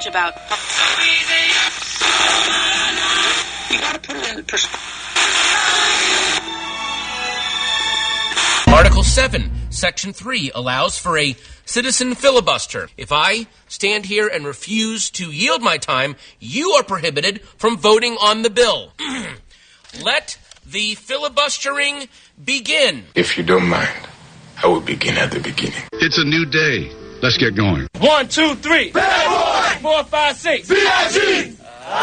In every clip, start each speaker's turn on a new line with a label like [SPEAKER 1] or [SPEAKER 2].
[SPEAKER 1] much about. You gotta put it in perspective.
[SPEAKER 2] Article 7, Section 3 allows for a citizen filibuster. If I stand here and refuse to yield my time, you are prohibited from voting on the bill. Let the filibustering begin.
[SPEAKER 3] If you don't mind, I will begin at the beginning.
[SPEAKER 4] It's a new day. Let's get going.
[SPEAKER 5] 1, 2, 3.
[SPEAKER 6] Bad boy!
[SPEAKER 5] 4, 5, 6.
[SPEAKER 6] B.I.G.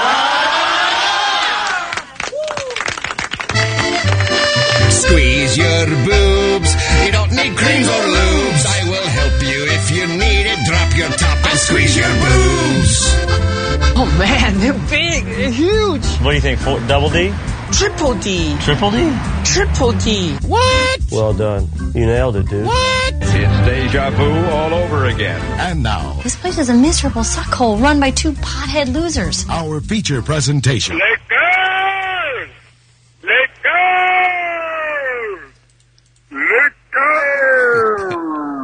[SPEAKER 7] Squeeze your boobs. You don't need creams or lubes. I will help you if you need it. Drop your top and squeeze your boobs.
[SPEAKER 8] Oh, man, they're big. They're huge.
[SPEAKER 5] What do you think? Double D?
[SPEAKER 8] Triple D.
[SPEAKER 5] Triple D?
[SPEAKER 8] Triple D.
[SPEAKER 7] What?
[SPEAKER 5] Well done. You nailed it, dude.
[SPEAKER 7] What?
[SPEAKER 4] It's deja vu all over again.
[SPEAKER 7] And now,
[SPEAKER 9] this place is a miserable suckhole run by two pothead losers.
[SPEAKER 7] our feature presentation.
[SPEAKER 6] Let go! Let go! Let go!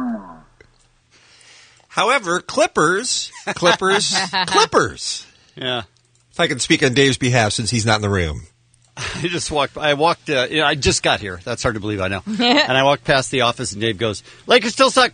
[SPEAKER 10] However, Clippers.
[SPEAKER 11] Yeah.
[SPEAKER 10] If I can speak on Dave's behalf since he's not in the room.
[SPEAKER 11] I just walked, I just got here. That's hard to believe, I know. And I walked past the office and Dave goes, Lakers still suck.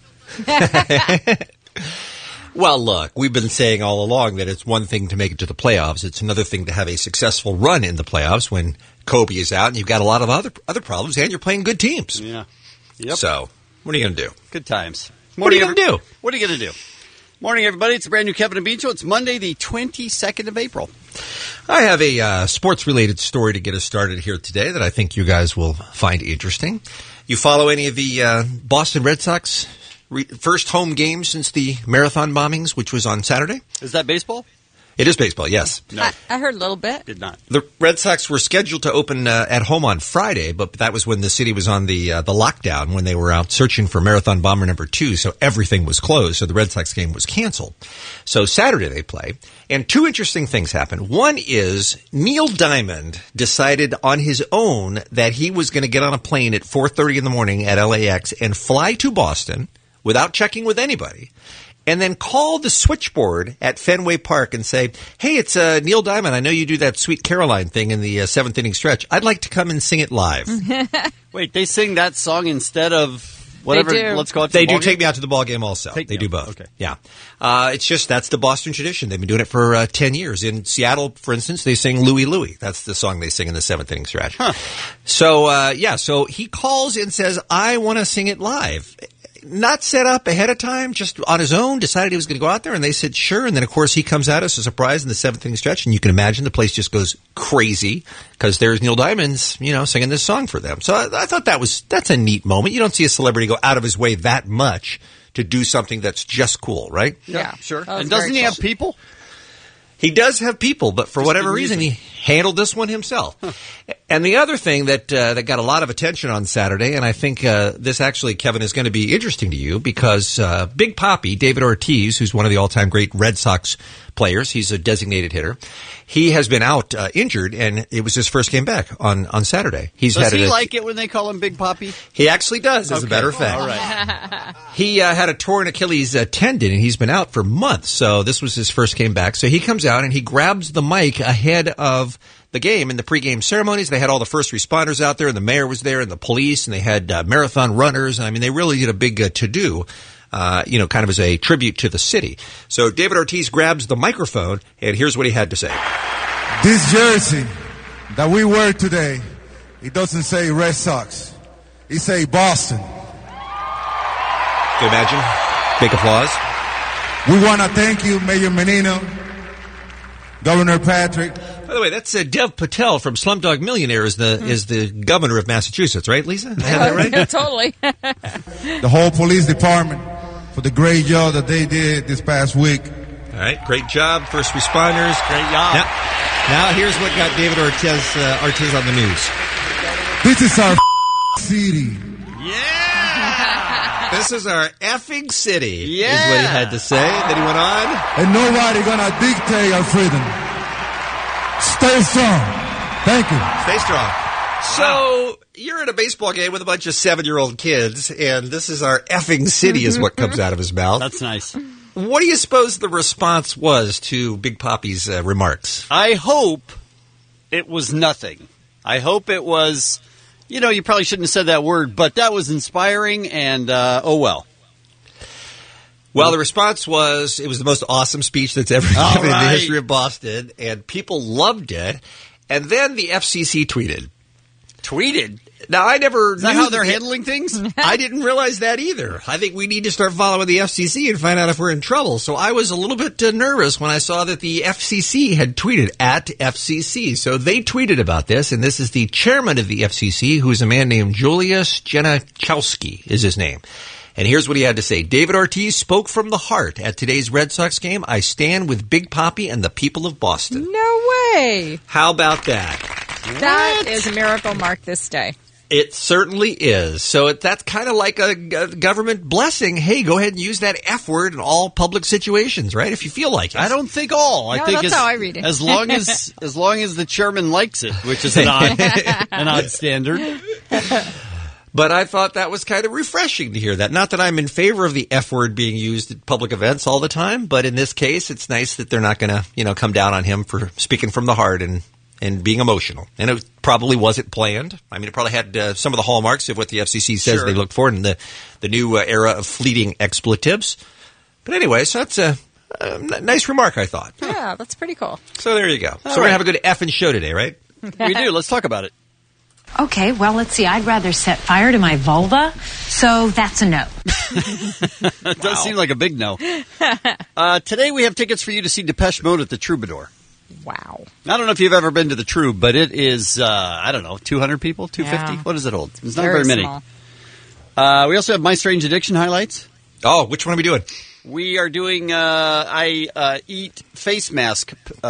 [SPEAKER 10] Well, look, we've been saying all along that it's one thing to make it to the playoffs. It's another thing to have a successful run in the playoffs when Kobe is out and you've got a lot of other problems and you're playing good teams.
[SPEAKER 11] Yeah. Yep.
[SPEAKER 10] So, what are you going to do?
[SPEAKER 11] Good times.
[SPEAKER 10] What are you going to do?
[SPEAKER 11] What are you going to do? Morning, everybody. It's a brand new Kevin and Bean Show. It's Monday, the 22nd of April.
[SPEAKER 10] I have a sports-related story to get us started here today that I think you guys will find interesting. You follow any of the Boston Red Sox first home game since the marathon bombings, which was on Saturday?
[SPEAKER 11] Is that baseball?
[SPEAKER 10] It is baseball, yes.
[SPEAKER 11] No.
[SPEAKER 8] I heard a little bit.
[SPEAKER 11] Did not.
[SPEAKER 10] The Red Sox were scheduled to open at home on Friday, but that was when the city was on the lockdown, when they were out searching for marathon bomber number 2, so everything was closed, so the Red Sox game was canceled. So Saturday they play, and two interesting things happened. One is Neil Diamond decided on his own that he was going to get on a plane at 4:30 in the morning at LAX and fly to Boston without checking with anybody, and then call the switchboard at Fenway Park and say, hey, it's Neil Diamond. I know you do that Sweet Caroline thing in the seventh inning stretch. I'd like to come and sing it live.
[SPEAKER 11] Wait, they sing that song instead of whatever? Let's go out to
[SPEAKER 10] They
[SPEAKER 11] the
[SPEAKER 10] do
[SPEAKER 11] ball
[SPEAKER 10] Take
[SPEAKER 11] game?
[SPEAKER 10] Me Out to the Ball Game also. They do both.
[SPEAKER 11] Okay.
[SPEAKER 10] Yeah. It's just that's the Boston tradition. They've been doing it for 10 years. In Seattle, for instance, they sing Louie Louie. That's the song they sing in the seventh inning stretch.
[SPEAKER 11] Huh.
[SPEAKER 10] So he calls and says, I want to sing it live. Not set up ahead of time, just on his own, decided he was going to go out there, and they said sure. And then, of course, he comes at us a surprise in the seventh inning stretch, and you can imagine the place just goes crazy because there's Neil Diamond's, singing this song for them. So I thought that's a neat moment. You don't see a celebrity go out of his way that much to do something that's just cool, right?
[SPEAKER 11] Yeah, sure.
[SPEAKER 8] That was
[SPEAKER 11] And doesn't
[SPEAKER 8] very
[SPEAKER 11] he
[SPEAKER 8] cool.
[SPEAKER 11] have people?
[SPEAKER 10] He does have people, but for
[SPEAKER 11] Just
[SPEAKER 10] whatever
[SPEAKER 11] good
[SPEAKER 10] reason,
[SPEAKER 11] music.
[SPEAKER 10] he handled this one himself. And the other thing that got a lot of attention on Saturday, and I think this actually, Kevin, is going to be interesting to you because Big Papi, David Ortiz, who's one of the all-time great Red Sox players, he's a designated hitter, he has been out injured, and it was his first game back on Saturday.
[SPEAKER 11] Does he like it when they call him Big Papi?
[SPEAKER 10] He actually does, as a matter of fact.
[SPEAKER 11] All right.
[SPEAKER 10] He had a torn Achilles tendon, and he's been out for months. So this was his first game back. So he comes out, and he grabs the mic ahead of the game in the pregame ceremonies. They had all the first responders out there, and the mayor was there, and the police, and they had marathon runners. I mean, they really did a big to-do, kind of as a tribute to the city. So David Ortiz grabs the microphone, and here's what he had to say.
[SPEAKER 12] This jersey that we wear today, it doesn't say Red Sox. It say Boston.
[SPEAKER 10] Can you imagine? Big applause.
[SPEAKER 12] We want to thank you, Mayor Menino, Governor Patrick.
[SPEAKER 10] By the way, that's Dev Patel from Slumdog Millionaire is the governor of Massachusetts, right, Lisa? Did I have that right?
[SPEAKER 8] Yeah, totally.
[SPEAKER 12] The whole police department for the great job that they did this past week.
[SPEAKER 10] All right, great job, first responders.
[SPEAKER 11] Great job.
[SPEAKER 10] Now here's what got David Ortiz on the news.
[SPEAKER 12] This is our city.
[SPEAKER 11] Yeah!
[SPEAKER 10] This is our effing city,
[SPEAKER 11] Yeah.
[SPEAKER 10] is what he had to say. Then he went on.
[SPEAKER 12] And nobody gonna dictate our freedom. Stay strong. Thank you.
[SPEAKER 10] Stay strong. So you're at a baseball game with a bunch of 7-year-old kids, and this is our effing city is what comes out of his mouth.
[SPEAKER 11] That's nice.
[SPEAKER 10] What do you suppose the response was to Big Papi's remarks?
[SPEAKER 11] I hope it was nothing. I hope it was, you probably shouldn't have said that word, but that was inspiring, and oh well.
[SPEAKER 10] Well, the response was, it was the most awesome speech that's ever given in the history of Boston, and people loved it. And then the FCC tweeted.
[SPEAKER 11] Tweeted?
[SPEAKER 10] Now, I never
[SPEAKER 11] Is that
[SPEAKER 10] knew
[SPEAKER 11] how they're handling things?
[SPEAKER 10] I didn't realize that either. I think we need to start following the FCC and find out if we're in trouble. So I was a little bit nervous when I saw that the FCC had tweeted at FCC. So they tweeted about this, and this is the chairman of the FCC, who is a man named Julius Genachowski is his name. And here's what he had to say. David Ortiz spoke from the heart at today's Red Sox game. I stand with Big Papi and the people of Boston.
[SPEAKER 13] No way.
[SPEAKER 10] How about that?
[SPEAKER 13] That is a miracle mark this day.
[SPEAKER 10] It certainly is. So that's kind of like a government blessing. Hey, go ahead and use that F word in all public situations, right? If you feel like it.
[SPEAKER 11] I don't think all. I think
[SPEAKER 13] that's how I read it.
[SPEAKER 11] As long as the chairman likes it, which is an odd standard.
[SPEAKER 10] But I thought that was kind of refreshing to hear that. Not that I'm in favor of the F word being used at public events all the time, but in this case, it's nice that they're not going to, come down on him for speaking from the heart and being emotional. And it probably wasn't planned. I mean, it probably had some of the hallmarks of what the FCC says they look for in the new era of fleeting expletives. But anyway, so that's a nice remark, I thought.
[SPEAKER 13] Yeah, that's pretty cool.
[SPEAKER 10] So there you go. So we're going to have a good effing show today, right?
[SPEAKER 11] We do. Let's talk about it.
[SPEAKER 9] Okay, well, let's see. I'd rather set fire to my vulva, so that's a no.
[SPEAKER 11] It does seem like a big no. Today we have tickets for you to see Depeche Mode at the Troubadour.
[SPEAKER 13] Wow.
[SPEAKER 11] I don't know if you've ever been to the Troub, but it is, 200 people, 250?
[SPEAKER 13] Yeah.
[SPEAKER 11] What does it hold? It's not
[SPEAKER 13] Very
[SPEAKER 11] very many.
[SPEAKER 13] small.
[SPEAKER 11] We also have My Strange Addiction highlights.
[SPEAKER 10] Oh, which one are we doing?
[SPEAKER 11] We are doing I eat face mask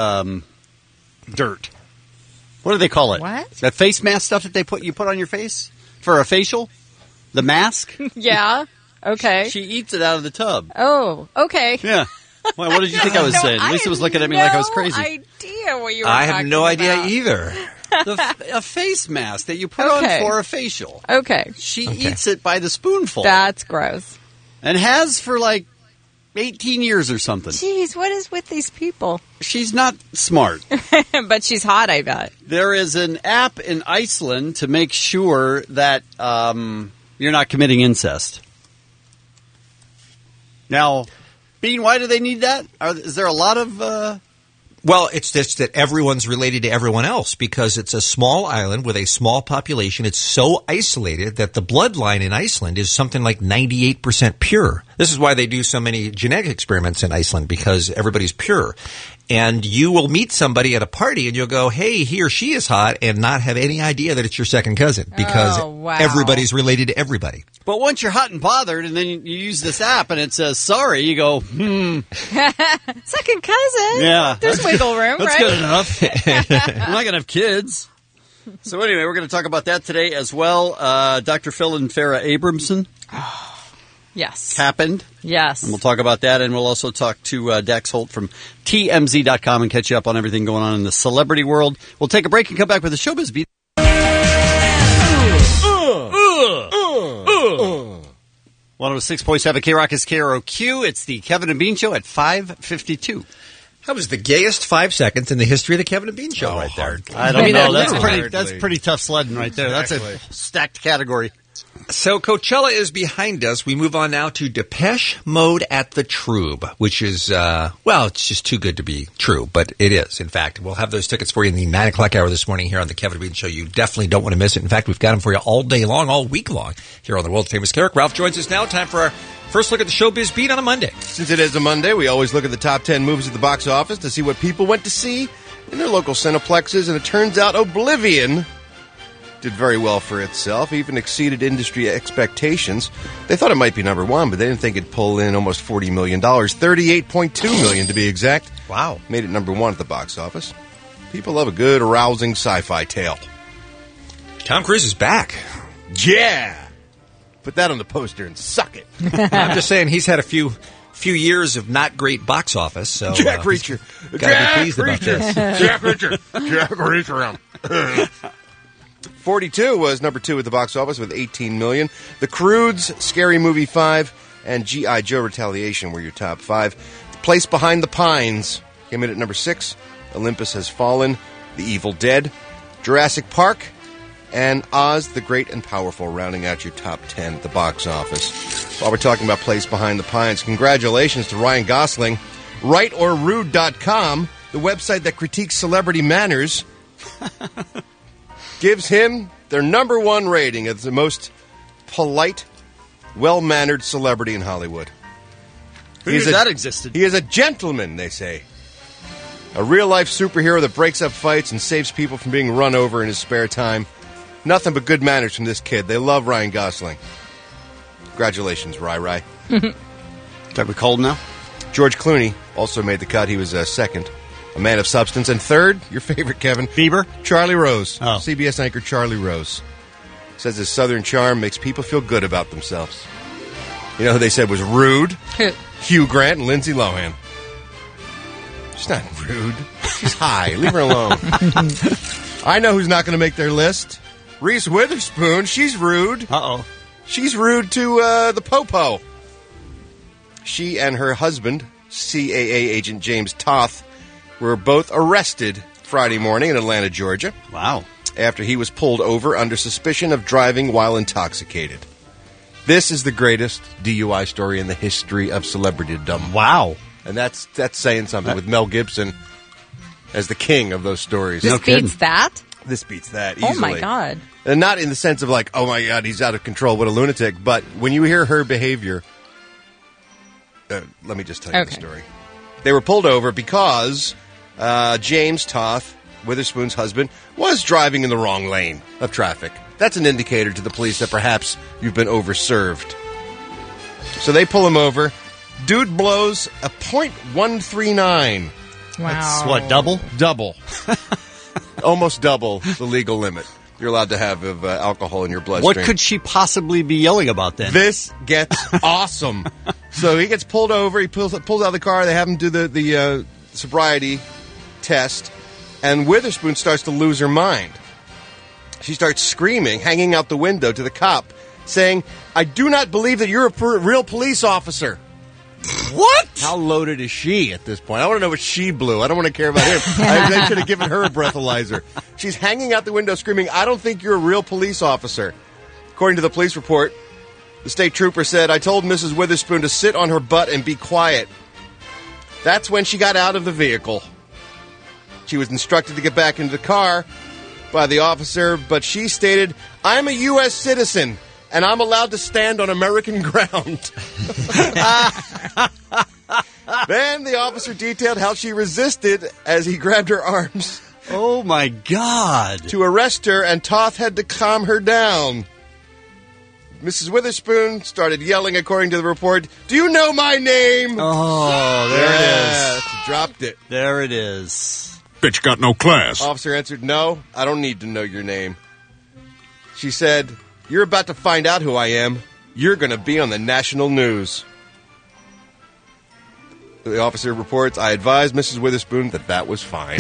[SPEAKER 11] dirt. What do they call it?
[SPEAKER 13] What?
[SPEAKER 11] That face mask stuff that you put on your face for a facial? The mask?
[SPEAKER 13] Yeah. Okay.
[SPEAKER 11] She eats it out of the tub.
[SPEAKER 13] Oh, okay.
[SPEAKER 11] Yeah. Well, what did you think I was saying? Lisa was looking at me like I was crazy.
[SPEAKER 13] I idea what you were
[SPEAKER 10] I have
[SPEAKER 13] talking
[SPEAKER 10] no
[SPEAKER 13] about.
[SPEAKER 10] idea either.
[SPEAKER 11] A face mask that you put on for a facial.
[SPEAKER 13] Okay.
[SPEAKER 11] She eats it by the spoonful.
[SPEAKER 13] That's gross.
[SPEAKER 11] And has for like 18 years or something.
[SPEAKER 13] Jeez, what is with these people?
[SPEAKER 11] She's not smart.
[SPEAKER 13] But she's hot, I bet.
[SPEAKER 11] There is an app in Iceland to make sure that you're not committing incest. Now, Bean, why do they need that? Is there a lot of...
[SPEAKER 10] Well, it's just that everyone's related to everyone else because it's a small island with a small population. It's so isolated that the bloodline in Iceland is something like 98% pure. This is why they do so many genetic experiments in Iceland because everybody's pure. And you will meet somebody at a party and you'll go, hey, he or she is hot and not have any idea that it's your second cousin because everybody's related to everybody.
[SPEAKER 11] But once you're hot and bothered and then you use this app and it says sorry, you go,
[SPEAKER 13] Second cousin?
[SPEAKER 11] Yeah.
[SPEAKER 13] There's wiggle room,
[SPEAKER 11] That's
[SPEAKER 13] right?
[SPEAKER 11] good enough. I'm not going to have kids. So anyway, we're going to talk about that today as well. Dr. Phil and Farrah Abramson.
[SPEAKER 13] Yes.
[SPEAKER 11] Happened.
[SPEAKER 13] Yes.
[SPEAKER 11] And we'll talk about that, and we'll also talk to Dax Holt from TMZ.com and catch you up on everything going on in the celebrity world. We'll take a break and come back with the Showbiz Beat. 106.7 K-Rock is KROQ. It's the Kevin and Bean Show at 5:52.
[SPEAKER 10] That was the gayest 5 seconds in the history of the Kevin and Bean Show right there.
[SPEAKER 11] I don't know.
[SPEAKER 10] That's
[SPEAKER 11] That's pretty tough sledding right there. That's a stacked category.
[SPEAKER 10] So Coachella is behind us. We move on now to Depeche Mode at the Troub, which is, it's just too good to be true, but it is, in fact. We'll have those tickets for you in the 9 o'clock hour this morning here on the Kevin and Bean Show. You definitely don't want to miss it. In fact, we've got them for you all day long, all week long here on the world-famous KROQ. Ralph joins us now. Time for our first look at the Showbiz Beat on a Monday.
[SPEAKER 14] Since it is a Monday, we always look at the top 10 movies at the box office to see what people went to see in their local cineplexes, and it turns out Oblivion did very well for itself, even exceeded industry expectations. They thought it might be number one, but they didn't think it'd pull in almost $40 million, $38.2 million to be exact.
[SPEAKER 10] Wow.
[SPEAKER 14] Made it number one at the box office. People love a good, arousing sci-fi tale.
[SPEAKER 10] Tom Cruise is back.
[SPEAKER 14] Yeah! Put that on the poster and suck it.
[SPEAKER 10] I'm just saying he's had a few years of not great box office, so
[SPEAKER 14] Jack Reacher.
[SPEAKER 10] Gotta be pleased about this.
[SPEAKER 14] Jack Reacher. Jack Reacher. 42 was number two at the box office with $18 million. The Croods, Scary Movie 5, and G.I. Joe Retaliation were your top 5. Place Behind the Pines came in at number 6. Olympus Has Fallen, The Evil Dead, Jurassic Park, and Oz the Great and Powerful rounding out your top 10 at the box office. While we're talking about Place Behind the Pines, congratulations to Ryan Gosling. RightOrRude.com, the website that critiques celebrity manners, gives him their number 1 rating as the most polite, well-mannered celebrity in Hollywood.
[SPEAKER 11] Who knew that existed?
[SPEAKER 14] He is a gentleman, they say. A real-life superhero that breaks up fights and saves people from being run over in his spare time. Nothing but good manners from this kid. They love Ryan Gosling. Congratulations, Rai.
[SPEAKER 11] Are we cold now?
[SPEAKER 14] George Clooney also made the cut. He was second. A man of substance. And third, your favorite, Kevin.
[SPEAKER 11] Bieber?
[SPEAKER 14] Charlie Rose.
[SPEAKER 11] Oh.
[SPEAKER 14] CBS anchor Charlie Rose. Says his southern charm makes people feel good about themselves. You know who they said was rude?
[SPEAKER 13] Who?
[SPEAKER 14] Hugh Grant and Lindsay Lohan. She's not rude. She's high. Leave her alone. I know who's not going to make their list. Reese Witherspoon. She's rude.
[SPEAKER 11] Uh-oh.
[SPEAKER 14] She's rude to the Popo. She and her husband, CAA agent James Toth, were both arrested Friday morning in Atlanta, Georgia.
[SPEAKER 11] Wow.
[SPEAKER 14] After he was pulled over under suspicion of driving while intoxicated. This is the greatest DUI story in the history of celebritydom.
[SPEAKER 11] Wow.
[SPEAKER 14] And that's saying something with Mel Gibson as the king of those stories.
[SPEAKER 13] This beats that?
[SPEAKER 14] This beats that easily.
[SPEAKER 13] Oh, my God.
[SPEAKER 14] And not in the sense of like, oh, my God, he's out of control, what a lunatic. But when you hear her behavior, let me just tell you the story. They were pulled over because James Toth, Witherspoon's husband, was driving in the wrong lane of traffic. That's an indicator to the police that perhaps you've been overserved. So they pull him over. Dude blows a .139.
[SPEAKER 13] Wow.
[SPEAKER 11] That's what, double?
[SPEAKER 14] Double. Almost double the legal limit you're allowed to have of alcohol in your bloodstream.
[SPEAKER 11] What could she possibly be yelling about then?
[SPEAKER 14] This gets awesome. So he gets pulled over. He pulls out of the car. They have him do the sobriety test. And Witherspoon starts to lose her mind. She starts screaming, hanging out the window to the cop, saying, I do not believe that you're a real police officer.
[SPEAKER 11] What?
[SPEAKER 14] How loaded is she at this point? I want to know what she blew. I don't want to care about him. They should have given her a breathalyzer. She's hanging out the window screaming, I don't think you're a real police officer. According to the police report, the state trooper said, I told Mrs. Witherspoon to sit on her butt and be quiet. That's when she got out of the vehicle. She was instructed to get back into the car by the officer, but she stated, I'm a U.S. citizen, and I'm allowed to stand on American ground. Then the officer detailed how she resisted as he grabbed her arms.
[SPEAKER 11] Oh, my God.
[SPEAKER 14] To arrest her, and Toth had to calm her down. Mrs. Witherspoon started yelling, according to the report, do you know my name?
[SPEAKER 11] Oh, there it is.
[SPEAKER 14] She dropped it.
[SPEAKER 11] There it is.
[SPEAKER 4] Bitch got no class.
[SPEAKER 14] Officer answered, no, I don't need to know your name. She said, you're about to find out who I am. You're going to be on the national news. The officer reports, I advised Mrs. Witherspoon that was fine.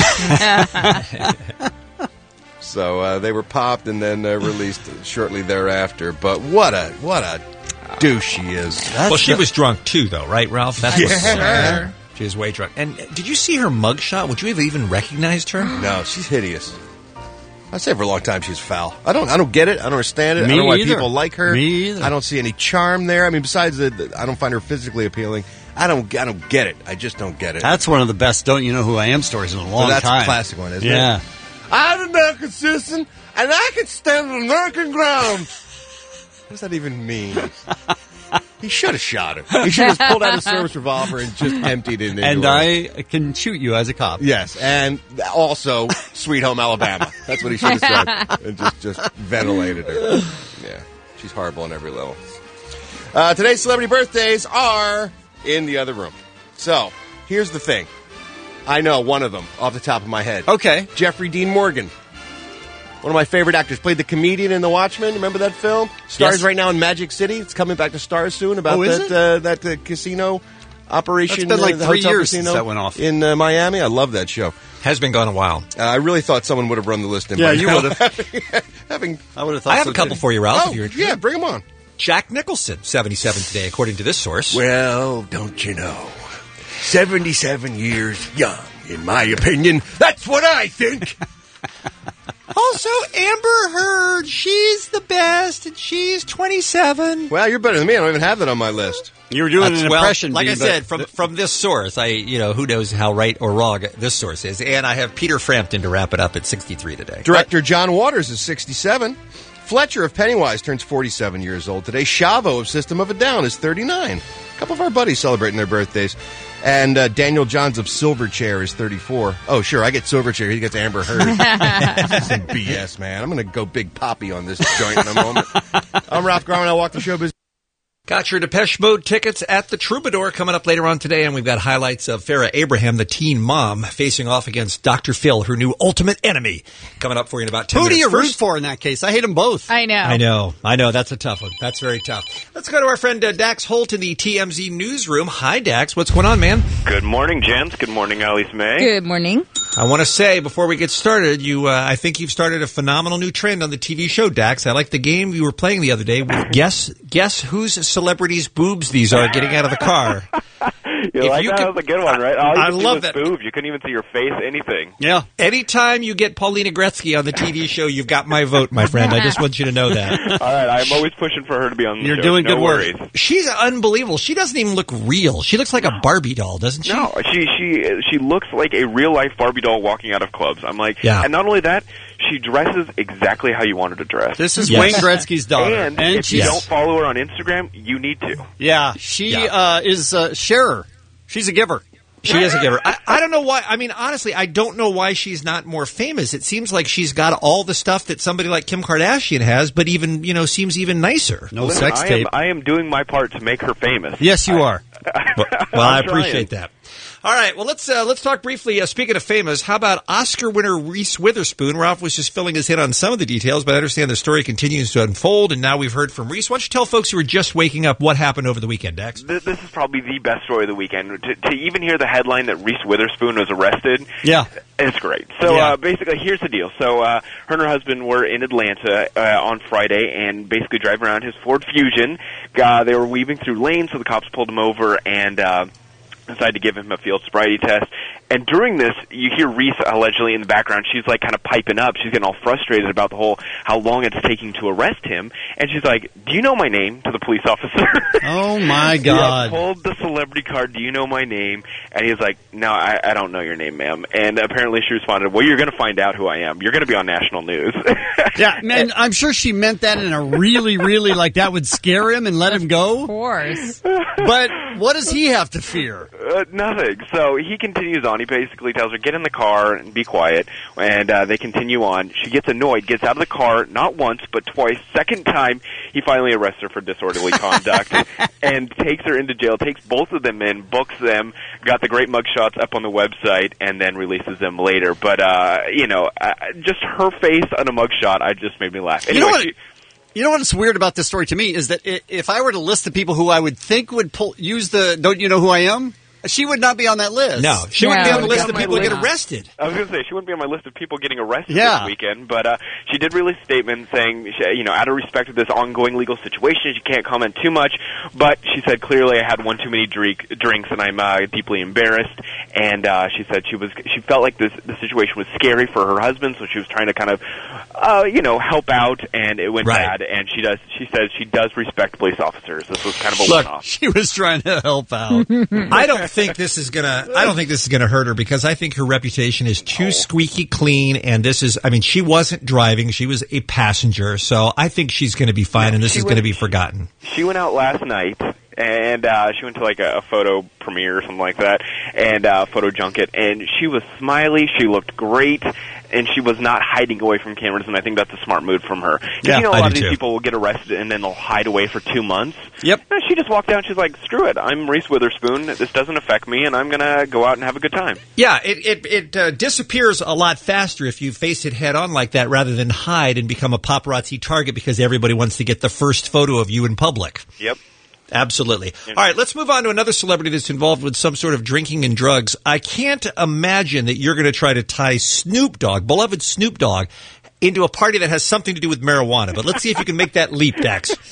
[SPEAKER 14] So they were popped and then released shortly thereafter. But what a douche she is.
[SPEAKER 10] Well, she was drunk too, though, right, Ralph? That's
[SPEAKER 14] Yeah.
[SPEAKER 10] She was way drunk. And did you see her mugshot? Would you have even recognized her?
[SPEAKER 14] No, she's hideous. I say for a long time she's foul. I don't get it. I don't understand it.
[SPEAKER 11] Me
[SPEAKER 14] I don't know why
[SPEAKER 11] either.
[SPEAKER 14] people like her.
[SPEAKER 11] Me either.
[SPEAKER 14] I don't see any charm there. I mean, besides I don't find her physically appealing. I don't get it. I just don't get it.
[SPEAKER 11] That's one of the best Don't You Know Who I Am stories in a long
[SPEAKER 14] that's
[SPEAKER 11] time.
[SPEAKER 14] a classic one, isn't
[SPEAKER 11] it?
[SPEAKER 14] I'm an American citizen, and I can stand on American ground. What does that even mean? He should have shot her. He should have pulled out a service revolver and just emptied it into
[SPEAKER 11] And
[SPEAKER 14] her.
[SPEAKER 11] I can shoot you as a cop.
[SPEAKER 14] Yes, and also Sweet Home Alabama. That's what he should have said. And just ventilated her. Yeah, she's horrible on every level. Today's celebrity birthdays are in the other room. So, here's the thing. I know one of them off the top of my head.
[SPEAKER 11] Okay.
[SPEAKER 14] Jeffrey Dean Morgan. One of my favorite actors. Played the comedian in The Watchmen. Remember that film? Stars right now in Magic City. It's coming back to Stars soon about that casino operation.
[SPEAKER 11] It's been like
[SPEAKER 14] the
[SPEAKER 11] 3
[SPEAKER 14] hotel
[SPEAKER 11] years
[SPEAKER 14] casino
[SPEAKER 11] since that went off.
[SPEAKER 14] in Miami. I love that show.
[SPEAKER 10] Has been gone a while.
[SPEAKER 14] I really thought someone would have run the list in.
[SPEAKER 11] Yeah,
[SPEAKER 14] by
[SPEAKER 11] you
[SPEAKER 14] now.
[SPEAKER 11] would have.
[SPEAKER 14] Having,
[SPEAKER 11] I would have thought
[SPEAKER 10] I have
[SPEAKER 11] so
[SPEAKER 10] a couple
[SPEAKER 11] too.
[SPEAKER 10] for you, Ralph, if you're interested.
[SPEAKER 14] yeah, bring them on.
[SPEAKER 10] Jack Nicholson, 77 today, according to this source.
[SPEAKER 14] Well, don't you know? 77 years young, in my opinion. That's what I think.
[SPEAKER 10] Also, Amber Heard, she's the best, and she's 27.
[SPEAKER 14] Well, you're better than me. I don't even have that on my list.
[SPEAKER 11] You were doing an impression.
[SPEAKER 10] Like
[SPEAKER 11] Dean,
[SPEAKER 10] I said, from this source, who knows how right or wrong this source is. And I have Peter Frampton to wrap it up at 63 today.
[SPEAKER 14] Director John Waters is 67. Fletcher of Pennywise turns 47 years old today. Chavo of System of a Down is 39. A couple of our buddies celebrating their birthdays. And Daniel Johns of Silverchair is 34. Oh, sure, I get Silverchair. He gets Amber Heard. This is some BS, man. I'm going to go Big Poppy on this joint in a moment. I'm Ralph Garman. I walk the show business.
[SPEAKER 10] Got your Depeche Mode tickets at the Troubadour coming up later on today, and we've got highlights of Farrah Abraham, the teen mom, facing off against Dr. Phil, her new ultimate enemy, coming up for you in about 10
[SPEAKER 11] Who
[SPEAKER 10] minutes.
[SPEAKER 11] do you root for in that case? I hate them both.
[SPEAKER 13] I know.
[SPEAKER 10] I know. That's a tough one. That's very tough. Let's go to our friend Dax Holt in the TMZ newsroom. Hi, Dax. What's going on, man?
[SPEAKER 15] Good morning, gents. Good morning, Alice May.
[SPEAKER 13] Good morning.
[SPEAKER 10] I want to say, before we get started, I think you've started a phenomenal new trend on the TV show, Dax. I like the game you were playing the other day with guess whose celebrities' boobs these are getting out of the car.
[SPEAKER 15] That was a good one, right?
[SPEAKER 10] I love that.
[SPEAKER 15] Boobs. You couldn't even see your face, anything.
[SPEAKER 10] Yeah. Anytime you get Paulina Gretzky on the TV show, you've got my vote, my friend. I just want you to know that.
[SPEAKER 15] All right, I'm always pushing for her to be on the show.
[SPEAKER 10] You're doing
[SPEAKER 15] no
[SPEAKER 10] good
[SPEAKER 15] worries.
[SPEAKER 10] work. She's unbelievable. She doesn't even look real. She looks like a Barbie doll, doesn't she?
[SPEAKER 15] No, she looks like a real-life Barbie doll walking out of clubs. I'm like,
[SPEAKER 10] yeah.
[SPEAKER 15] And not only that, she dresses exactly how you want her to dress.
[SPEAKER 11] This is Wayne Gretzky's daughter.
[SPEAKER 15] And if you don't follow her on Instagram, you need to.
[SPEAKER 11] Yeah, she is a sharer. She's a giver.
[SPEAKER 10] She is a giver. I don't know why. I mean, honestly, I don't know why she's not more famous. It seems like she's got all the stuff that somebody like Kim Kardashian has, but even, seems even nicer.
[SPEAKER 11] No sex tape.
[SPEAKER 15] I am doing my part to make her famous.
[SPEAKER 11] Yes, you are.
[SPEAKER 10] Well, I appreciate that. All right, well, let's talk briefly. Speaking of famous, how about Oscar winner Reese Witherspoon? Ralph was just filling his head on some of the details, but I understand the story continues to unfold, and now we've heard from Reese. Why don't you tell folks who are just waking up what happened over the weekend, Dax?
[SPEAKER 15] This is probably the best story of the weekend. To even hear the headline that Reese Witherspoon was arrested, it's great. So basically, here's the deal. So her and her husband were in Atlanta on Friday and basically driving around his Ford Fusion. They were weaving through lanes, so the cops pulled him over and decided to give him a field sobriety test. And during this, you hear Reese allegedly in the background. She's like kind of piping up. She's getting all frustrated about how long it's taking to arrest him. And she's like, "Do you know my name?" to the police officer.
[SPEAKER 11] Oh my God!
[SPEAKER 15] Pulled the celebrity card. "Do you know my name?" And he's like, "No, I don't know your name, ma'am." And apparently she responded, "Well, you're going to find out who I am. You're going to be on national news."
[SPEAKER 11] Yeah, man, I'm sure she meant that in a really, really that would scare him and let him go.
[SPEAKER 13] Of course.
[SPEAKER 11] But what does he have to fear?
[SPEAKER 15] Nothing. So he continues on. He basically tells her, "Get in the car and be quiet." And they continue on. She gets annoyed, gets out of the car, not once, but twice. Second time, he finally arrests her for disorderly conduct and takes her into jail, takes both of them in, books them, got the great mugshots up on the website, and then releases them later. But, just her face on a mugshot, just made me laugh. Anyway,
[SPEAKER 11] You know what's weird about this story to me is that if I were to list the people who I would think would use the "Don't you know who I am?" she would not be on that list.
[SPEAKER 10] No, she wouldn't be on the list of people who get arrested.
[SPEAKER 15] I was going to say, she wouldn't be on my list of people getting arrested this weekend, but she did release a statement saying, out of respect to this ongoing legal situation, she can't comment too much, but she said, "Clearly I had one too many drinks and I'm deeply embarrassed," and she said she felt like the situation was scary for her husband, so she was trying to kind of, help out, and it went bad, and she says she does respect police officers. This was kind of a one-off.
[SPEAKER 11] She was trying to help out.
[SPEAKER 10] I don't think this is gonna hurt her because I think her reputation is too squeaky clean, and she wasn't driving, she was a passenger, so I think she's gonna be fine, and this is gonna be forgotten.
[SPEAKER 15] She went out last night, and she went to a photo premiere or something like that, and photo junket, and she was smiley, she looked great, and she was not hiding away from cameras, and I think that's a smart move from her.
[SPEAKER 11] Yeah,
[SPEAKER 15] a lot of these people will get arrested and then they'll hide away for 2 months.
[SPEAKER 11] Yep.
[SPEAKER 15] And she just walked out, she's like, "Screw it, I'm Reese Witherspoon, this doesn't affect me, and I'm going to go out and have a good time."
[SPEAKER 10] Yeah, it disappears a lot faster if you face it head on like that rather than hide and become a paparazzi target because everybody wants to get the first photo of you in public.
[SPEAKER 15] Yep.
[SPEAKER 10] Absolutely. All right, let's move on to another celebrity that's involved with some sort of drinking and drugs. I can't imagine that you're going to try to tie Snoop Dogg, beloved Snoop Dogg, into a party that has something to do with marijuana. But let's see if you can make that leap, Dax.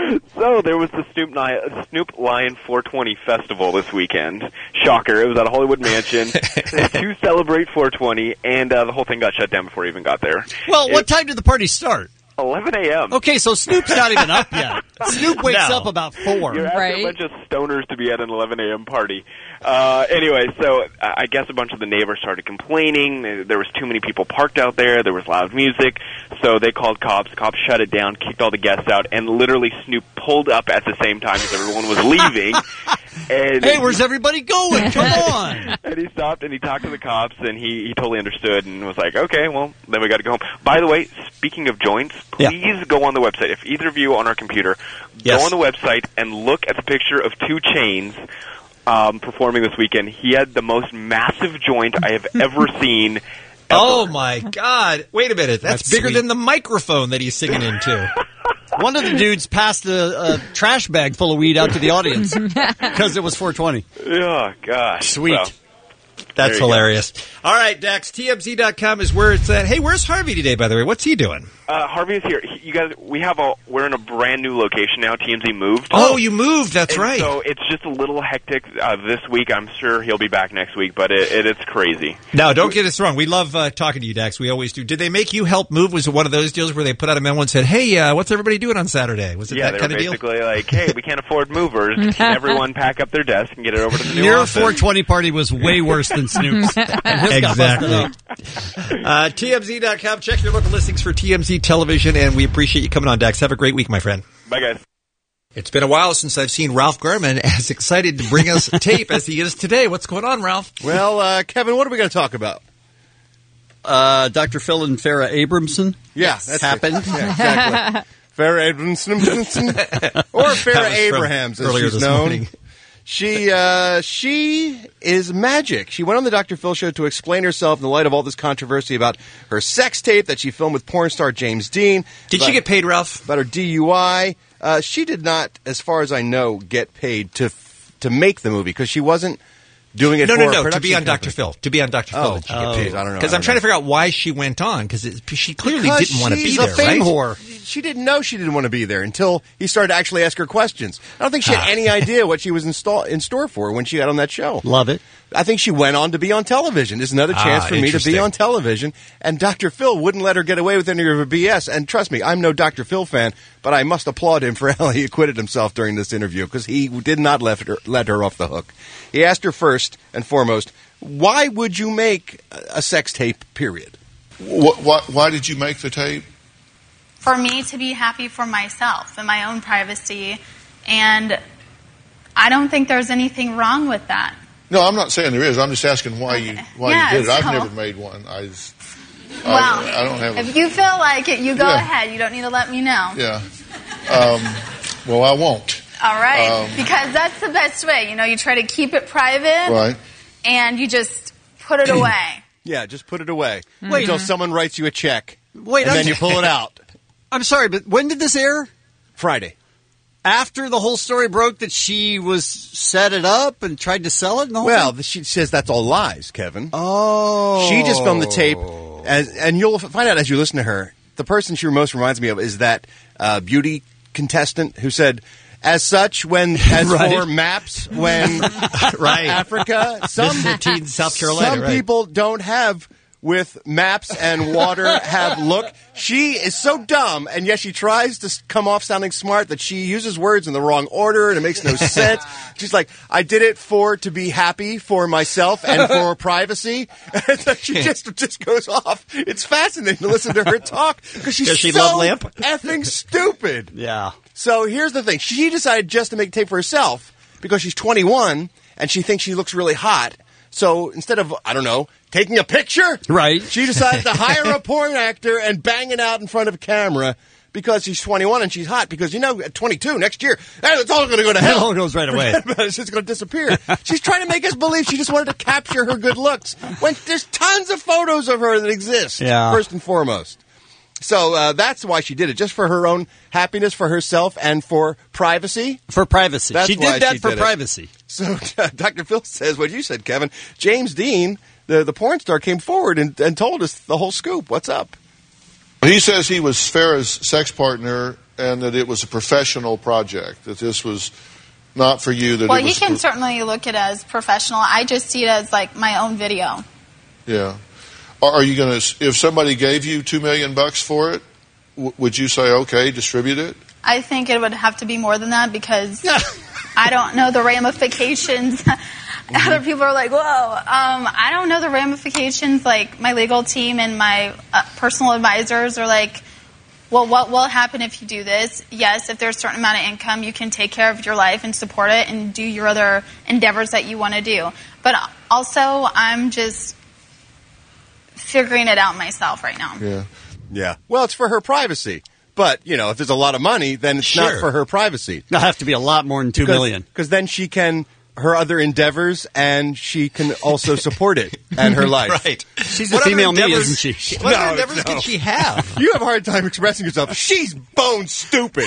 [SPEAKER 15] So there was the Snoop Lion 420 Festival this weekend. Shocker. It was at a Hollywood mansion to celebrate 420, and the whole thing got shut down before he even got there.
[SPEAKER 11] Well, what time did the party start?
[SPEAKER 15] 11 a.m.
[SPEAKER 11] Okay, so Snoop's not even up yet. Snoop wakes up about 4.
[SPEAKER 15] You're asking a bunch of stoners to be at an 11 a.m. party. Anyway, so I guess a bunch of the neighbors started complaining. There was too many people parked out there. There was loud music. So they called cops. Cops shut it down, kicked all the guests out, and literally Snoop pulled up at the same time as everyone was leaving. And
[SPEAKER 11] hey, where's everybody going? Come on!
[SPEAKER 15] And he stopped and he talked to the cops, and he totally understood and was like, okay, well, then we got to go home. By the way, speaking of joints, please go on the website. If either of you on our computer, go on the website and look at the picture of 2 Chainz performing this weekend. He had the most massive joint I have ever seen. Ever.
[SPEAKER 10] Oh, my God. Wait a minute. That's bigger than the microphone that he's singing into.
[SPEAKER 11] One of the dudes passed a trash bag full of weed out to the audience because it was 420.
[SPEAKER 15] Oh, gosh.
[SPEAKER 11] Sweet.
[SPEAKER 15] Well,
[SPEAKER 10] that's hilarious. All right, Dax, TMZ.com is where it's at. Hey, where's Harvey today, by the way? What's he doing?
[SPEAKER 15] Harvey is here. You guys, we're in a brand new location now. TMZ moved.
[SPEAKER 10] Oh, you moved. That's
[SPEAKER 15] and
[SPEAKER 10] right.
[SPEAKER 15] So it's just a little hectic this week. I'm sure he'll be back next week, but it's crazy.
[SPEAKER 10] No, don't get us wrong. We love talking to you, Dax. We always do. Did they make you help move? Was it one of those deals where they put out a memo and said, hey, what's everybody doing on Saturday? Was it that kind of deal?
[SPEAKER 15] Yeah, they were basically like, hey, we can't afford movers. Can everyone pack up their desk and get it over to the new
[SPEAKER 11] Your
[SPEAKER 15] office?
[SPEAKER 11] 420 party was way worse than Snoop's.
[SPEAKER 10] Exactly. TMZ.com. Check your local listings for TMZ Television, and we appreciate you coming on, Dax. Have a great week, my friend.
[SPEAKER 15] Bye, guys.
[SPEAKER 10] It's been a while since I've seen Ralph Garman as excited to bring us tape as he is today. What's going on, Ralph?
[SPEAKER 14] Well, Kevin, what are we going to talk about?
[SPEAKER 11] Dr. Phil and Farrah Abramson.
[SPEAKER 14] Yeah, that's
[SPEAKER 11] happened.
[SPEAKER 14] Yeah, exactly. Farrah Abramson. Or Farrah Abrahams, as she's known.
[SPEAKER 10] Morning.
[SPEAKER 14] She is magic. She went on the Dr. Phil show to explain herself in the light of all this controversy about her sex tape that she filmed with porn star James Dean.
[SPEAKER 10] Did she get paid, Ralph?
[SPEAKER 14] About her DUI. She did not, as far as I know, get paid to make the movie because she wasn't doing it for a production
[SPEAKER 10] to be on
[SPEAKER 14] company.
[SPEAKER 10] Dr. Phil. To be on Dr. Phil. Did she get paid?
[SPEAKER 14] I don't know.
[SPEAKER 10] Because I'm trying to figure out why she went on, because she clearly didn't want to be there,
[SPEAKER 14] she's a fame
[SPEAKER 10] right?
[SPEAKER 14] whore. She didn't know she didn't want to be there until he started to actually ask her questions. I don't think she had any idea what she was in store for when she got on that show.
[SPEAKER 11] Love it.
[SPEAKER 14] I think she went on to be on television. There's another chance for me to be on television. And Dr. Phil wouldn't let her get away with any of her BS. And trust me, I'm no Dr. Phil fan, but I must applaud him for how he acquitted himself during this interview because he did not let her off the hook. He asked her first and foremost, why would you make a sex tape, period?
[SPEAKER 16] Why did you make the tape?
[SPEAKER 17] For me to be happy for myself and my own privacy. And I don't think there's anything wrong with that.
[SPEAKER 16] No, I'm not saying there is. I'm just asking why you did it. I've never made one. I don't have.
[SPEAKER 17] If you feel like it, you go ahead. You don't need to let me know.
[SPEAKER 16] Yeah. Well, I won't.
[SPEAKER 17] All right, because that's the best way. You try to keep it private,
[SPEAKER 16] right?
[SPEAKER 17] And you just put it away.
[SPEAKER 14] Yeah, just put it away until someone writes you a check.
[SPEAKER 11] Wait,
[SPEAKER 14] and then you pull it out.
[SPEAKER 11] I'm sorry, but when did this air?
[SPEAKER 14] Friday.
[SPEAKER 11] After the whole story broke that she was set it up and tried to sell it? And the whole thing?
[SPEAKER 14] She says that's all lies, Kevin.
[SPEAKER 11] Oh.
[SPEAKER 14] She just filmed the tape, and you'll find out as you listen to her, the person she most reminds me of is that beauty contestant who said, as such, for maps, Africa,
[SPEAKER 10] South Carolina,
[SPEAKER 14] some people don't have with maps and water have look. She is so dumb, and yet she tries to come off sounding smart that she uses words in the wrong order, and it makes no sense. She's like, I did it to be happy for myself and for privacy. And she just goes off. It's fascinating to listen to her talk because she's so effing stupid.
[SPEAKER 11] Yeah.
[SPEAKER 14] So here's the thing. She decided just to make a tape for herself because she's 21 and she thinks she looks really hot. So instead of, I don't know, taking a picture,
[SPEAKER 11] right?
[SPEAKER 14] She decided to hire a porn actor and bang it out in front of a camera because she's 21 and she's hot. Because, at 22, next year, it's all going to go to hell.
[SPEAKER 11] It all goes right away.
[SPEAKER 14] It's just going to disappear. She's trying to make us believe she just wanted to capture her good looks when there's tons of photos of her that exist, first and foremost. So that's why she did it, just for her own happiness, for herself, and for privacy.
[SPEAKER 11] For privacy.
[SPEAKER 14] That's
[SPEAKER 11] she did that for privacy.
[SPEAKER 14] So Dr. Phil says what you said, Kevin. James Dean, the porn star, came forward and told us the whole scoop. What's up?
[SPEAKER 16] He says he was Farrah's sex partner and that it was a professional project, that this was not for you. That
[SPEAKER 17] Well,
[SPEAKER 16] it was
[SPEAKER 17] he can certainly look at it as professional. I just see it as like my own video.
[SPEAKER 16] Yeah. Are you going to, if somebody gave you $2 million for it, would you say, okay, distribute it?
[SPEAKER 17] I think it would have to be more than that because I don't know the ramifications. Other people are like, whoa. I don't know the ramifications. Like, my legal team and my personal advisors are like, well, what will happen if you do this? Yes, if there's a certain amount of income, you can take care of your life and support it and do your other endeavors that you want to do. But also, I'm just figuring it out myself right now.
[SPEAKER 14] Yeah. Yeah. Well, it's for her privacy. But, if there's a lot of money, then it's not for her privacy.
[SPEAKER 11] It'll have to be a lot more than $2 million.
[SPEAKER 14] Because then she can, her other endeavors, and she can also support it and her life.
[SPEAKER 10] Right.
[SPEAKER 11] She's a female me, isn't she?
[SPEAKER 10] What other endeavors can she have?
[SPEAKER 14] You have a hard time expressing yourself. She's bone stupid.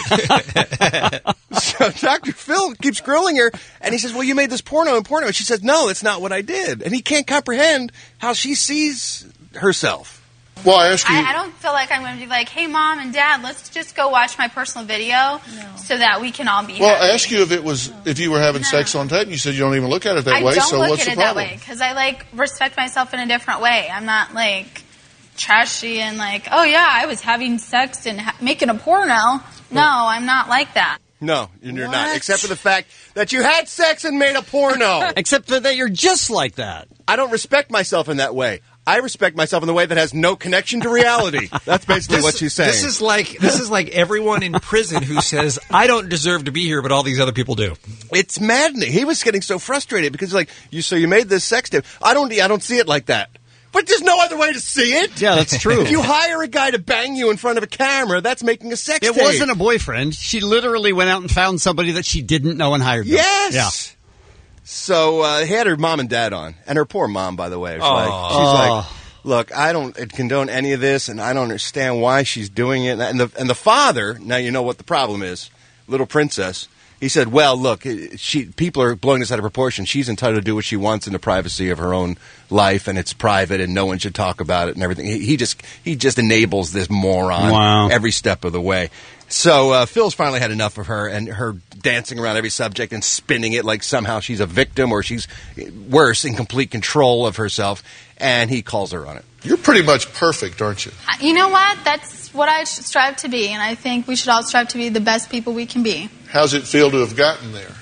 [SPEAKER 14] So Dr. Phil keeps grilling her, and he says, well, you made this porno in porno. And she says, no, it's not what I did. And he can't comprehend how she sees herself.
[SPEAKER 16] Well, I ask you.
[SPEAKER 17] I don't feel like I'm going to be like, hey, Mom and Dad, let's just go watch my personal video so that we can all be
[SPEAKER 16] Well,
[SPEAKER 17] happy.
[SPEAKER 16] I ask you if you were having sex on tape, and you said you don't even look at it that way.
[SPEAKER 17] I don't
[SPEAKER 16] So
[SPEAKER 17] look
[SPEAKER 16] what's
[SPEAKER 17] at
[SPEAKER 16] the
[SPEAKER 17] it that
[SPEAKER 16] problem?
[SPEAKER 17] way because I respect myself in a different way. I'm not trashy and oh yeah, I was having sex and making a porno. No, I'm not like that.
[SPEAKER 14] No, you're not. Except for the fact that you had sex and made a porno.
[SPEAKER 11] Except for that you're just like that.
[SPEAKER 14] I don't respect myself in that way. I respect myself in the way that has no connection to reality. That's basically what she's saying.
[SPEAKER 10] This is like everyone in prison who says, I don't deserve to be here, but all these other people do.
[SPEAKER 14] It's maddening. He was getting so frustrated because you made this sex tape. I don't see it like that. But there's no other way to see it.
[SPEAKER 11] Yeah, that's true.
[SPEAKER 14] If you hire a guy to bang you in front of a camera, that's making a sex tape.
[SPEAKER 11] It wasn't a boyfriend. She literally went out and found somebody that she didn't know and hired them.
[SPEAKER 14] Yes.
[SPEAKER 11] Yeah.
[SPEAKER 14] So he had her mom and dad on, and her poor mom, by the way. She's like, look, I don't condone any of this, and I don't understand why she's doing it. And the father, now you know what the problem is, little princess. He said, well, look, people are blowing this out of proportion. She's entitled to do what she wants in the privacy of her own life, and it's private, and no one should talk about it and everything. He just enables this moron every step of the way. So Phil's finally had enough of her and her dancing around every subject and spinning it like somehow she's a victim or she's, worse, in complete control of herself, and he calls her on it.
[SPEAKER 16] You're pretty much perfect, aren't you?
[SPEAKER 17] You know what? That's what I strive to be, and I think we should all strive to be the best people we can be.
[SPEAKER 16] How's it feel to have gotten there?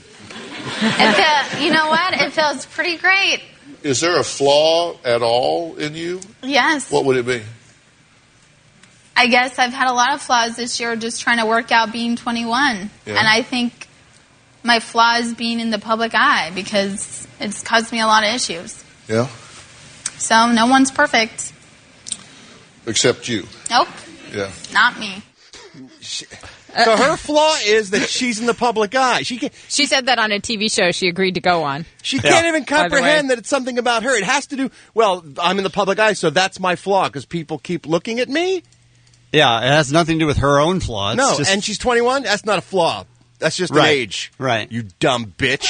[SPEAKER 17] You know what? It feels pretty great.
[SPEAKER 16] Is there a flaw at all in you?
[SPEAKER 17] Yes.
[SPEAKER 16] What would it be?
[SPEAKER 17] I guess I've had a lot of flaws this year just trying to work out being 21.
[SPEAKER 16] Yeah.
[SPEAKER 17] And I think my flaw is being in the public eye because it's caused me a lot of issues.
[SPEAKER 16] Yeah.
[SPEAKER 17] So no one's perfect.
[SPEAKER 16] Except you.
[SPEAKER 17] Nope.
[SPEAKER 16] Yeah.
[SPEAKER 17] Not me.
[SPEAKER 14] So her flaw is that she's in the public eye.
[SPEAKER 13] She said that on a TV show she agreed to go on.
[SPEAKER 14] She can't even comprehend that it's something about her. It has to do, well, I'm in the public eye, so that's my flaw because people keep looking at me.
[SPEAKER 11] Yeah, it has nothing to do with her own flaw. It's
[SPEAKER 14] No,
[SPEAKER 11] just-
[SPEAKER 14] and she's 21. That's not a flaw. That's just an
[SPEAKER 11] Right.
[SPEAKER 14] age.
[SPEAKER 11] Right.
[SPEAKER 14] You dumb bitch.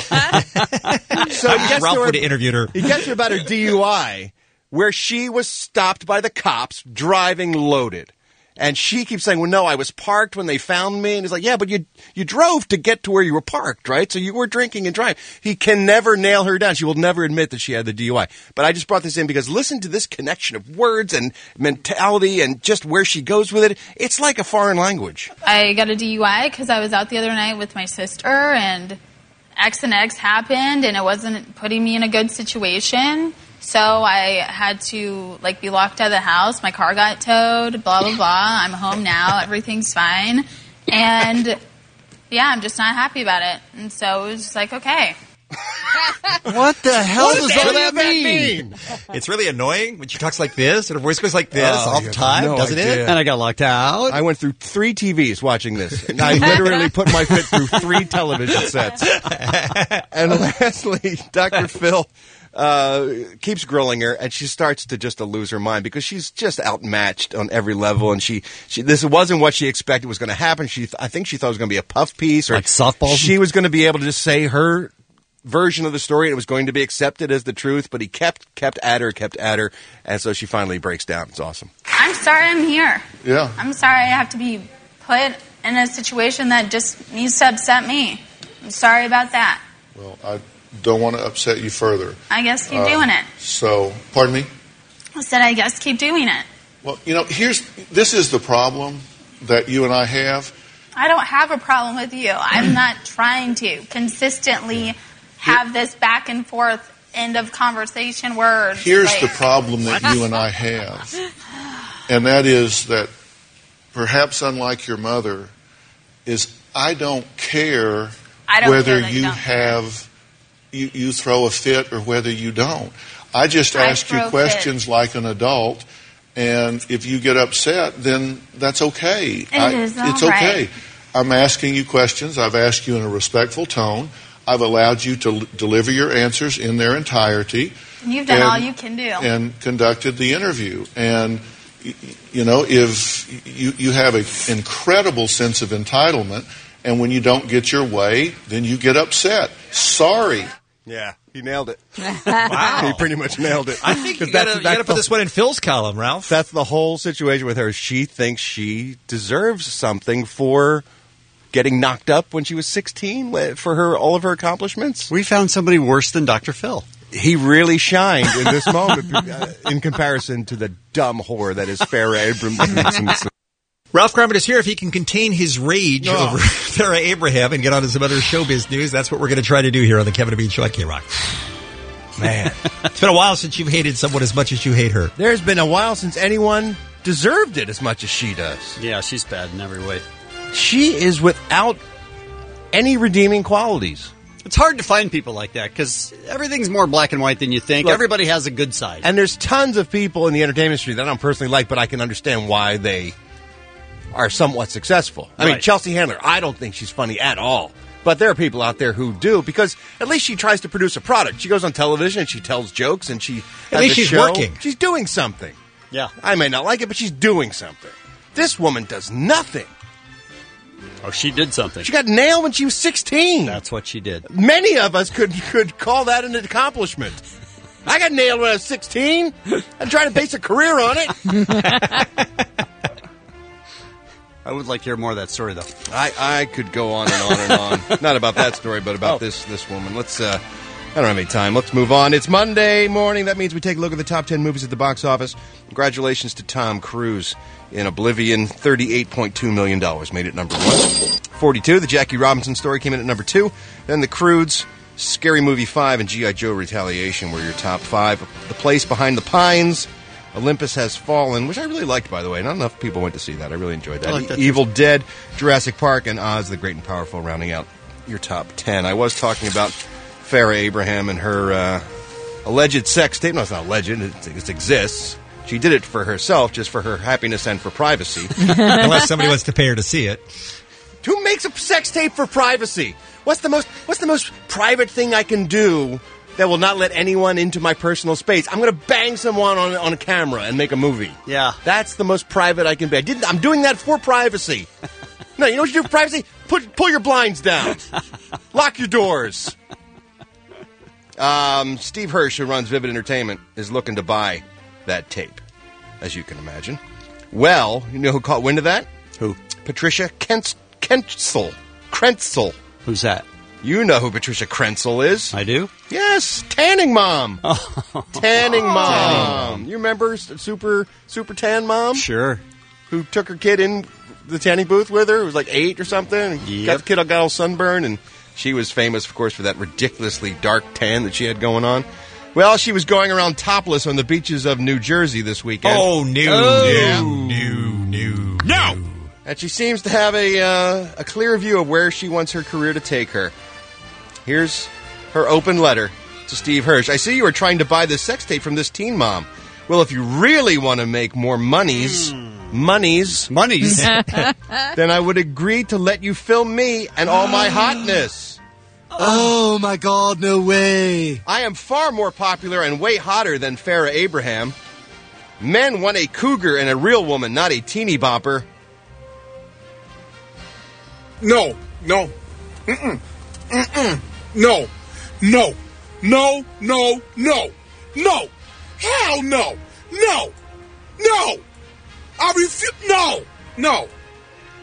[SPEAKER 14] So he gets
[SPEAKER 10] Ralph
[SPEAKER 14] to her,
[SPEAKER 10] would have interviewed her.
[SPEAKER 14] He gets to her about her DUI, where she was stopped by the cops driving loaded. And she keeps saying, well, no, I was parked when they found me. And he's like, yeah, but you drove to get to where you were parked, right? So you were drinking and driving. He can never nail her down. She will never admit that she had the DUI. But I just brought this in because listen to this connection of words and mentality and just where she goes with it. It's like a foreign language.
[SPEAKER 17] I got a DUI because I was out the other night with my sister and X and X happened and it wasn't putting me in a good situation. So I had to be locked out of the house. My car got towed, blah, blah, blah. I'm home now. Everything's fine. And yeah, I'm just not happy about it. And so it was just like, okay.
[SPEAKER 11] What the hell
[SPEAKER 10] What
[SPEAKER 11] does
[SPEAKER 10] the hell
[SPEAKER 11] all that
[SPEAKER 10] does that
[SPEAKER 11] mean?
[SPEAKER 10] It's really annoying when she talks like this and her voice goes like this
[SPEAKER 14] Oh,
[SPEAKER 10] all
[SPEAKER 14] you
[SPEAKER 10] the
[SPEAKER 14] have
[SPEAKER 10] time,
[SPEAKER 14] no
[SPEAKER 10] doesn't
[SPEAKER 14] idea.
[SPEAKER 10] it?
[SPEAKER 11] And I got locked out.
[SPEAKER 14] I went through 3 TVs watching this. And I literally put my foot through 3 television sets. And lastly, Dr. Phil keeps grilling her, and she starts to just lose her mind because she's just outmatched on every level. And she this wasn't what she expected was going to happen. I think she thought it was going to be a puff piece or
[SPEAKER 11] Like softballs?
[SPEAKER 14] She was going to be able to just say her version of the story, and it was going to be accepted as the truth. But he kept at her, and so she finally breaks down. It's awesome.
[SPEAKER 17] I'm sorry I'm here.
[SPEAKER 16] Yeah.
[SPEAKER 17] I'm sorry I have to be put in a situation that just needs to upset me. I'm sorry about that.
[SPEAKER 16] Well, I don't want to upset you further.
[SPEAKER 17] I guess keep doing it.
[SPEAKER 16] So, pardon me?
[SPEAKER 17] I said, I guess keep doing it.
[SPEAKER 16] Well, this is the problem that you and I have.
[SPEAKER 17] I don't have a problem with you. I'm not trying to consistently have this back and forth end of conversation words.
[SPEAKER 16] Here's the problem that you and I have. And that is that perhaps unlike your mother, is I don't care whether you have you throw a fit or whether you don't. I just ask you questions like an adult, and if you get upset, then that's okay. It's okay. I'm asking you questions. I've asked you in a respectful tone. I've allowed you to deliver your answers in their entirety.
[SPEAKER 17] You've done all you can do. And
[SPEAKER 16] conducted the interview. And, if you have an incredible sense of entitlement, and when you don't get your way, then you get upset. Sorry.
[SPEAKER 14] Yeah, he nailed it. Wow. He pretty much nailed it.
[SPEAKER 10] I think you got to put this one in Phil's column, Ralph.
[SPEAKER 14] That's the whole situation with her. She thinks she deserves something for getting knocked up when she was 16 for all of her accomplishments.
[SPEAKER 11] We found somebody worse than Dr. Phil.
[SPEAKER 14] He really shined in this moment in comparison to the dumb whore that is Farrah Abraham.
[SPEAKER 10] Ralph Garman is here. If he can contain his rage over Farrah Abraham and get on to some other showbiz news, that's what we're going to try to do here on the Kevin and Bean Show at K-Rock. Man, it's been a while since you've hated someone as much as you hate her.
[SPEAKER 14] There's been a while since anyone deserved it as much as she does.
[SPEAKER 11] Yeah, she's bad in every way.
[SPEAKER 14] She is without any redeeming qualities.
[SPEAKER 11] It's hard to find people like that because everything's more black and white than you think.
[SPEAKER 14] Look,
[SPEAKER 11] everybody has a good side.
[SPEAKER 14] And there's tons of people in the entertainment industry that I don't personally like, but I can understand why they are somewhat successful. I mean, Chelsea Handler, I don't think she's funny at all. But there are people out there who do, because at least she tries to produce a product. She goes on television and she tells jokes and she
[SPEAKER 10] at least she's working.
[SPEAKER 14] She's doing something.
[SPEAKER 11] Yeah.
[SPEAKER 14] I may not like it, but she's doing something. This woman does nothing.
[SPEAKER 11] Oh, she did something.
[SPEAKER 14] She got nailed when she was 16.
[SPEAKER 11] That's what she did.
[SPEAKER 14] Many of us could call that an accomplishment. I got nailed when I was 16. I'm trying to base a career on it.
[SPEAKER 11] I would like to hear more of that story, though.
[SPEAKER 14] I could go on and on and on. Not about that story, but about this woman. Let's, I don't have any time. Let's move on. It's Monday morning. That means we take a look at the top 10 movies at the box office. Congratulations to Tom Cruise in Oblivion. $38.2 million. Made it number 1. 42, the Jackie Robinson story came in at number 2. Then The Croods, Scary Movie 5, and G.I. Joe Retaliation were your top 5. The Place Behind the Pines, Olympus Has Fallen, which I really liked, by the way. Not enough people went to see that. I really enjoyed that.
[SPEAKER 11] I like that
[SPEAKER 14] Evil Dead, Jurassic Park, and Oz the Great and Powerful rounding out your top 10. I was talking about Farrah Abraham and her alleged sex tape. No, it's not alleged. It exists. She did it for herself, just for her happiness and for privacy.
[SPEAKER 10] Unless somebody wants to pay her to see it.
[SPEAKER 14] Who makes a sex tape for privacy? What's the most private thing I can do that will not let anyone into my personal space? I'm going to bang someone on a camera and make a movie.
[SPEAKER 11] Yeah.
[SPEAKER 14] That's the most private I can be. I'm doing that for privacy. No, you know what you do for privacy? Pull your blinds down. Lock your doors. Steve Hirsch, who runs Vivid Entertainment, is looking to buy that tape, as you can imagine. Well, you know who caught wind of that?
[SPEAKER 11] Who?
[SPEAKER 14] Patricia Krenzel.
[SPEAKER 11] Who's that?
[SPEAKER 14] You know who Patricia Krenzel is.
[SPEAKER 11] I do?
[SPEAKER 14] Yes, Tanning Mom. Tanning Mom. You remember Super Tan Mom?
[SPEAKER 11] Sure.
[SPEAKER 14] Who took her kid in the tanning booth with her? It was like 8 or something.
[SPEAKER 11] Yep.
[SPEAKER 14] Got the kid got all sunburned, and she was famous, of course, for that ridiculously dark tan that she had going on. Well, she was going around topless on the beaches of New Jersey this weekend.
[SPEAKER 10] Oh, no.
[SPEAKER 14] And she seems to have a clear view of where she wants her career to take her. Here's her open letter to Steve Hirsch. I see you are trying to buy this sex tape from this teen mom. Well, if you really want to make more monies, then I would agree to let you film me and all my hotness.
[SPEAKER 11] Oh, my God, no way.
[SPEAKER 14] I am far more popular and way hotter than Farrah Abraham. Men want a cougar and a real woman, not a teeny bopper.
[SPEAKER 16] No. Mm-mm. No. Hell no. I refuse. No.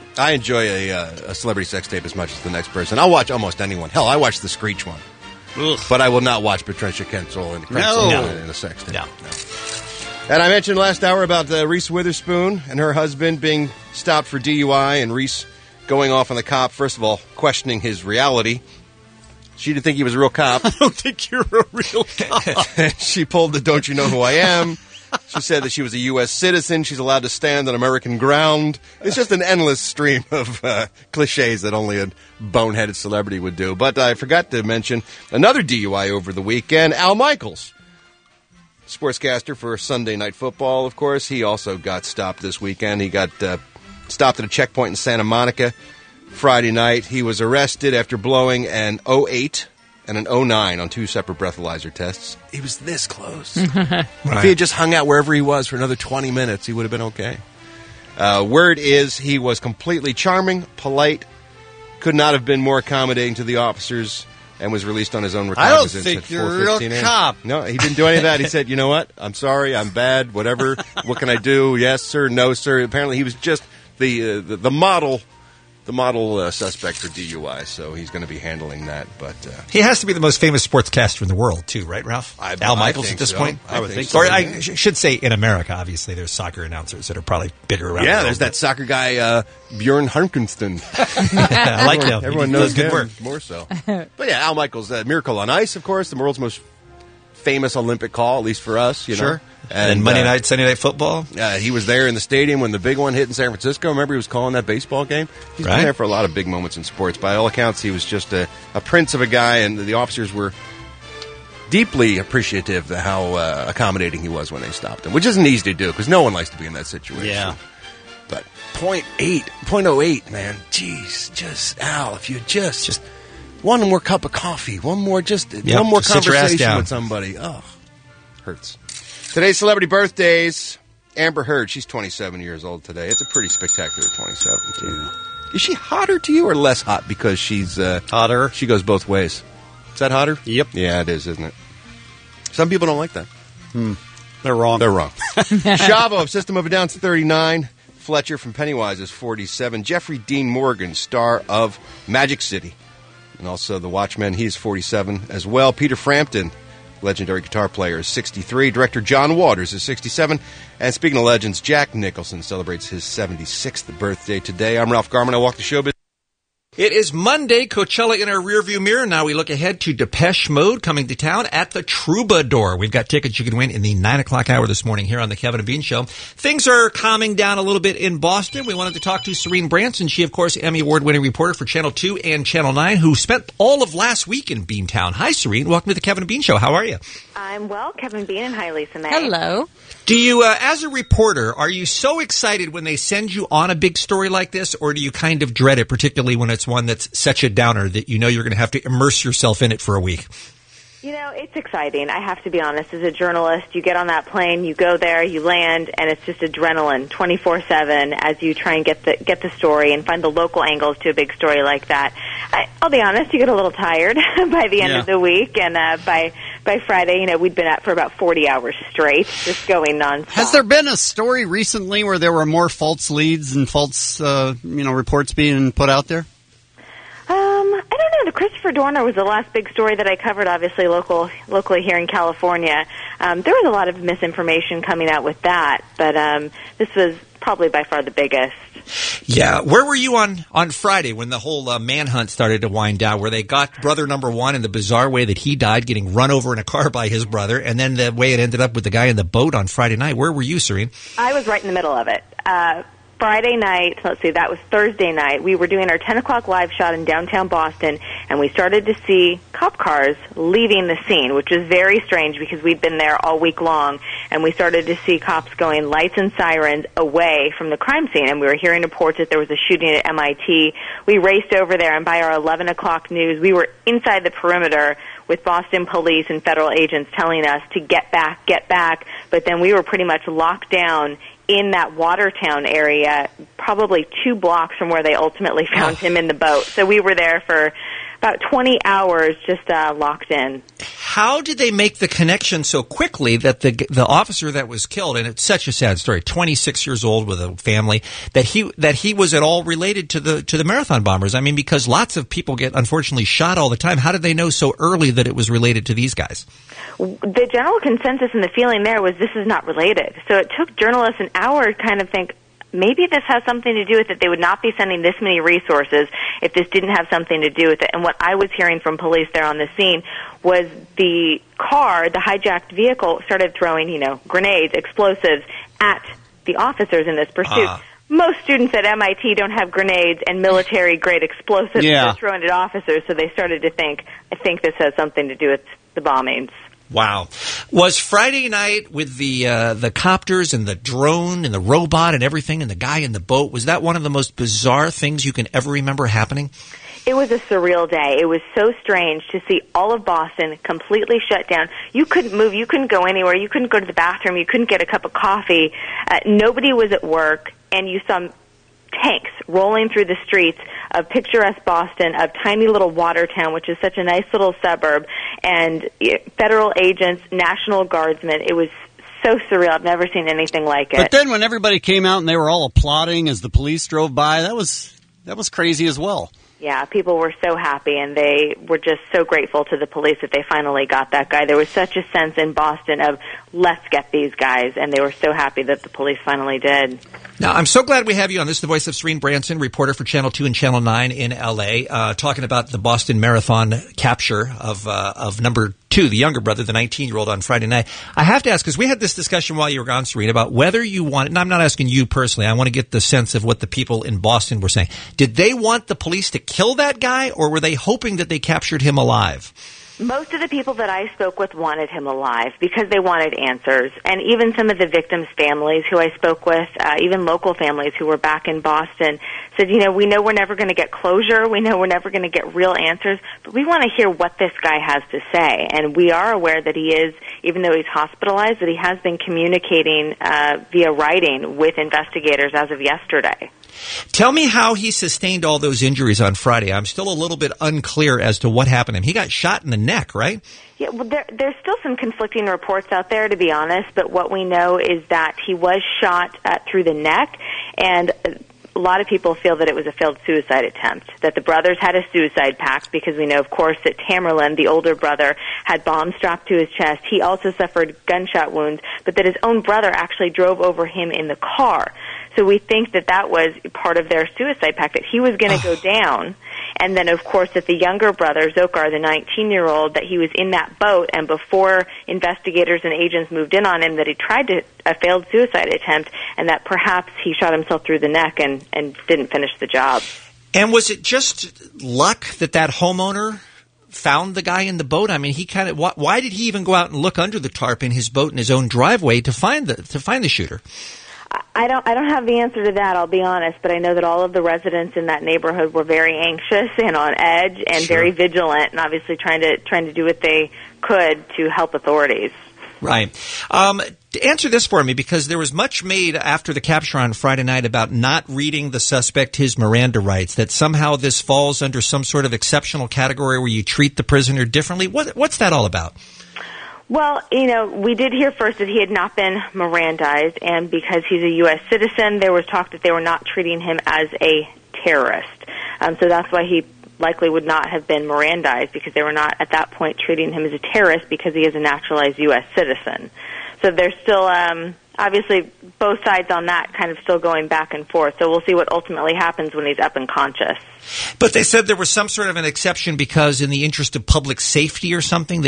[SPEAKER 14] I enjoy a celebrity sex tape as much as the next person. I'll watch almost anyone. Hell, I watch the Screech one.
[SPEAKER 11] Ugh.
[SPEAKER 14] But I will not watch Patricia Kensel in a sex tape.
[SPEAKER 10] No.
[SPEAKER 14] And I mentioned last hour about Reese Witherspoon and her husband being stopped for DUI and Reese going off on the cop, first of all, questioning his reality. She didn't think he was a real cop.
[SPEAKER 11] I don't think you're a real cop.
[SPEAKER 14] She pulled the "Don't you know who I am?" She said that she was a U.S. citizen. She's allowed to stand on American ground. It's just an endless stream of cliches that only a boneheaded celebrity would do. But I forgot to mention another DUI over the weekend. Al Michaels, sportscaster for Sunday Night Football, of course. He also got stopped this weekend. He got stopped at a checkpoint in Santa Monica Friday night. He was arrested after blowing an 08 and an 09 on 2 separate breathalyzer tests. He was this close.
[SPEAKER 10] Right.
[SPEAKER 14] If he had just hung out wherever he was for another 20 minutes, he would have been okay. Word is he was completely charming, polite, could not have been more accommodating to the officers, and was released on his own recognizance.
[SPEAKER 11] I don't think
[SPEAKER 14] at
[SPEAKER 11] you're a real
[SPEAKER 14] 4:15 a.m.
[SPEAKER 11] cop.
[SPEAKER 14] No, he didn't do any of that. He said, you know what? I'm sorry. I'm bad. Whatever. What can I do? Yes, sir. No, sir. Apparently he was just the model suspect for DUI, so he's going to be handling that. But
[SPEAKER 10] he has to be the most famous sportscaster in the world, too, right, Ralph? Al Michaels at this point?
[SPEAKER 14] I would think so.
[SPEAKER 10] Or I should say in America, obviously, there's soccer announcers that are probably bigger around the world.
[SPEAKER 14] Yeah, there's that soccer guy, Bjorn Harkenston.
[SPEAKER 10] I like him.
[SPEAKER 14] Everyone
[SPEAKER 10] He
[SPEAKER 14] knows
[SPEAKER 10] does good
[SPEAKER 14] him
[SPEAKER 10] work.
[SPEAKER 14] more so. But yeah, Al Michaels, Miracle on Ice, of course, the world's most famous Olympic call, at least for us, you know.
[SPEAKER 10] Sure. And Monday night, Sunday Night Football.
[SPEAKER 14] He was there in the stadium when the big one hit in San Francisco. Remember, he was calling that baseball game? He's been there for a lot of big moments in sports. By all accounts, he was just a prince of a guy, and the officers were deeply appreciative of how accommodating he was when they stopped him, which isn't easy to do because no one likes to be in that situation.
[SPEAKER 11] Yeah.
[SPEAKER 14] But 0.08, man. Jeez, just, Al, if you just one more cup of coffee, one more conversation with somebody. Oh, hurts. Today's celebrity birthdays. Amber Heard, she's 27 years old today. It's a pretty spectacular 27, too. Is she hotter to you or less hot because she's
[SPEAKER 11] hotter?
[SPEAKER 14] She goes both ways. Is that hotter?
[SPEAKER 11] Yep.
[SPEAKER 14] Yeah, it is, isn't it? Some people don't like that.
[SPEAKER 11] They're wrong.
[SPEAKER 14] They're wrong. Chavo of System of a Down's 39. Fletcher from Pennywise is 47. Jeffrey Dean Morgan, star of Magic City. And also The Watchmen, he's 47 as well. Peter Frampton, legendary guitar player, is 63. Director John Waters is 67. And speaking of legends, Jack Nicholson celebrates his 76th birthday today. I'm Ralph Garman. I walk the showbiz.
[SPEAKER 10] It is Monday, Coachella in our rearview mirror. Now we look ahead to Depeche Mode coming to town at the Troubadour. We've got tickets you can win in the 9 o'clock hour this morning here on the Kevin and Bean Show. Things are calming down a little bit in Boston. We wanted to talk to Serene Branson. She, of course, Emmy Award-winning reporter for Channel 2 and Channel 9, who spent all of last week in Beantown. Hi, Serene. Welcome to the Kevin and Bean Show. How are you?
[SPEAKER 18] I'm well, Kevin Bean, and hi, Lisa May.
[SPEAKER 13] Hello.
[SPEAKER 10] Do you, as a reporter, are you so excited when they send you on a big story like this, or do you kind of dread it, particularly when it's one that's such a downer that you know you're going to have to immerse yourself in it for a week?
[SPEAKER 18] You know, it's exciting. I have to be honest. As a journalist, you get on that plane, you go there, you land, and it's just adrenaline 24/7 as you try and get the story and find the local angles to a big story like that. I'll be honest, you get a little tired by the end of the week, and by Friday, you know, we'd been at for about 40 hours straight, just going nonstop.
[SPEAKER 11] Has there been a story recently where there were more false leads and false, reports being put out there?
[SPEAKER 18] I don't know. The Christopher Dorner was the last big story that I covered, obviously locally here in California. There was a lot of misinformation coming out with that, but this was probably by far the biggest.
[SPEAKER 10] Yeah. Where were you on Friday when the whole manhunt started to wind down, where they got brother number one in the bizarre way that he died, getting run over in a car by his brother, and then the way it ended up with the guy in the boat on Friday night? Where were you, Serene?
[SPEAKER 18] I was right in the middle of it. Friday night, let's see, that was Thursday night, we were doing our 10 o'clock live shot in downtown Boston, and we started to see cop cars leaving the scene, which was very strange because we'd been there all week long, and we started to see cops going lights and sirens away from the crime scene, and we were hearing reports that there was a shooting at MIT. We raced over there, and by our 11 o'clock news, we were inside the perimeter with Boston police and federal agents telling us to get back, but then we were pretty much locked down in that Watertown area, probably 2 blocks from where they ultimately found him in the boat. So we were there for about 20 hours just locked in.
[SPEAKER 10] How did they make the connection so quickly that the officer that was killed, and it's such a sad story, 26 years old with a family, that he was at all related to the marathon bombers? I mean, because lots of people get unfortunately shot all the time. How did they know so early that it was related to these guys?
[SPEAKER 18] The general consensus and the feeling there was this is not related. So it took journalists an hour to kind of think, maybe this has something to do with it. They would not be sending this many resources if this didn't have something to do with it. And what I was hearing from police there on the scene was the car, the hijacked vehicle, started throwing, grenades, explosives at the officers in this pursuit. Most students at MIT don't have grenades and military-grade explosives they're throwing at officers, so they started to think, I think this has something to do with the bombings.
[SPEAKER 10] Wow. Was Friday night with the copters and the drone and the robot and everything and the guy in the boat, was that one of the most bizarre things you can ever remember happening?
[SPEAKER 18] It was a surreal day. It was so strange to see all of Boston completely shut down. You couldn't move. You couldn't go anywhere. You couldn't go to the bathroom. You couldn't get a cup of coffee. Nobody was at work, and you saw tanks rolling through the streets of picturesque Boston, of tiny little Watertown, which is such a nice little suburb, and federal agents, National Guardsmen. It was so surreal. I've never seen anything like it.
[SPEAKER 11] But then when everybody came out and they were all applauding as the police drove by, that was crazy as well.
[SPEAKER 18] Yeah, people were so happy, and they were just so grateful to the police that they finally got that guy. There was such a sense in Boston of, let's get these guys, and they were so happy that the police finally did.
[SPEAKER 10] Now, I'm so glad we have you on. This is the voice of Serene Branson, reporter for Channel 2 and Channel 9 in L.A., talking about the Boston Marathon capture of number 2, the younger brother, the 19-year-old, on Friday night. I have to ask, because we had this discussion while you were gone, Serene, about whether you want, and I'm not asking you personally, I want to get the sense of what the people in Boston were saying. Did they want the police to kill that guy, or were they hoping that they captured him alive?
[SPEAKER 18] Most of the people that I spoke with wanted him alive because they wanted answers. And even some of the victims' families who I spoke with, even local families who were back in Boston, said, we know we're never going to get closure. We know we're never going to get real answers. But we want to hear what this guy has to say. And we are aware that he is, even though he's hospitalized, that he has been communicating via writing with investigators as of yesterday.
[SPEAKER 10] Tell me how he sustained all those injuries on Friday. I'm still a little bit unclear as to what happened to him. He got shot in the neck, right?
[SPEAKER 18] Yeah, well, there's still some conflicting reports out there, to be honest, but what we know is that he was shot through the neck, and a lot of people feel that it was a failed suicide attempt, that the brothers had a suicide pact, because we know, of course, that Tamerlan, the older brother, had bombs strapped to his chest. He also suffered gunshot wounds, but that his own brother actually drove over him in the car. So we think that that was part of their suicide pact, that he was going to go down. And then, of course, that the younger brother, Dzhokhar, the 19-year-old, that he was in that boat, and before investigators and agents moved in on him, that he tried a failed suicide attempt, and that perhaps he shot himself through the neck and didn't finish the job.
[SPEAKER 10] And was it just luck that homeowner found the guy in the boat? I mean, why did he even go out and look under the tarp in his boat in his own driveway to find the shooter?
[SPEAKER 18] I don't have the answer to that, I'll be honest, but I know that all of the residents in that neighborhood were very anxious and on edge and very vigilant, and obviously trying to do what they could to help authorities.
[SPEAKER 10] Right. Answer this for me, because there was much made after the capture on Friday night about not reading the suspect his Miranda rights, that somehow this falls under some sort of exceptional category where you treat the prisoner differently. What's that all about?
[SPEAKER 18] Well, we did hear first that he had not been Mirandized, and because he's a U.S. citizen, there was talk that they were not treating him as a terrorist. So that's why he likely would not have been Mirandized, because they were not at that point treating him as a terrorist because he is a naturalized U.S. citizen. So there's still, obviously, both sides on that kind of still going back and forth. So we'll see what ultimately happens when he's up and conscious.
[SPEAKER 10] But they said there was some sort of an exception because in the interest of public safety or something.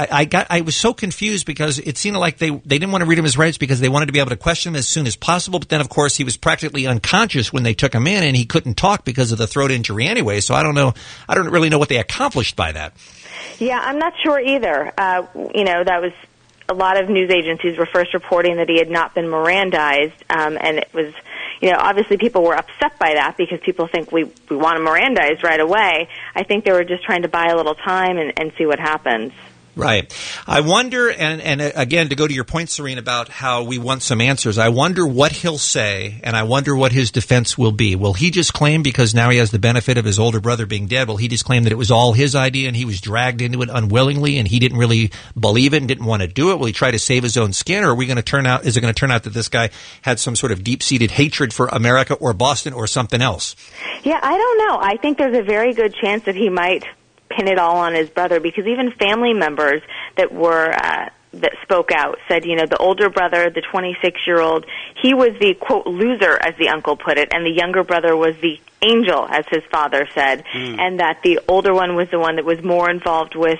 [SPEAKER 10] I was so confused because it seemed like they didn't want to read him his rights because they wanted to be able to question him as soon as possible. But then, of course, he was practically unconscious when they took him in, and he couldn't talk because of the throat injury anyway. So I don't really know what they accomplished by that.
[SPEAKER 18] Yeah, I'm not sure either. That was a lot of news agencies were first reporting that he had not been Mirandized, and it was, obviously people were upset by that because people think we want him Mirandized right away. I think they were just trying to buy a little time and see what happens.
[SPEAKER 10] Right. I wonder, and again, to go to your point, Serene, about how we want some answers, I wonder what he'll say, and I wonder what his defense will be. Will he just claim, because now he has the benefit of his older brother being dead, will he just claim that it was all his idea and he was dragged into it unwillingly and he didn't really believe it and didn't want to do it? Will he try to save his own skin, or is it going to turn out that this guy had some sort of deep-seated hatred for America or Boston or something else?
[SPEAKER 18] Yeah, I don't know. I think there's a very good chance that he might pin it all on his brother, because even family members that spoke out said, the older brother, the 26-year-old, he was the, quote, loser, as the uncle put it, and the younger brother was the angel, as his father said, and that the older one was the one that was more involved with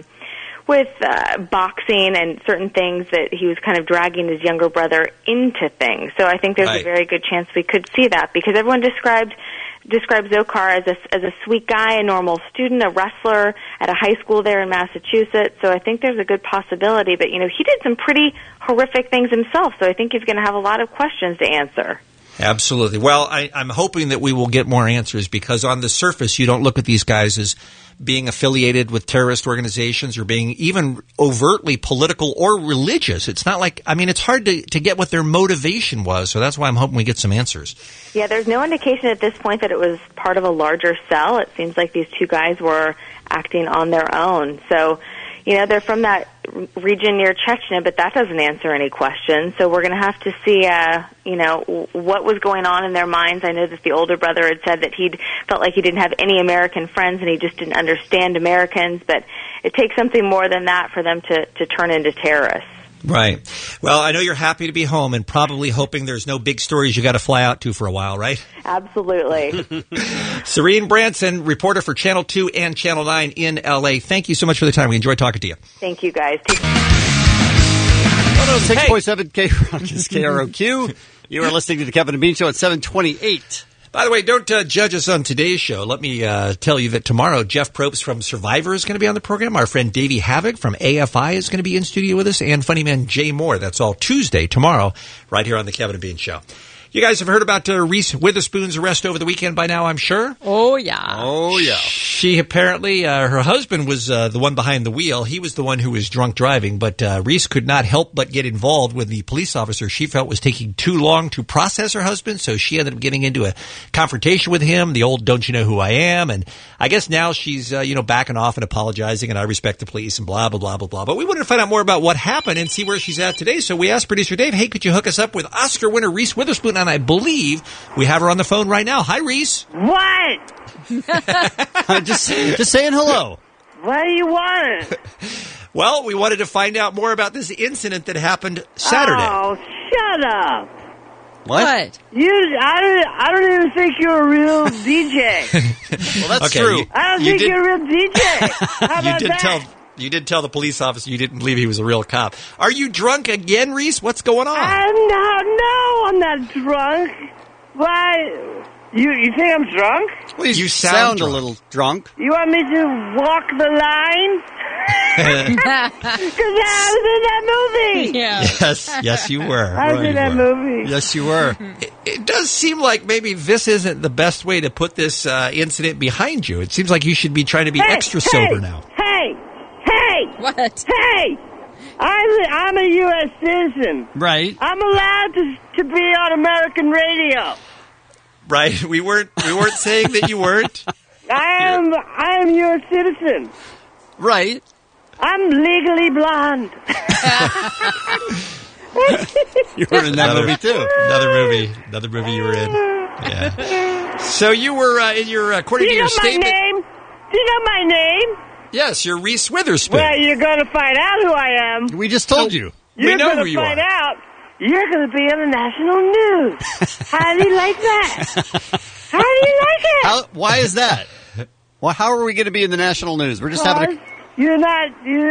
[SPEAKER 18] boxing and certain things, that he was kind of dragging his younger brother into things. So I think there's a very good chance we could see that, because everyone describes Dzhokhar as a sweet guy, a normal student, a wrestler at a high school there in Massachusetts. So I think there's a good possibility. But, he did some pretty horrific things himself, so I think he's going to have a lot of questions to answer.
[SPEAKER 10] Absolutely. Well, I'm hoping that we will get more answers, because on the surface, you don't look at these guys as being affiliated with terrorist organizations or being even overtly political or religious. It's not like, it's hard to get what their motivation was. So that's why I'm hoping we get some answers.
[SPEAKER 18] Yeah, there's no indication at this point that it was part of a larger cell. It seems like these two guys were acting on their own. So, they're from that region near Chechnya, but that doesn't answer any questions. So we're going to have to see, what was going on in their minds. I know that the older brother had said that he'd felt like he didn't have any American friends and he just didn't understand Americans, but it takes something more than that for them to turn into terrorists.
[SPEAKER 10] Right. Well, I know you're happy to be home and probably hoping there's no big stories you got to fly out to for a while, right?
[SPEAKER 18] Absolutely.
[SPEAKER 10] Serene Branson, reporter for Channel 2 and Channel 9 in L.A. Thank you so much for the time. We enjoyed talking to you.
[SPEAKER 18] Thank you, guys.
[SPEAKER 11] 106.7 K-Rock is KROQ. You are listening to the Kevin and Bean Show at 7:28.
[SPEAKER 10] By the way, don't judge us on today's show. Let me tell you that tomorrow, Jeff Probst from Survivor is going to be on the program. Our friend Davey Havoc from AFI is going to be in studio with us, and funny man Jay Moore. That's all Tuesday, tomorrow, right here on the Kevin and Bean Show. You guys have heard about Reese Witherspoon's arrest over the weekend by now, I'm sure?
[SPEAKER 13] Oh, yeah.
[SPEAKER 10] Oh, yeah. She apparently, her husband was the one behind the wheel. He was the one who was drunk driving, but Reese could not help but get involved with the police officer she felt was taking too long to process her husband, so she ended up getting into a confrontation with him, the old don't you know who I am, and I guess now she's, backing off and apologizing, and I respect the police and blah, blah, blah, blah, blah. But we wanted to find out more about what happened and see where she's at today, so we asked producer Dave, hey, could you hook us up with Oscar winner Reese Witherspoon? And I believe we have her on the phone right now. Hi, Reese.
[SPEAKER 19] What?
[SPEAKER 11] just saying hello.
[SPEAKER 19] What do you want?
[SPEAKER 10] Well, we wanted to find out more about this incident that happened Saturday.
[SPEAKER 19] Oh, shut up.
[SPEAKER 11] What?
[SPEAKER 19] I don't even think you're a real DJ.
[SPEAKER 11] Well, that's true.
[SPEAKER 19] I don't think you're a real DJ. How about that?
[SPEAKER 10] You did tell the police officer you didn't believe he was a real cop. Are you drunk again, Reese? What's going on?
[SPEAKER 19] I'm not drunk. Why? You think I'm drunk?
[SPEAKER 11] Well, you sound a little drunk.
[SPEAKER 19] You want me to walk the line? Because I was in that movie.
[SPEAKER 13] Yeah.
[SPEAKER 10] Yes, you were.
[SPEAKER 19] I was in that movie.
[SPEAKER 11] Yes, you were.
[SPEAKER 10] It does seem like maybe this isn't the best way to put this incident behind you. It seems like you should be trying to be extra sober now.
[SPEAKER 19] Hey!
[SPEAKER 13] What?
[SPEAKER 19] Hey! I'm a U.S. citizen.
[SPEAKER 11] Right.
[SPEAKER 19] I'm allowed to be on American radio.
[SPEAKER 10] Right. We weren't saying that you weren't.
[SPEAKER 19] I am U.S. citizen.
[SPEAKER 11] Right.
[SPEAKER 19] I'm legally blonde.
[SPEAKER 11] You were in that movie too.
[SPEAKER 10] Another movie you were in. Yeah. So you were in your according to your statement.
[SPEAKER 19] Do you know my name?
[SPEAKER 10] Yes, you're Reese Witherspoon.
[SPEAKER 19] Well, you're going to find out who I am.
[SPEAKER 11] We just told you.
[SPEAKER 19] You're
[SPEAKER 10] know
[SPEAKER 19] going
[SPEAKER 10] who
[SPEAKER 19] to
[SPEAKER 10] you
[SPEAKER 19] find
[SPEAKER 10] are.
[SPEAKER 19] out. You're going to be on the national news. How do you like that? How do you like it?
[SPEAKER 11] Why is that? Well, how are we going to be in the national news? We're just having a...
[SPEAKER 19] You're not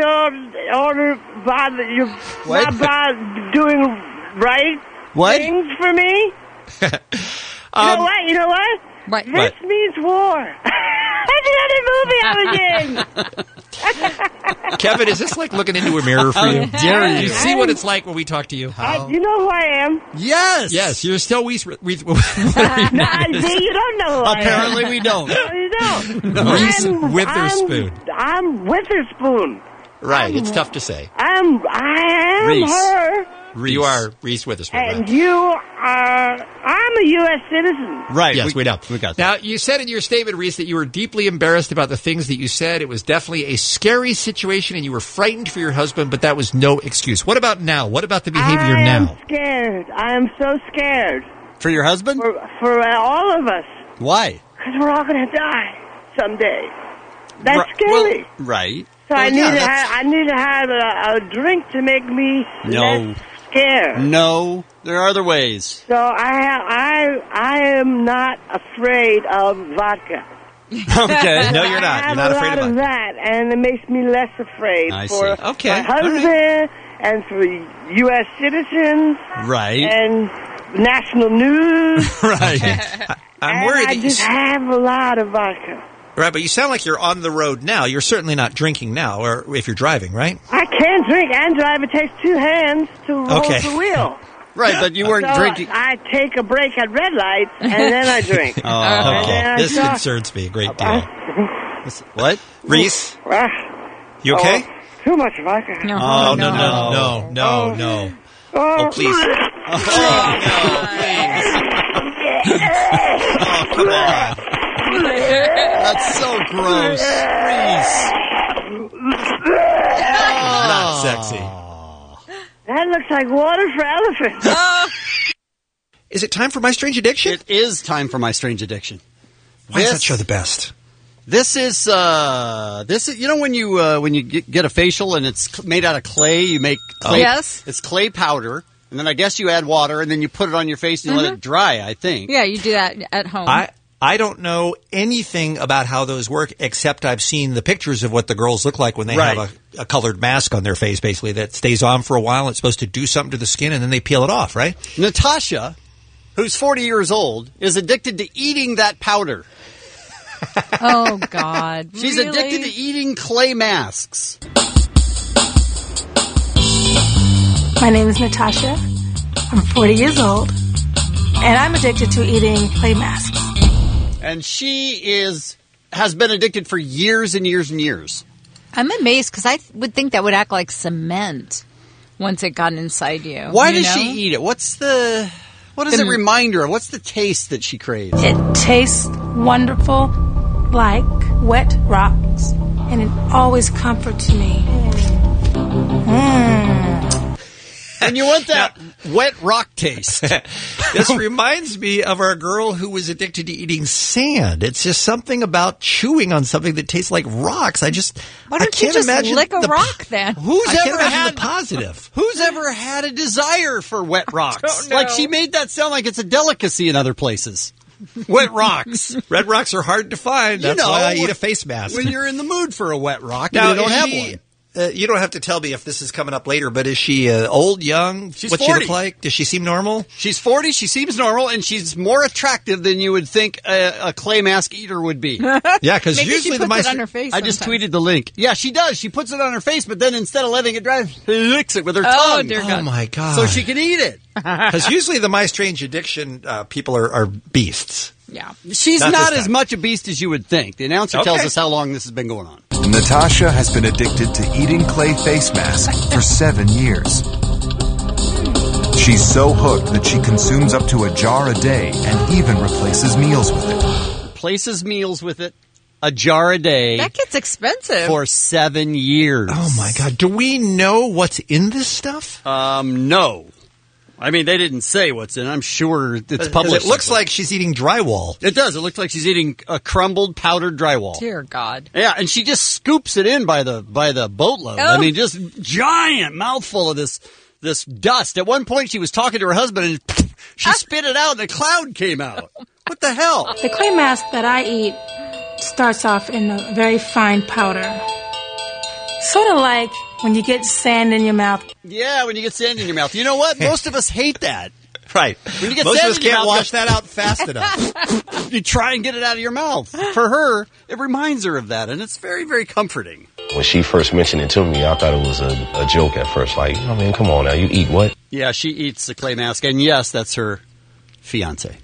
[SPEAKER 19] doing right things for me. You know what? This means war. That's another movie I was in.
[SPEAKER 10] Kevin, is this like looking into a mirror for you?
[SPEAKER 11] Dare you?
[SPEAKER 10] You see what it's like when we talk to you?
[SPEAKER 19] You know who I am?
[SPEAKER 11] Yes.
[SPEAKER 10] Yes, you're still Reese.
[SPEAKER 19] You don't know who I am.
[SPEAKER 11] Apparently we don't.
[SPEAKER 19] No, you don't.
[SPEAKER 10] Reese Witherspoon.
[SPEAKER 19] I'm Witherspoon.
[SPEAKER 10] Right, it's tough to say.
[SPEAKER 19] I am
[SPEAKER 10] Reese.
[SPEAKER 19] her.
[SPEAKER 10] Reese. You are Reese Witherspoon.
[SPEAKER 19] And
[SPEAKER 10] right?
[SPEAKER 19] you are, I'm a U.S. citizen.
[SPEAKER 11] Right.
[SPEAKER 10] Yes, we know.
[SPEAKER 11] We got that.
[SPEAKER 10] Now, you said in your statement, Reese, that you were deeply embarrassed about the things that you said. It was definitely a scary situation, and you were frightened for your husband, but that was no excuse. What about now? What about the behavior
[SPEAKER 19] I am
[SPEAKER 10] now?
[SPEAKER 19] scared. I am so scared.
[SPEAKER 11] For your husband?
[SPEAKER 19] For all of us.
[SPEAKER 11] Why?
[SPEAKER 19] Because we're all going to die someday. That's scary.
[SPEAKER 11] Well, right.
[SPEAKER 19] So
[SPEAKER 11] well,
[SPEAKER 19] I need to have a drink to make me less scared.
[SPEAKER 11] No, there are other ways.
[SPEAKER 19] So I am not afraid of vodka.
[SPEAKER 11] Okay.
[SPEAKER 10] No, you're not.
[SPEAKER 19] I
[SPEAKER 10] You're not afraid
[SPEAKER 19] have a lot of that, and it makes me less afraid
[SPEAKER 11] I
[SPEAKER 19] for
[SPEAKER 11] see. Okay.
[SPEAKER 19] my husband and for U.S. citizens.
[SPEAKER 11] Right.
[SPEAKER 19] And national news.
[SPEAKER 11] Right.
[SPEAKER 10] I'm worried
[SPEAKER 19] I
[SPEAKER 10] that
[SPEAKER 19] just have a lot of vodka.
[SPEAKER 10] Right, but you sound like you're on the road now. You're certainly not drinking now, or if you're driving, right?
[SPEAKER 19] I can drink and drive. It takes two hands to roll the wheel.
[SPEAKER 11] Right, but you weren't
[SPEAKER 19] So
[SPEAKER 11] drinking.
[SPEAKER 19] I take a break at red lights, and then I drink.
[SPEAKER 10] Oh, okay.
[SPEAKER 19] And
[SPEAKER 10] This concerns me a great deal.
[SPEAKER 11] What?
[SPEAKER 10] Reese? You okay?
[SPEAKER 19] Too much vodka.
[SPEAKER 10] Oh, no. Oh, please. Oh, come on.
[SPEAKER 11] That's so gross. Reese.
[SPEAKER 10] Not sexy.
[SPEAKER 19] That looks like water for elephants.
[SPEAKER 10] Is it time for My Strange Addiction?
[SPEAKER 11] It is time for My Strange Addiction.
[SPEAKER 10] Why is that show the best?
[SPEAKER 11] This is you know when you get a facial and it's made out of clay, you make clay.
[SPEAKER 13] Yes.
[SPEAKER 11] It's clay powder, and then I guess you add water, and then you put it on your face and you let it dry, I think.
[SPEAKER 13] Yeah, you do that at home.
[SPEAKER 10] I don't know anything about how those work, except I've seen the pictures of what the girls look like when they have a colored mask on their face, basically, that stays on for a while. It's supposed to do something to the skin, and then they peel it off, right?
[SPEAKER 11] Natasha, who's 40 years old, is addicted to eating that powder.
[SPEAKER 13] Oh, God.
[SPEAKER 11] She's
[SPEAKER 13] Really?
[SPEAKER 11] addicted to eating clay masks.
[SPEAKER 20] My name is Natasha. I'm 40 years old, and I'm addicted to eating clay masks.
[SPEAKER 11] And she has been addicted for years and years and years.
[SPEAKER 13] I'm amazed because I would think that would act like cement once it got inside you.
[SPEAKER 11] Why does she eat it? What does it remind her of? What's the taste that she craves?
[SPEAKER 20] It tastes wonderful, like wet rocks, and it always comforts me.
[SPEAKER 11] And you want that wet rock taste.
[SPEAKER 10] This reminds me of our girl who was addicted to eating sand. It's just something about chewing on something that tastes like rocks.
[SPEAKER 13] Why don't you just lick a rock then?
[SPEAKER 11] Who's ever had
[SPEAKER 10] the positive?
[SPEAKER 11] Who's ever had a desire for wet rocks? Like she made that sound like it's a delicacy in other places. Wet rocks.
[SPEAKER 10] Red rocks are hard to find. That's why I eat a face mask.
[SPEAKER 11] When you're in the mood for a wet rock,
[SPEAKER 10] now,
[SPEAKER 11] you don't have one.
[SPEAKER 10] You don't have to tell me if this is coming up later, but is she old, young?
[SPEAKER 11] She's
[SPEAKER 10] What's
[SPEAKER 11] 40.
[SPEAKER 10] she look like? Does she seem normal?
[SPEAKER 11] She's 40. She seems normal, and she's more attractive than you would think a clay mask eater would be.
[SPEAKER 10] Yeah, because
[SPEAKER 13] Maybe
[SPEAKER 10] usually
[SPEAKER 13] she puts it on her face.
[SPEAKER 11] I just
[SPEAKER 13] sometimes.
[SPEAKER 11] tweeted the link. Yeah, she does. She puts it on her face, but then instead of letting it dry, she licks it with her
[SPEAKER 13] Oh,
[SPEAKER 11] tongue.
[SPEAKER 13] dear God.
[SPEAKER 10] Oh, my God.
[SPEAKER 11] So she can eat it.
[SPEAKER 10] Because usually the My Strange Addiction people are beasts.
[SPEAKER 13] Yeah.
[SPEAKER 11] She's
[SPEAKER 10] Not
[SPEAKER 11] not
[SPEAKER 10] this
[SPEAKER 11] as
[SPEAKER 10] time.
[SPEAKER 11] much a beast as you would think. The announcer tells us how long this has been going on.
[SPEAKER 21] Natasha has been addicted to eating clay face masks for 7 years. She's so hooked that she consumes up to a jar a day and even replaces meals with it.
[SPEAKER 11] Replaces meals with it, a jar a day.
[SPEAKER 13] That gets expensive.
[SPEAKER 11] For 7 years.
[SPEAKER 10] Oh, my God. Do we know what's in this stuff?
[SPEAKER 11] No. I mean, they didn't say what's in it. I'm sure it's published.
[SPEAKER 10] It looks like she's eating drywall.
[SPEAKER 11] It does. It looks like she's eating a crumbled, powdered drywall.
[SPEAKER 13] Dear God.
[SPEAKER 11] Yeah, and she just scoops it in by the boatload.
[SPEAKER 13] Oh.
[SPEAKER 11] I mean, just giant mouthful of this dust. At one point, she was talking to her husband, and she spit it out, and a cloud came out. What the hell?
[SPEAKER 20] The clay mask that I eat starts off in a very fine powder. Sort of like when you get sand in your mouth.
[SPEAKER 11] Yeah, when you get sand in your mouth. You know what? Most of us hate that.
[SPEAKER 10] Right.
[SPEAKER 11] When you get
[SPEAKER 10] Most
[SPEAKER 11] sand
[SPEAKER 10] of us
[SPEAKER 11] in your
[SPEAKER 10] can't
[SPEAKER 11] mouth,
[SPEAKER 10] wash that out fast enough.
[SPEAKER 11] You try and get it out of your mouth. For her, it reminds her of that, and it's very, very comforting.
[SPEAKER 22] When she first mentioned it to me, I thought it was a joke at first. Like, I mean, come on now, you eat what?
[SPEAKER 11] Yeah, she eats the clay mask, and yes, that's her fiance.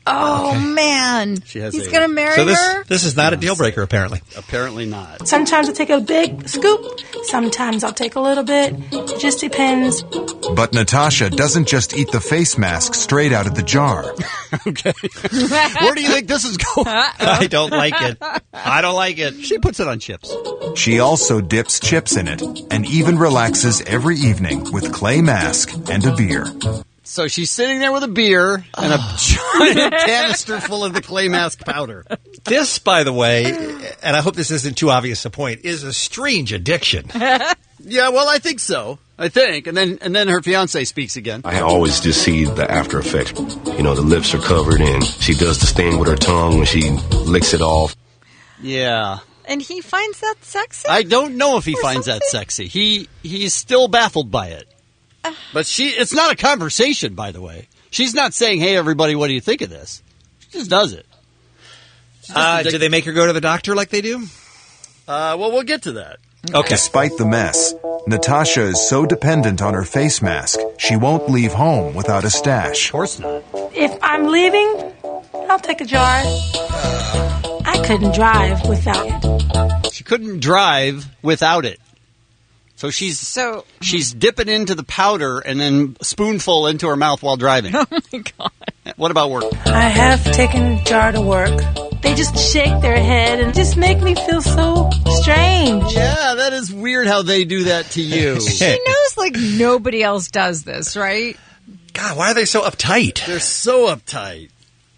[SPEAKER 13] Oh, man.
[SPEAKER 11] She has
[SPEAKER 13] He's going to marry her?
[SPEAKER 10] This is not a deal breaker, apparently.
[SPEAKER 11] Apparently not.
[SPEAKER 20] Sometimes I'll take a big scoop. Sometimes I'll take a little bit. It just depends.
[SPEAKER 21] But Natasha doesn't just eat the face mask straight out of the jar.
[SPEAKER 11] Okay. Where do you think this is going?
[SPEAKER 10] I don't like it. I don't like it.
[SPEAKER 11] She puts it on chips.
[SPEAKER 21] She also dips chips in it and even relaxes every evening with clay mask and a beer.
[SPEAKER 11] So she's sitting there with a beer and a giant canister full of the clay mask powder.
[SPEAKER 10] This, by the way, and I hope this isn't too obvious a point, is a strange addiction.
[SPEAKER 11] Yeah, well, I think so. I think. And then her fiance speaks again.
[SPEAKER 22] I always just see the after effect. You know, the lips are covered and she does the thing with her tongue when she licks it off.
[SPEAKER 11] Yeah.
[SPEAKER 13] And he finds that sexy?
[SPEAKER 11] I don't know if he finds that sexy. He's still baffled by it. But it's not a conversation, by the way. She's not saying, hey, everybody, what do you think of this? She just does it.
[SPEAKER 10] Do they make her go to the doctor like they do?
[SPEAKER 11] Well, we'll get to that.
[SPEAKER 10] Okay.
[SPEAKER 21] Despite the mess, Natasha is so dependent on her face mask, she won't leave home without a stash.
[SPEAKER 11] Of course not.
[SPEAKER 20] If I'm leaving, I'll take a jar. I couldn't drive without it.
[SPEAKER 11] She couldn't drive without it. So she's dipping into the powder and then spoonful into her mouth while driving.
[SPEAKER 13] Oh, my God.
[SPEAKER 11] What about work?
[SPEAKER 20] I have taken jar to work. They just shake their head and just make me feel so strange.
[SPEAKER 11] Yeah, that is weird how they do that to you.
[SPEAKER 13] She knows like nobody else does this, right?
[SPEAKER 10] God, why are they so uptight?
[SPEAKER 11] They're so uptight.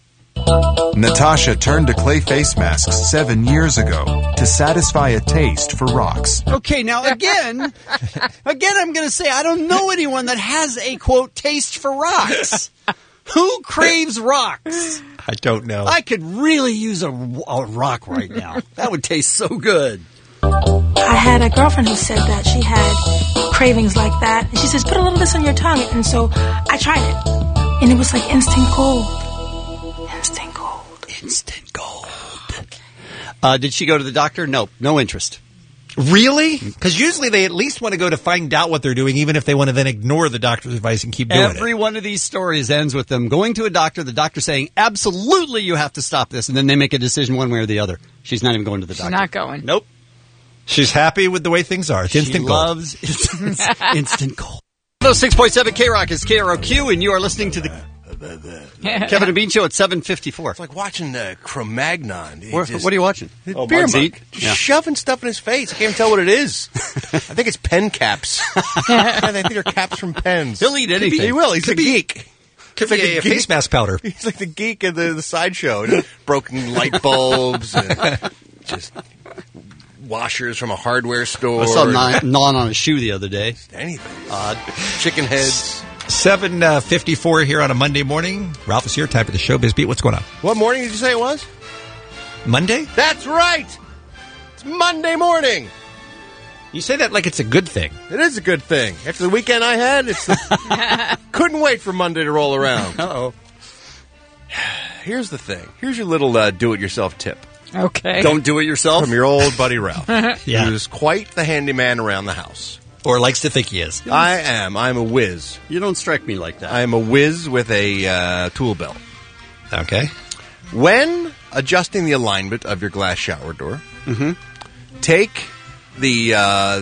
[SPEAKER 21] Natasha turned to clay face masks 7 years ago to satisfy a taste for rocks.
[SPEAKER 11] Okay, now again, I'm going to say I don't know anyone that has a, quote, taste for rocks. Who craves rocks?
[SPEAKER 10] I don't know.
[SPEAKER 11] I could really use a rock right now. That would taste so good.
[SPEAKER 20] I had a girlfriend who said that she had cravings like that. And she says, put a little of this on your tongue. And so I tried it. And it was like instant gold. Instant gold.
[SPEAKER 11] Instant gold. Did she go to the doctor? Nope. No interest.
[SPEAKER 10] Really? Because usually they at least want to go to find out what they're doing, even if they want to then ignore the doctor's advice and keep doing it.
[SPEAKER 11] Every one of these stories ends with them going to a doctor, the doctor saying, absolutely you have to stop this, and then they make a decision one way or the other. She's not even going to the doctor.
[SPEAKER 13] She's not going.
[SPEAKER 11] Nope.
[SPEAKER 10] She's happy with the way things are. It's instant gold.
[SPEAKER 11] She loves instant gold. 106.7 K-Rock is KROQ, and you are listening to the Kevin and Bean Show at 7:54.
[SPEAKER 14] It's like watching Cro-Magnon.
[SPEAKER 11] What are you watching?
[SPEAKER 14] Beer mug. Shoving stuff in his face. I can't even tell what it is. I think it's pen caps. I think they're caps from pens.
[SPEAKER 11] He'll eat anything.
[SPEAKER 14] He will. He's a geek.
[SPEAKER 10] Could be a face mask powder.
[SPEAKER 14] He's like the geek of the sideshow. Broken light bulbs and just washers from a hardware store.
[SPEAKER 11] I saw gnawing on a shoe the other day.
[SPEAKER 14] Anything. Chicken heads.
[SPEAKER 10] 7:54 here on a Monday morning. Ralph is here. Time for the Showbiz Beat. What's going on?
[SPEAKER 14] What morning did you say it was?
[SPEAKER 10] Monday?
[SPEAKER 14] That's right. It's Monday morning.
[SPEAKER 10] You say that like it's a good thing.
[SPEAKER 14] It is a good thing. After the weekend I had, couldn't wait for Monday to roll around.
[SPEAKER 11] Uh-oh.
[SPEAKER 14] Here's the thing. Here's your little do-it-yourself tip.
[SPEAKER 13] Okay.
[SPEAKER 11] Don't do it yourself?
[SPEAKER 14] From your old buddy Ralph.
[SPEAKER 10] Yeah.
[SPEAKER 14] Who's quite the handyman around the house.
[SPEAKER 10] Or likes to think he is.
[SPEAKER 14] I am. I'm a whiz.
[SPEAKER 11] You don't strike me like that.
[SPEAKER 14] I'm a whiz with a tool belt.
[SPEAKER 10] Okay.
[SPEAKER 14] When adjusting the alignment of your glass shower door, take the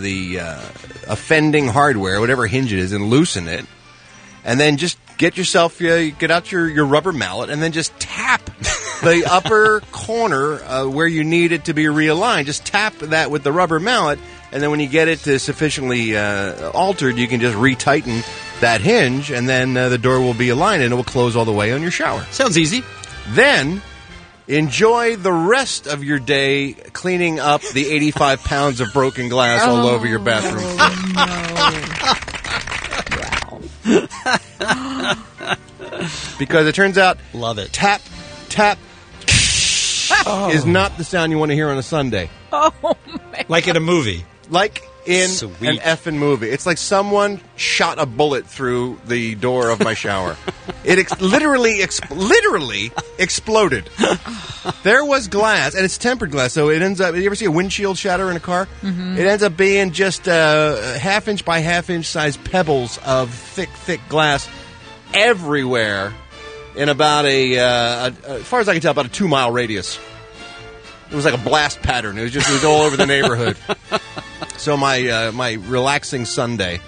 [SPEAKER 14] offending hardware, whatever hinge it is, and loosen it, and then just get out your rubber mallet, and then just tap the upper corner where you need it to be realigned. Just tap that with the rubber mallet. And then when you get it to sufficiently altered, you can just retighten that hinge, and then the door will be aligned, and it will close all the way on your shower.
[SPEAKER 11] Sounds easy.
[SPEAKER 14] Then enjoy the rest of your day cleaning up the 85 pounds of broken glass all over your bathroom. Because it turns out,
[SPEAKER 11] love it.
[SPEAKER 14] Tap, tap is not the sound you want to hear on a Sunday.
[SPEAKER 13] Oh, man.
[SPEAKER 10] Like in a movie.
[SPEAKER 14] Like in
[SPEAKER 11] Sweet.
[SPEAKER 14] an effing movie. It's like someone shot a bullet through the door of my shower. It literally exploded. There was glass, and it's tempered glass, so it ends up... You ever see a windshield shatter in a car?
[SPEAKER 13] Mm-hmm.
[SPEAKER 14] It ends up being just half-inch by half-inch size pebbles of thick glass everywhere in about as far as I can tell, about a 2-mile radius. It was like a blast pattern. It was all over the neighborhood. So my relaxing Sunday,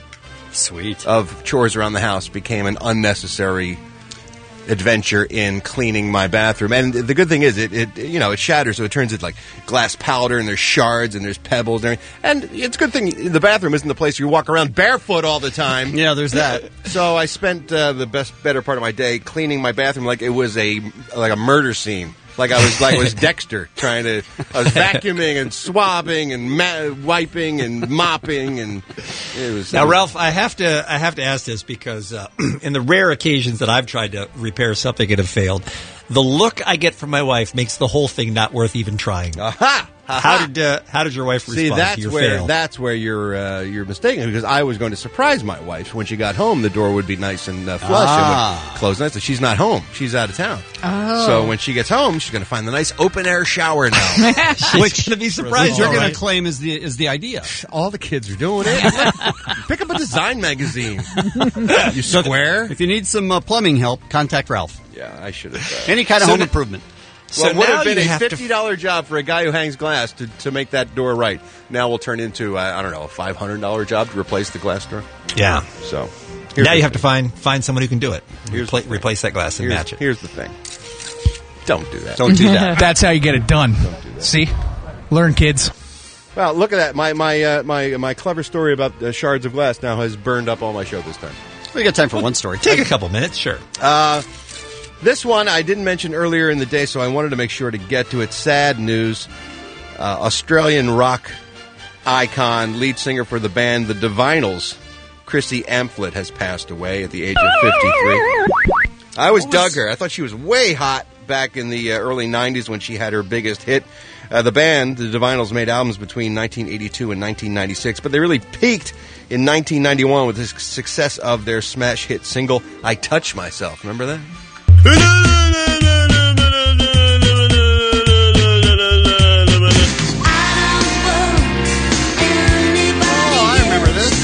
[SPEAKER 14] of chores around the house became an unnecessary adventure in cleaning my bathroom. And the good thing is, it shatters, so it turns into like glass powder, and there's shards and there's pebbles, and it's a good thing the bathroom isn't the place you walk around barefoot all the time.
[SPEAKER 11] Yeah, there's that.
[SPEAKER 14] So I spent the better part of my day cleaning my bathroom like it was a murder scene. Like I was Dexter I was vacuuming and swabbing and wiping and mopping, and it was.
[SPEAKER 10] Now, Ralph, I have to ask this because in the rare occasions that I've tried to repair something and have failed, the look I get from my wife makes the whole thing not worth even trying.
[SPEAKER 14] Aha!
[SPEAKER 10] How did your wife respond to your fail?
[SPEAKER 14] That's where you're mistaken, because I was going to surprise my wife when she got home. The door would be nice and flush and would close nicely. She's not home; she's out of town.
[SPEAKER 13] Oh.
[SPEAKER 14] So when she gets home, she's going to find the nice open air shower now.
[SPEAKER 10] Which going to be surprised.
[SPEAKER 11] You're going to claim is the idea.
[SPEAKER 14] All the kids are doing it. Pick up a design magazine. You square.
[SPEAKER 11] If you need some plumbing help, contact Ralph.
[SPEAKER 14] Yeah, I should have.
[SPEAKER 11] Any kind of home improvement.
[SPEAKER 14] So it would have been a $50 job for a guy who hangs glass to make that door right. Now we'll turn into, a $500 job to replace the glass door.
[SPEAKER 10] Yeah.
[SPEAKER 14] So
[SPEAKER 10] now you have to find someone who can do it. Replace that glass and match it.
[SPEAKER 14] Here's the thing. Don't do that.
[SPEAKER 10] Don't do that.
[SPEAKER 1] That's how you get it done. See? Learn, kids.
[SPEAKER 14] Well, look at that. My clever story about shards of glass now has burned up all my show this time.
[SPEAKER 11] We got time for one story.
[SPEAKER 10] Take a couple minutes, sure.
[SPEAKER 14] This one I didn't mention earlier in the day, so I wanted to make sure to get to it. Sad news. Australian rock icon, lead singer for the band The Divinyls, Chrissy Amphlett, has passed away at the age of 53. I always dug her. I thought she was way hot back in the early 90s when she had her biggest hit. The band, The Divinyls, made albums between 1982 and 1996, but they really peaked in 1991 with the success of their smash hit single, I Touch Myself. Remember that?
[SPEAKER 11] I remember this.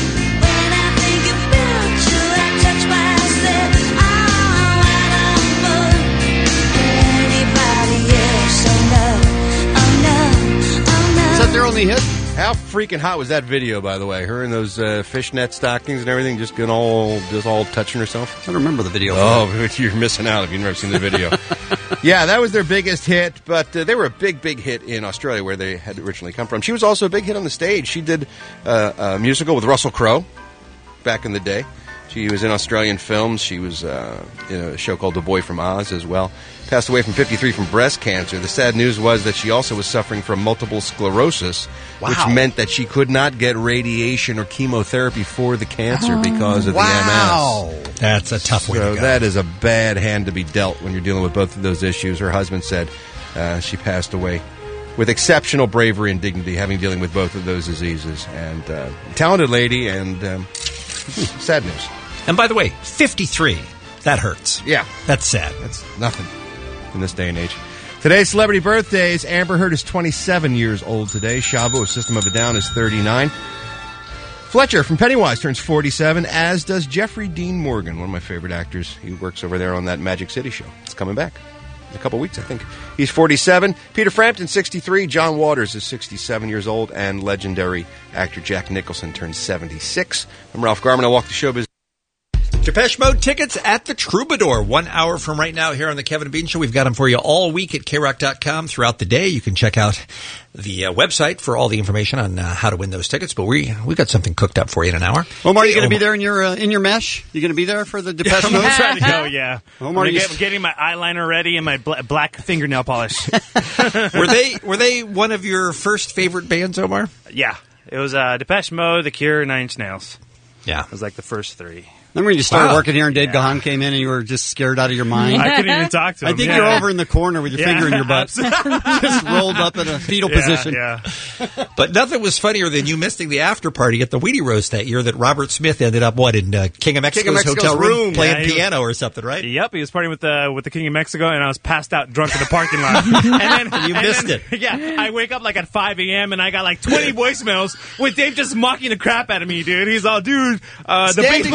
[SPEAKER 11] Is that their only hit?
[SPEAKER 14] How freaking hot was that video, by the way? Her in those fishnet stockings and everything, just all touching herself.
[SPEAKER 11] I don't remember the video.
[SPEAKER 14] Oh, you're missing out if you've never seen the video. Yeah, that was their biggest hit, but they were a big hit in Australia, where they had originally come from. She was also a big hit on the stage. She did a musical with Russell Crowe back in the day. She was in Australian films. She was in a show called The Boy from Oz as well. Passed away from 53 from breast cancer. The sad news was that she also was suffering from multiple sclerosis, which meant that she could not get radiation or chemotherapy for the cancer because of the MS.
[SPEAKER 10] That's a tough way to go.
[SPEAKER 14] That is a bad hand to be dealt when you're dealing with both of those issues. Her husband said she passed away with exceptional bravery and dignity, dealing with both of those diseases. And talented lady, and sad news.
[SPEAKER 10] And by the way, 53. That hurts.
[SPEAKER 14] Yeah.
[SPEAKER 10] That's sad.
[SPEAKER 14] That's nothing in this day and age. Today's celebrity birthdays. Amber Heard is 27 years old today. Shabo of System of a Down is 39. Fletcher from Pennywise turns 47, as does Jeffrey Dean Morgan, one of my favorite actors. He works over there on that Magic City show. It's coming back in a couple weeks, I think. He's 47. Peter Frampton, 63. John Waters is 67 years old. And legendary actor Jack Nicholson turns 76. I'm Ralph Garman. I walk the showbiz.
[SPEAKER 10] Depeche Mode tickets at the Troubadour. 1 hour from right now here on the Kevin and Bean Show. We've got them for you all week at KROC.com throughout the day. You can check out the website for all the information on how to win those tickets. But we got something cooked up for you in an hour.
[SPEAKER 11] Omar, are you going to be there in your mesh? You going to be there for the Depeche Mode?
[SPEAKER 5] I'm trying to go, yeah.
[SPEAKER 11] Omar,
[SPEAKER 5] I'm getting my eyeliner ready and my black fingernail polish.
[SPEAKER 10] Were they one of your first favorite bands, Omar?
[SPEAKER 5] Yeah. It was Depeche Mode, The Cure, Nine Inch Nails.
[SPEAKER 10] Yeah.
[SPEAKER 5] It was like the first three.
[SPEAKER 11] Remember when you started working here and Dave Gahan came in and you were just scared out of your mind?
[SPEAKER 5] I couldn't even talk to him.
[SPEAKER 11] I think you're over in the corner with your finger in your butt. Just rolled up in a fetal position.
[SPEAKER 5] Yeah.
[SPEAKER 10] But nothing was funnier than you missing the after party at the Wheatie Roast that year that Robert Smith ended up, in King of Mexico's hotel room playing piano or something, right?
[SPEAKER 5] Yep, he was partying with the King of Mexico, and I was passed out drunk in the parking lot. And then,
[SPEAKER 10] you missed it.
[SPEAKER 5] Yeah, I wake up at 5 a.m. and I got 20 voicemails with Dave just mocking the crap out of me, dude. He's all, dude, the bass player just showed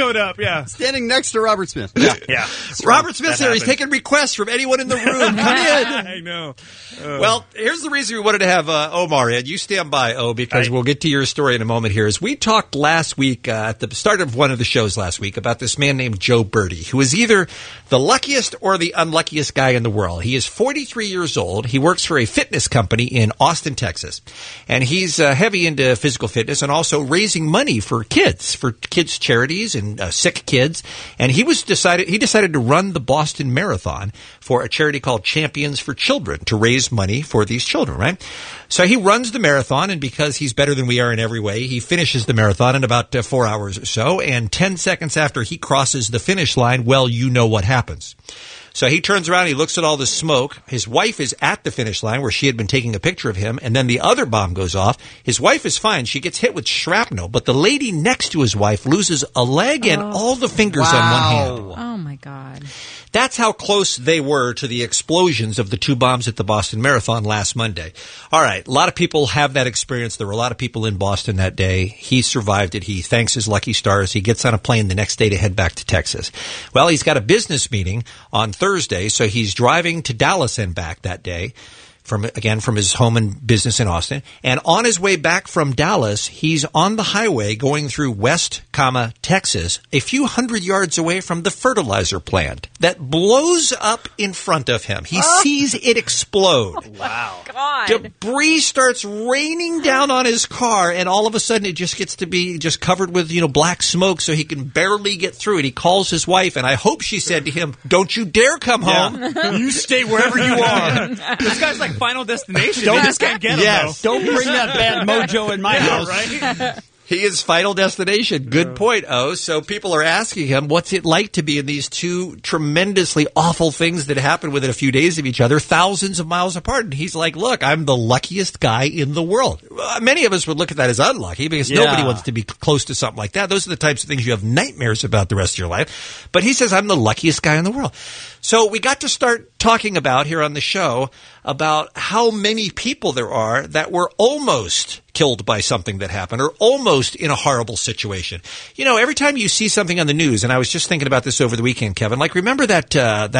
[SPEAKER 5] showed up. Yeah,
[SPEAKER 11] standing next to Robert Smith. Yeah,
[SPEAKER 5] yeah.
[SPEAKER 10] Robert Smith's here. He's taking requests from anyone in the room. Come in.
[SPEAKER 5] I know.
[SPEAKER 10] Well, here's the reason we wanted to have Omar in. You stand by, because we'll get to your story in a moment here. As we talked last week, at the start of one of the shows last week, about this man named Joe Birdie, who is either the luckiest or the unluckiest guy in the world. He is 43 years old. He works for a fitness company in Austin, Texas. And he's heavy into physical fitness and also raising money for kids charities and sick kids. And he decided to run the Boston Marathon for a charity called Champions for Children to raise money for these children, right? So he runs the marathon, and because he's better than we are in every way, he finishes the marathon in about 4 hours or so, and 10 seconds after he crosses the finish line, well, you know what happens. So he turns around, he looks at all the smoke. His wife is at the finish line where she had been taking a picture of him, and then the other bomb goes off. His wife is fine. She gets hit with shrapnel, but the lady next to his wife loses a leg and all the fingers on one hand.
[SPEAKER 13] Oh, my God.
[SPEAKER 10] That's how close they were to the explosions of the 2 bombs at the Boston Marathon last Monday. All right, a lot of people have that experience. There were a lot of people in Boston that day. He survived it. He thanks his lucky stars. He gets on a plane the next day to head back to Texas. Well, he's got a business meeting on Thursday, so he's driving to Dallas and back that day. From his home and business in Austin. And on his way back from Dallas, he's on the highway going through West, Texas, a few hundred yards away from the fertilizer plant that blows up in front of him. He sees it explode.
[SPEAKER 5] Wow.
[SPEAKER 13] God.
[SPEAKER 10] Debris starts raining down on his car, and all of a sudden it just gets to be just covered with, black smoke, so he can barely get through it. He calls his wife, and I hope she said to him, "Don't you dare come home. You stay wherever you are."
[SPEAKER 5] This guy's like Final Destination. They just can't get him,
[SPEAKER 10] Yes.
[SPEAKER 11] Don't bring that bad mojo in my house.
[SPEAKER 5] Right?
[SPEAKER 10] He is Final Destination. Good point, So people are asking him, what's it like to be in these 2 tremendously awful things that happen within a few days of each other, thousands of miles apart? And he's like, look, I'm the luckiest guy in the world. Many of us would look at that as unlucky because nobody wants to be close to something like that. Those are the types of things you have nightmares about the rest of your life. But he says, I'm the luckiest guy in the world. So we got to start talking about here on the show about how many people there are that were almost killed by something that happened or almost in a horrible situation. Every time you see something on the news, and I was just thinking about this over the weekend, Kevin, like remember that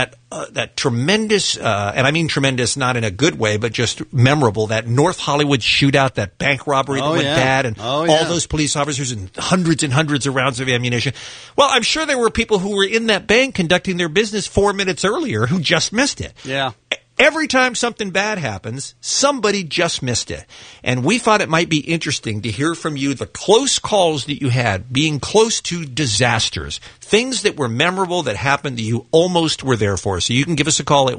[SPEAKER 10] tremendous, and I mean tremendous not in a good way, but just memorable, that North Hollywood shootout, that bank robbery that went bad, and all those police officers and hundreds of rounds of ammunition. Well, I'm sure there were people who were in that bank conducting their business 4 minutes earlier who just missed it.
[SPEAKER 11] Yeah.
[SPEAKER 10] Every time something bad happens, somebody just missed it. And we thought it might be interesting to hear from you the close calls that you had, being close to disasters, things that were memorable that happened that you almost were there for. So you can give us a call at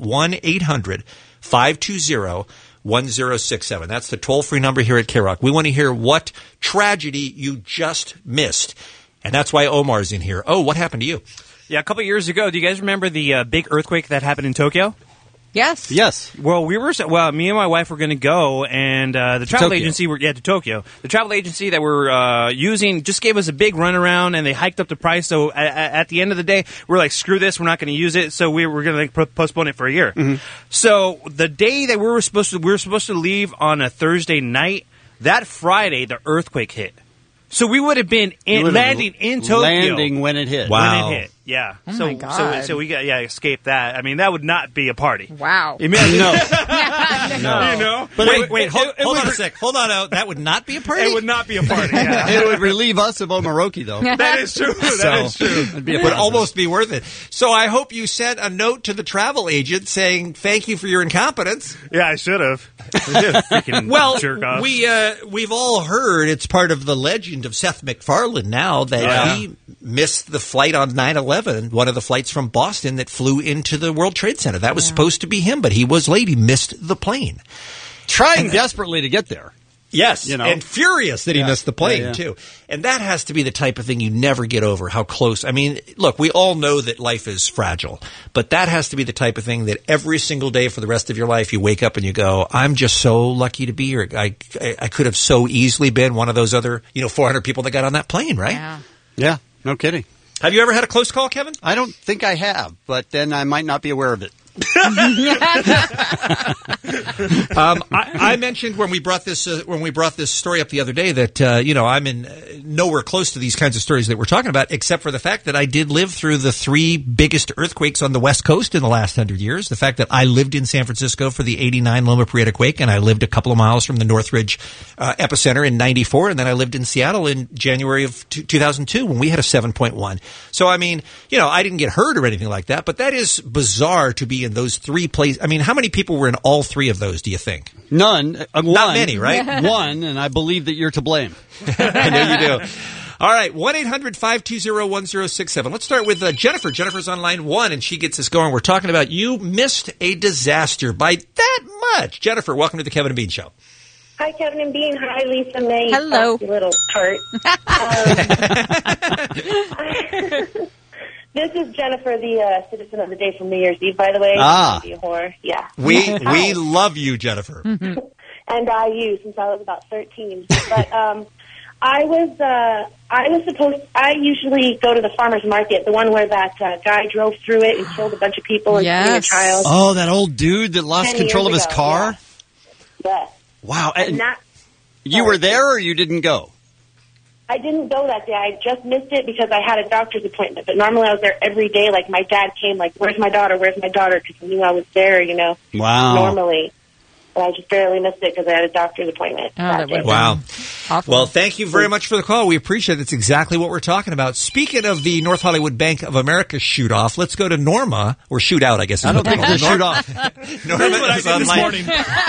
[SPEAKER 10] 1-800-520-1067. That's the toll-free number here at K-Rock. We want to hear what tragedy you just missed. And that's why Omar's in here. Oh, what happened to you?
[SPEAKER 5] Yeah, a couple years ago, do you guys remember the big earthquake that happened in Tokyo?
[SPEAKER 13] Yes.
[SPEAKER 11] Yes.
[SPEAKER 5] Well, me and my wife were going to go, and the travel agency to Tokyo. The travel agency that we're using just gave us a big runaround, and they hiked up the price. So at the end of the day, we're like, screw this, we're not going to use it. So we're going to postpone it for a year. Mm-hmm. So the day that we were supposed to leave on a Thursday night, that Friday the earthquake hit. So we would have been landing in Tokyo.
[SPEAKER 11] Landing when it hit.
[SPEAKER 10] Wow.
[SPEAKER 5] When it hit, yeah.
[SPEAKER 13] Oh my God.
[SPEAKER 5] So we got escaped that. I mean, that would not be a party.
[SPEAKER 13] Wow.
[SPEAKER 5] Imagine,
[SPEAKER 11] No.
[SPEAKER 5] no.
[SPEAKER 10] But wait, hold on a sec. Hold on. That would not be a party?
[SPEAKER 5] It would not be a party. Yeah.
[SPEAKER 11] It would relieve us of Omaroki, though.
[SPEAKER 5] That is true. That is true.
[SPEAKER 10] It would almost be worth it. So I hope you sent a note to the travel agent saying thank you for your incompetence.
[SPEAKER 5] Yeah, I should have.
[SPEAKER 10] Well,
[SPEAKER 5] jerk off.
[SPEAKER 10] We've all heard it's part of the legend of Seth MacFarlane now that he missed the flight on 9/11, one of the flights from Boston that flew into the World Trade Center. That was supposed to be him, but he was late. He missed the plane.
[SPEAKER 11] Trying desperately to get there.
[SPEAKER 10] Yes, and furious that he missed the plane, too. And that has to be the type of thing you never get over, how close. I mean, look, we all know that life is fragile, but that has to be the type of thing that every single day for the rest of your life, you wake up and you go, I'm just so lucky to be here. I could have so easily been one of those other, 400 people that got on that plane, right?
[SPEAKER 11] Yeah, no kidding.
[SPEAKER 10] Have you ever had a close call, Kevin?
[SPEAKER 11] I don't think I have, but then I might not be aware of it.
[SPEAKER 10] I mentioned when we brought this story up the other day that I'm in nowhere close to these kinds of stories that we're talking about, except for the fact that I did live through the 3 biggest earthquakes on the West Coast in the last 100 years. The fact that I lived in San Francisco for the '89 Loma Prieta quake, and I lived a couple of miles from the Northridge epicenter in '94, and then I lived in Seattle in January of 2002 when we had a 7.1. So I mean, I didn't get hurt or anything like that, but that is bizarre to be in those 3 places. I mean, how many people were in all 3 of those, do you think?
[SPEAKER 11] None.
[SPEAKER 10] Not many, right?
[SPEAKER 11] One, and I believe that you're to blame.
[SPEAKER 10] I know you do. All right, 1-800-520-1067. Let's start with Jennifer. Jennifer's on line 1, and she gets us going. We're talking about you missed a disaster by that much. Jennifer, welcome to the Kevin and Bean Show.
[SPEAKER 2] Hi, Kevin and Bean. Hi, Lisa May.
[SPEAKER 13] Hello.
[SPEAKER 2] Little tart. This is Jennifer, the citizen of the day from New Year's Eve, by the way. Be a whore. Yeah.
[SPEAKER 10] We love you, Jennifer.
[SPEAKER 2] And you, since I was about 13. But I usually go to the farmer's market, the one where that guy drove through it and killed a bunch of people, including a child.
[SPEAKER 11] Oh, that old dude that lost control of his car?
[SPEAKER 2] Yes.
[SPEAKER 11] Wow. And you were there or you didn't go?
[SPEAKER 2] I didn't go that day. I just missed it because I had a doctor's appointment. But normally I was there every day. Like, my dad came, like, where's my daughter? Where's my daughter? Because he knew I was there,
[SPEAKER 11] Wow.
[SPEAKER 2] Normally. But I just barely missed it because I had a doctor's appointment.
[SPEAKER 10] Wow. Well, thank you very much for the call. We appreciate it. It's exactly what we're talking about. Speaking of the North Hollywood Bank of America shoot-off, let's go to Norma, or shoot-out, I guess.
[SPEAKER 11] I don't think it's a shoot-off.
[SPEAKER 10] Norma is on this morning.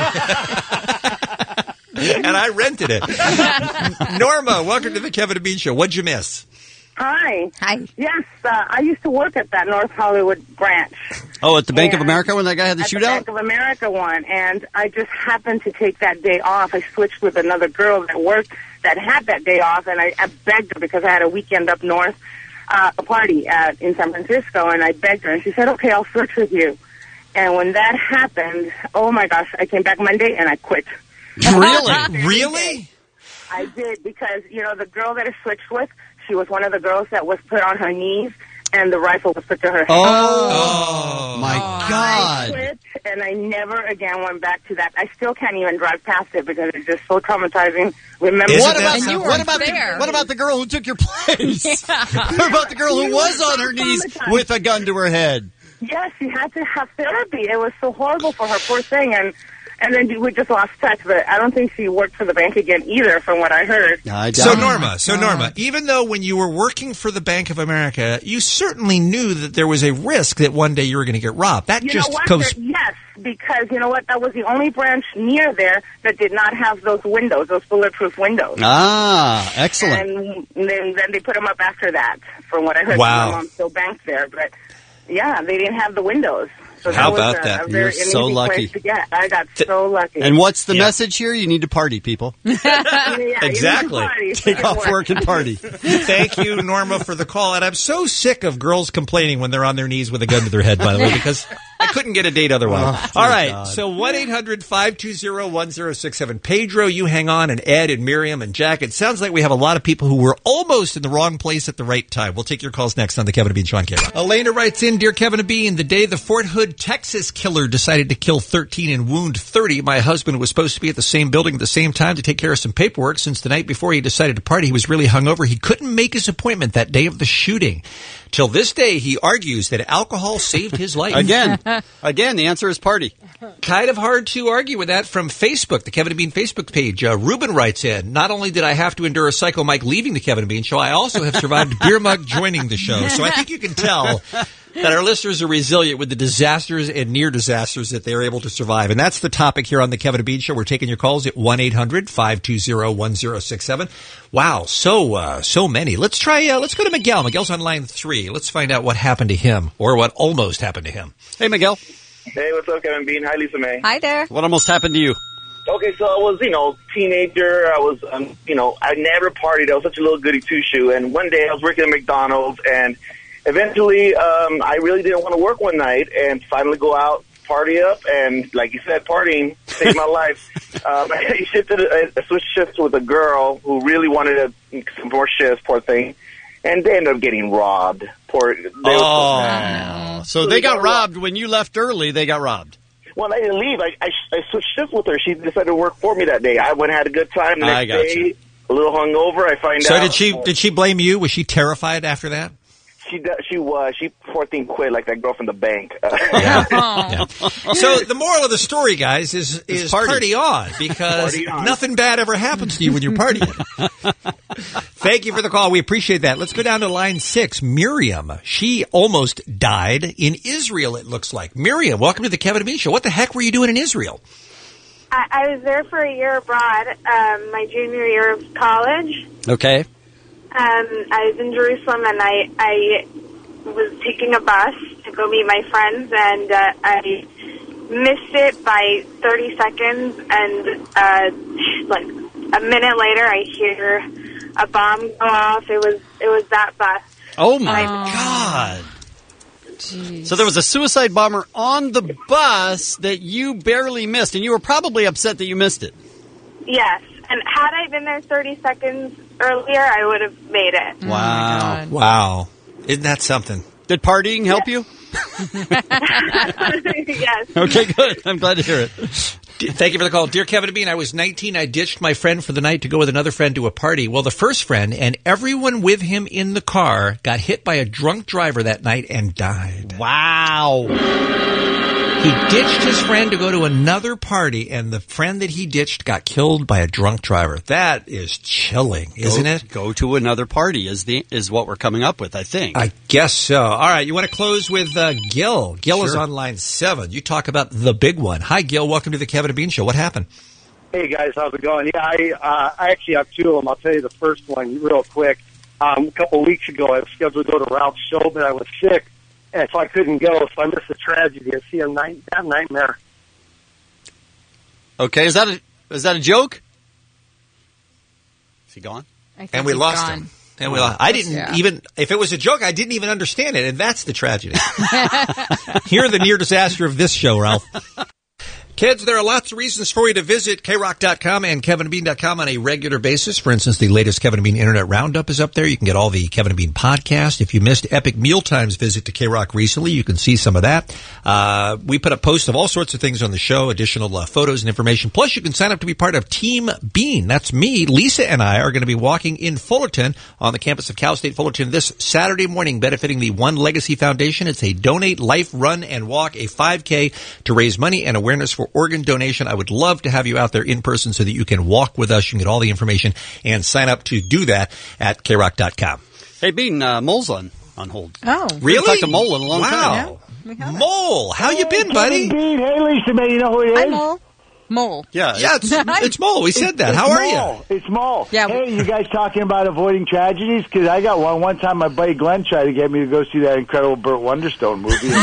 [SPEAKER 10] And I rented it. Norma, welcome to the Kevin and Bean Show. What'd you miss?
[SPEAKER 19] Hi. Yes, I used to work at that North Hollywood branch.
[SPEAKER 11] Oh, at the Bank of America when that guy had the shootout?
[SPEAKER 19] At the Bank of America one, and I just happened to take that day off. I switched with another girl that worked that had that day off, and I begged her because I had a weekend up north, a party in San Francisco, and I begged her, and she said, okay, I'll switch with you. And when that happened, oh my gosh, I came back Monday and I quit.
[SPEAKER 10] Really? Really?
[SPEAKER 19] I did, because, the girl that I switched with, she was one of the girls that was put on her knees, and the rifle was put to her head.
[SPEAKER 11] Oh my God.
[SPEAKER 19] I quit, and I never again went back to that. I still can't even drive past it because it's just so traumatizing. Remember,
[SPEAKER 11] what about the girl who took your place? What about the girl who was on her knees with a gun to her head?
[SPEAKER 19] Yes, she had to have therapy. It was so horrible for her, poor thing, and then we just lost touch, but I don't think she worked for the bank again either, from what I heard.
[SPEAKER 10] So Norma, even though when you were working for the Bank of America, you certainly knew that there was a risk that one day you were going to get robbed. That
[SPEAKER 19] Yes, because you know what? That was the only branch near there that did not have those windows, those bulletproof windows.
[SPEAKER 11] Ah, excellent.
[SPEAKER 19] And then they put them up after that, from what I heard.
[SPEAKER 10] Wow.
[SPEAKER 19] My mom still banked there, but yeah, they didn't have the windows. So
[SPEAKER 11] how
[SPEAKER 19] that was
[SPEAKER 11] about that?
[SPEAKER 19] A very
[SPEAKER 11] You're so lucky.
[SPEAKER 19] place to get. I got so lucky.
[SPEAKER 11] And what's the message here? You need to party, people.
[SPEAKER 10] Exactly.
[SPEAKER 11] Take off work and party.
[SPEAKER 10] Thank you, Norma, for the call. And I'm so sick of girls complaining when they're on their knees with a gun to their head, by the way, because I couldn't get a date otherwise. All right.
[SPEAKER 11] God.
[SPEAKER 10] So 1-800-520-1067. Pedro, you hang on, and Ed and Miriam and Jack. It sounds like we have a lot of people who were almost in the wrong place at the right time. We'll take your calls next on the Kevin and Bean Show on K-Rock. Elena writes in, Dear Kevin and Bean, the day the Fort Hood, Texas killer decided to kill 13 and wound 30, my husband was supposed to be at the same building at the same time to take care of some paperwork. Since the night before he decided to party, he was really hungover. He couldn't make his appointment that day of the shooting. Till this day, he argues that alcohol saved his life.
[SPEAKER 11] Again, the answer is party.
[SPEAKER 10] Kind of hard to argue with that from Facebook, the Kevin and Bean Facebook page. Ruben writes in, not only did I have to endure a Psycho Mike leaving the Kevin and Bean Show, I also have survived Beer Mug joining the show. So I think you can tell that our listeners are resilient with the disasters and near disasters that they're able to survive. And that's the topic here on the Kevin and Bean Show. We're taking your calls at 1-800-520-1067. Wow, so many. Let's go to Miguel. Miguel's on line 3. Let's find out what happened to him, or what almost happened to him.
[SPEAKER 11] Hey, Miguel.
[SPEAKER 3] Hey, what's up, Kevin Bean? Hi, Lisa May.
[SPEAKER 13] Hi there.
[SPEAKER 11] What almost happened to you?
[SPEAKER 3] Okay, so I was, teenager. I was, I never partied. I was such a little goody two-shoe. And one day I was working at McDonald's, and eventually I really didn't want to work one night, and finally go out, party up, and like you said, partying saved my life. I switched shifts with a girl who really wanted some more shifts, poor thing, and they ended up getting robbed.
[SPEAKER 11] So So they got robbed when you left early. They got robbed.
[SPEAKER 3] Well, I didn't leave. I switched shifts with her. She decided to work for me that day. I went and had a good time. The next day, a little hungover. I find out.
[SPEAKER 10] So did she blame you? Was she terrified after that?
[SPEAKER 3] She was. She, poor thing, quit like that girl from the bank.
[SPEAKER 10] Yeah. So the moral of the story, guys, is party on, because nothing bad ever happens to you when you're partying. Thank you for the call. We appreciate that. Let's go down to line 6. Miriam. She almost died in Israel, it looks like. Miriam, welcome to the Kevin and Bean Show. What the heck were you doing in Israel?
[SPEAKER 6] I was there for a year abroad, my junior year of college.
[SPEAKER 11] Okay.
[SPEAKER 6] I was in Jerusalem, and I was taking a bus to go meet my friends, and I missed it by 30 seconds, and like a minute later, I hear a bomb go off. It was that bus.
[SPEAKER 11] Oh my God! Jeez. So there was a suicide bomber on the bus that you barely missed, and you were probably upset that you missed it.
[SPEAKER 6] Yes. And had I been there 30 seconds earlier, I would have made it.
[SPEAKER 10] Wow. Wow. Isn't that something?
[SPEAKER 11] Did partying help you?
[SPEAKER 6] Yes.
[SPEAKER 11] Okay, good. I'm glad to hear it.
[SPEAKER 10] Thank you for the call. Dear Kevin and Bean, I was 19. I ditched my friend for the night to go with another friend to a party. Well, the first friend and everyone with him in the car got hit by a drunk driver that night and died.
[SPEAKER 11] Wow.
[SPEAKER 10] He ditched his friend to go to another party, and the friend that he ditched got killed by a drunk driver. That is chilling, isn't it?
[SPEAKER 11] Go to another party is what we're coming up with, I think.
[SPEAKER 10] I guess so. All right, you want to close with Gil. Gil is
[SPEAKER 7] Sure.
[SPEAKER 10] on line 7. You talk about the big one. Hi, Gil. Welcome to the Kevin and Bean Show. What happened?
[SPEAKER 7] Hey, guys. How's it going? Yeah, I actually have two of them. I'll tell you the first one real quick. A couple of weeks ago, I was scheduled to go to Ralph's show, but I was sick, and so I couldn't go, so I missed the tragedy. I see a nightmare.
[SPEAKER 11] Okay, is that a joke? Is he gone?
[SPEAKER 10] And we lost him. And we lost. I didn't even, if it was a joke, I didn't even understand it, and that's the tragedy. Hear the near disaster of this show, Ralph. Kids, there are lots of reasons for you to visit KROC.com and KevinandBean.com on a regular basis. For instance, the latest Kevin and Bean Internet Roundup is up there. You can get all the Kevin and Bean podcast. If you missed Epic Mealtimes visit to KROC recently, you can see some of that. We put up posts of all sorts of things on the show, additional photos and information. Plus, you can sign up to be part of Team Bean. That's me. Lisa and I are going to be walking in Fullerton on the campus of Cal State Fullerton this Saturday morning, benefiting the One Legacy Foundation. It's a donate, life, run, and walk, a 5K to raise money and awareness for organ donation. I would love to have you out there in person so that you can walk with us. You can get all the information and sign up to do that at KROC.com.
[SPEAKER 11] Hey, Bean, Mole's on hold.
[SPEAKER 13] Oh.
[SPEAKER 10] Really?
[SPEAKER 11] We haven't talked to Mole in a long time.
[SPEAKER 13] Yeah,
[SPEAKER 10] Mole, how you been, buddy?
[SPEAKER 7] Bean. Hey, Lisa, man, you know who he is?
[SPEAKER 13] Hi, Mole. Mole.
[SPEAKER 11] Yeah,
[SPEAKER 10] it's Mole. We said that. How are you?
[SPEAKER 7] It's Mole.
[SPEAKER 13] Yeah.
[SPEAKER 7] Hey, you guys talking about avoiding tragedies? Because I got one. One time my buddy Glenn tried to get me to go see that incredible Burt Wonderstone movie. So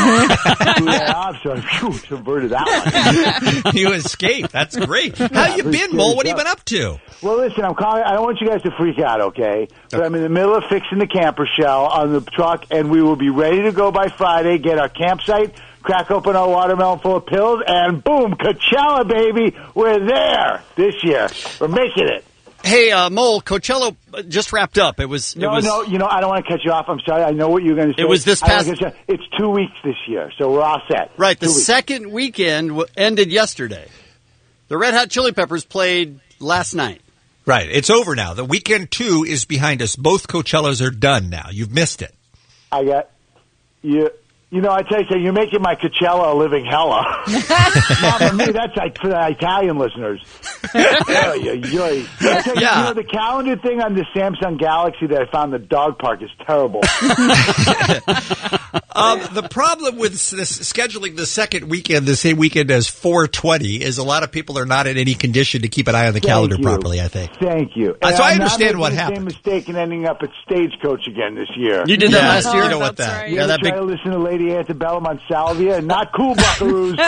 [SPEAKER 7] I subverted that one.
[SPEAKER 10] You escaped. That's great. How you been, Mole? What have you been up to?
[SPEAKER 7] Well, listen, I'm calling. I don't want you guys to freak out, okay? But I'm in the middle of fixing the camper shell on the truck, and we will be ready to go by Friday, get our campsite, crack open our watermelon full of pills, and boom, Coachella, baby. We're there this year. We're making it.
[SPEAKER 11] Hey, Mole, Coachella just wrapped up.
[SPEAKER 7] No, I don't want to cut you off. I'm sorry. I know what you're going to say.
[SPEAKER 11] It was this past...
[SPEAKER 7] It's 2 weeks this year, so we're all set.
[SPEAKER 11] Right, the second weekend ended yesterday. The Red Hot Chili Peppers played last night.
[SPEAKER 10] Right, it's over now. The weekend 2 is behind us. Both Coachellas are done now. You've missed it.
[SPEAKER 7] I got you. You know, I tell you, you're making my Coachella a living hella. Not for me, that's like for the Italian listeners. I tell you, you know, the calendar thing on the Samsung Galaxy that I found in the dog park is terrible.
[SPEAKER 10] The problem with scheduling the second weekend the same weekend as 420 is a lot of people are not in any condition to keep an eye on the calendar properly, I think.
[SPEAKER 7] Thank you.
[SPEAKER 10] So I understand what happened.
[SPEAKER 7] I'm not making the same mistake and ending up at Stagecoach again this year.
[SPEAKER 11] You did that last year?
[SPEAKER 10] You know what that?
[SPEAKER 7] Right. You ever try to listen to Lady Antebellum on Salvia? Not cool, buckaroos.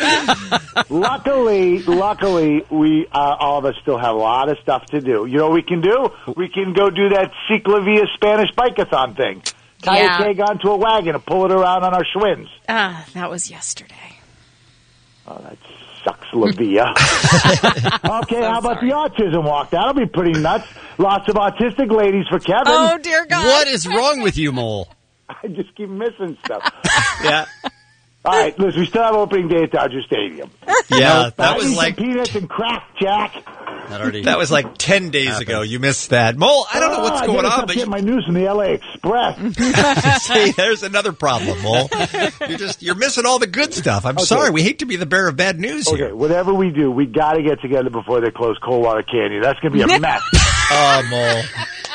[SPEAKER 7] Luckily, we all of us still have a lot of stuff to do. You know what we can do? We can go do that Ciclavia Spanish bike-a-thon thing. Tie a keg onto a wagon and pull it around on our Schwinn's.
[SPEAKER 13] That was yesterday.
[SPEAKER 7] Oh, that sucks, Lavia. Okay, how about the autism walk? That'll be pretty nuts. Lots of autistic ladies for Kevin.
[SPEAKER 13] Oh, dear God.
[SPEAKER 11] What is wrong with you, Mole?
[SPEAKER 7] I just keep missing stuff.
[SPEAKER 10] Yeah.
[SPEAKER 7] All right, listen, we still have opening day at Dodger Stadium.
[SPEAKER 10] Yeah, that
[SPEAKER 7] I
[SPEAKER 10] was
[SPEAKER 7] need
[SPEAKER 10] like
[SPEAKER 7] some peanuts and crack, Jack.
[SPEAKER 10] that was like 10 days ago. You missed that. Mole, I don't know what's going on, but
[SPEAKER 7] get my news from the LA Express.
[SPEAKER 10] See, there's another problem, Mole. You're missing all the good stuff. I'm sorry. We hate to be the bearer of bad news here.
[SPEAKER 7] Okay, whatever we do, we got to get together before they close Coldwater Canyon. That's going to be a mess.
[SPEAKER 10] Oh, Mole.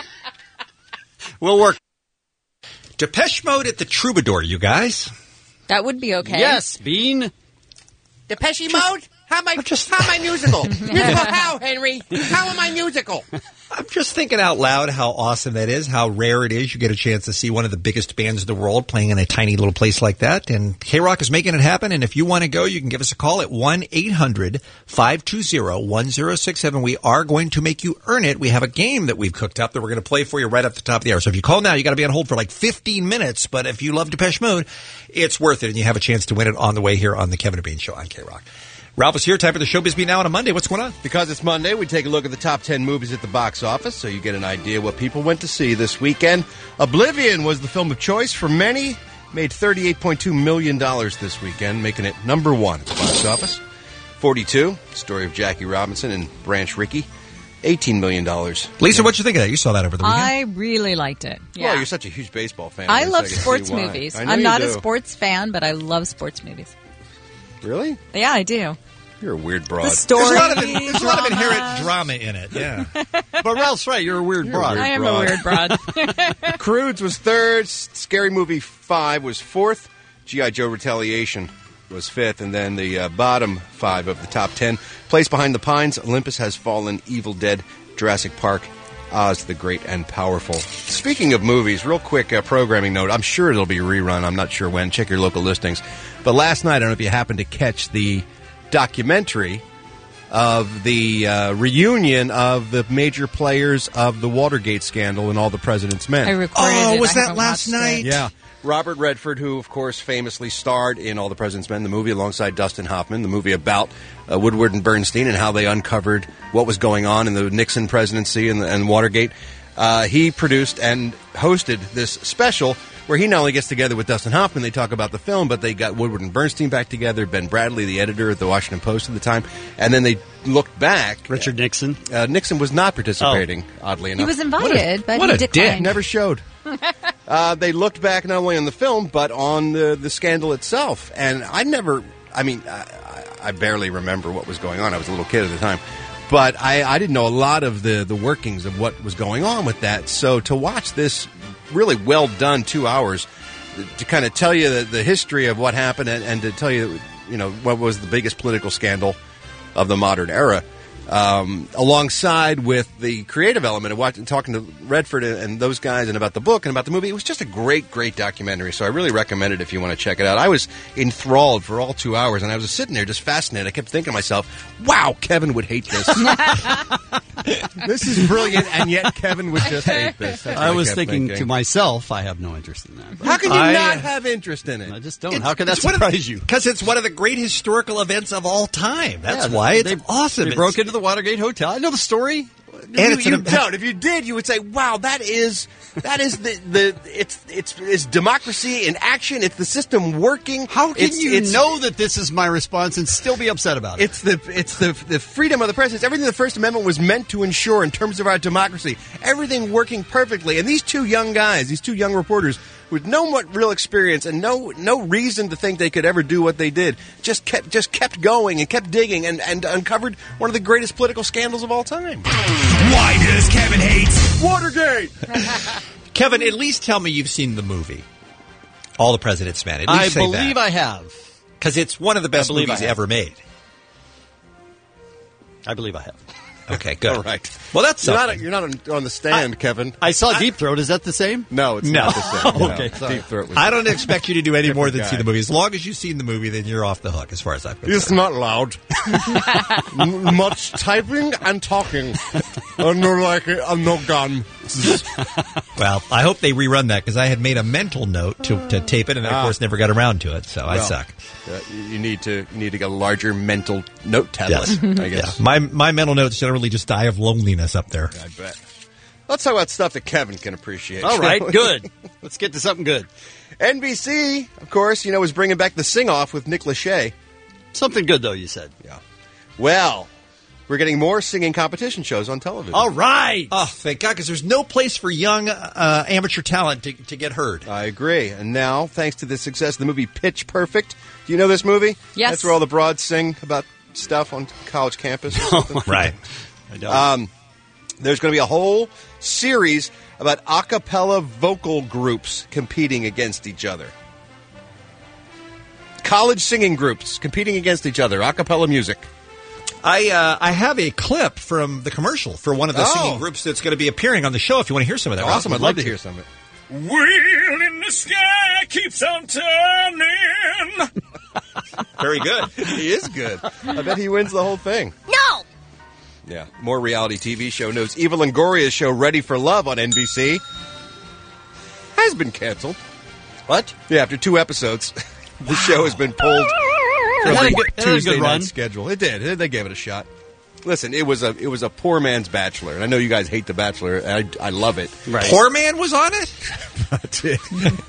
[SPEAKER 11] We'll work.
[SPEAKER 10] Depeche Mode at the Troubadour, you guys.
[SPEAKER 13] That would be okay.
[SPEAKER 11] Yes, Bean.
[SPEAKER 8] Depeche Mode? How am I musical? Musical how, Henry? How am I musical?
[SPEAKER 10] I'm just thinking out loud how awesome that is, how rare it is. You get a chance to see one of the biggest bands in the world playing in a tiny little place like that. And K-Rock is making it happen. And if you want to go, you can give us a call at 1-800-520-1067. We are going to make you earn it. We have a game that we've cooked up that we're going to play for you right at the top of the hour. So if you call now, you got to be on hold for like 15 minutes. But if you love Depeche Mode, it's worth it. And you have a chance to win it on the way here on the Kevin and Bean Show on K-Rock. Ralph is here. Time for the Showbiz Beat Now on a Monday. What's going on?
[SPEAKER 14] Because it's Monday, we take a look at the top 10 movies at the box office so you get an idea what people went to see this weekend. Oblivion was the film of choice for many. Made $38.2 million this weekend, making it number one at the box office. 42, story of Jackie Robinson and Branch Rickey. $18 million.
[SPEAKER 10] Lisa, what'd you think of that? You saw that over the weekend.
[SPEAKER 13] I really liked it. Yeah.
[SPEAKER 14] Well, you're such a huge baseball fan.
[SPEAKER 13] I love sports movies. I'm not a sports fan, but I love sports movies.
[SPEAKER 14] Really?
[SPEAKER 13] Yeah, I do.
[SPEAKER 14] You're a weird broad.
[SPEAKER 13] The story.
[SPEAKER 10] There's a lot of inherent drama in it, yeah.
[SPEAKER 11] But Ralph's right. You're a weird broad.
[SPEAKER 13] I am a weird broad.
[SPEAKER 14] Croods was third. Scary Movie 5 was fourth. G.I. Joe Retaliation was fifth. And then the bottom five of the top 10. Place Behind the Pines, Olympus Has Fallen, Evil Dead, Jurassic Park, Oz the Great and Powerful. Speaking of movies, real quick programming note. I'm sure it'll be a rerun. I'm not sure when. Check your local listings. But last night, I don't know if you happened to catch the documentary of the reunion of the major players of the Watergate scandal and All the President's Men.
[SPEAKER 13] I recorded it.
[SPEAKER 10] Was that last night?
[SPEAKER 14] Yeah. Robert Redford, who, of course, famously starred in All the President's Men, the movie alongside Dustin Hoffman, the movie about Woodward and Bernstein and how they uncovered what was going on in the Nixon presidency and Watergate. He produced and hosted this special where he not only gets together with Dustin Hoffman, they talk about the film, but they got Woodward and Bernstein back together, Ben Bradley, the editor at the Washington Post at the time, and then they looked back.
[SPEAKER 11] Richard Nixon?
[SPEAKER 14] Nixon was not participating, oddly enough.
[SPEAKER 13] He was invited, but
[SPEAKER 14] what
[SPEAKER 13] he
[SPEAKER 14] a
[SPEAKER 13] declined.
[SPEAKER 14] dick. Never showed. They looked back not only on the film, but on the scandal itself. And I barely remember what was going on. I was a little kid at the time. But I didn't know a lot of the workings of what was going on with that. So to watch this really well done 2 hours to kind of tell you the history of what happened and to tell you, what was the biggest political scandal of the modern era, alongside with the creative element of talking to Redford and those guys and about the book and about the movie. It was just a great, great documentary. So I really recommend it if you want to check it out. I was enthralled for all 2 hours, and I was sitting there just fascinated. I kept thinking to myself, wow, Kevin would hate this. This is brilliant, and yet Kevin would just hate this. That's what
[SPEAKER 11] I was
[SPEAKER 14] kept
[SPEAKER 11] thinking to myself, I have no interest in that.
[SPEAKER 14] How can you not have interest in it?
[SPEAKER 11] I just don't. How can that surprise you?
[SPEAKER 10] Because it's one of the great historical events of all time. That's why it's awesome.
[SPEAKER 11] They broke into the Watergate Hotel. I know the story.
[SPEAKER 14] And you don't. If you did, you would say, "Wow, that is it's democracy in action. It's the system working."
[SPEAKER 11] How can you know that this is my response and still be upset about it?
[SPEAKER 14] It's the freedom of the press. It's everything the First Amendment was meant to ensure in terms of our democracy. Everything working perfectly. And these two young guys, these two young reporters, with no real experience and no reason to think they could ever do what they did, just kept going and kept digging and uncovered one of the greatest political scandals of all time.
[SPEAKER 12] Why does Kevin hate
[SPEAKER 14] Watergate?
[SPEAKER 10] Kevin, at least tell me you've seen the movie All the President's Men. At least
[SPEAKER 11] I believe I have.
[SPEAKER 10] Because it's one of the best movies ever made.
[SPEAKER 11] I believe I have.
[SPEAKER 10] Okay, good.
[SPEAKER 14] All right.
[SPEAKER 10] Well, that's something.
[SPEAKER 14] You're not on the stand, Kevin.
[SPEAKER 11] I saw Deep Throat. Is that the same?
[SPEAKER 14] No, it's not the same.
[SPEAKER 11] Okay,
[SPEAKER 14] no. Deep Throat was
[SPEAKER 10] I don't expect you to do any more than
[SPEAKER 14] guy.
[SPEAKER 10] see the movie. As long as you've seen the movie, then you're off the hook, as far as I'm concerned.
[SPEAKER 14] It's not loud. Much typing and talking. No gun.
[SPEAKER 10] Well, I hope they rerun that, because I had made a mental note to tape it, and of course never got around to it, so I suck.
[SPEAKER 14] You need to get a larger mental note tablet,
[SPEAKER 10] yes.
[SPEAKER 14] I guess.
[SPEAKER 10] Yeah. My mental notes generally just die of loneliness up there.
[SPEAKER 14] I bet. Let's talk about stuff that Kevin can appreciate.
[SPEAKER 11] All right, good. Let's get to something good.
[SPEAKER 14] NBC, of course, is bringing back the Sing-Off with Nick Lachey.
[SPEAKER 11] Something good, though, you said.
[SPEAKER 14] Yeah. Well, we're getting more singing competition shows on television.
[SPEAKER 11] All right.
[SPEAKER 10] Oh, thank God, because there's no place for young amateur talent to get heard.
[SPEAKER 14] I agree. And now, thanks to the success of the movie Pitch Perfect, do you know this movie?
[SPEAKER 13] Yes.
[SPEAKER 14] That's where all the broads sing about stuff on college campus.
[SPEAKER 10] Right.
[SPEAKER 11] I don't.
[SPEAKER 14] There's going to be a whole series about a cappella vocal groups competing against each other. College singing groups competing against each other, a cappella music.
[SPEAKER 10] I have a clip from the commercial for one of the singing groups that's going to be appearing on the show if you want to hear some of that.
[SPEAKER 14] Awesome. I'd love to hear some of it.
[SPEAKER 12] Wheel in the sky keeps on turning.
[SPEAKER 10] Very good.
[SPEAKER 14] He is good. I bet he wins the whole thing.
[SPEAKER 8] No!
[SPEAKER 14] Yeah. More reality TV show news. Eva Longoria's show Ready for Love on NBC has been canceled.
[SPEAKER 11] What?
[SPEAKER 14] Yeah, after 2 episodes, the show has been pulled from the Tuesday night schedule. It did. They gave it a shot. Listen, it was a poor man's Bachelor, and I know you guys hate The Bachelor. And I love it.
[SPEAKER 10] Right. Poor man was on it?
[SPEAKER 14] That's it.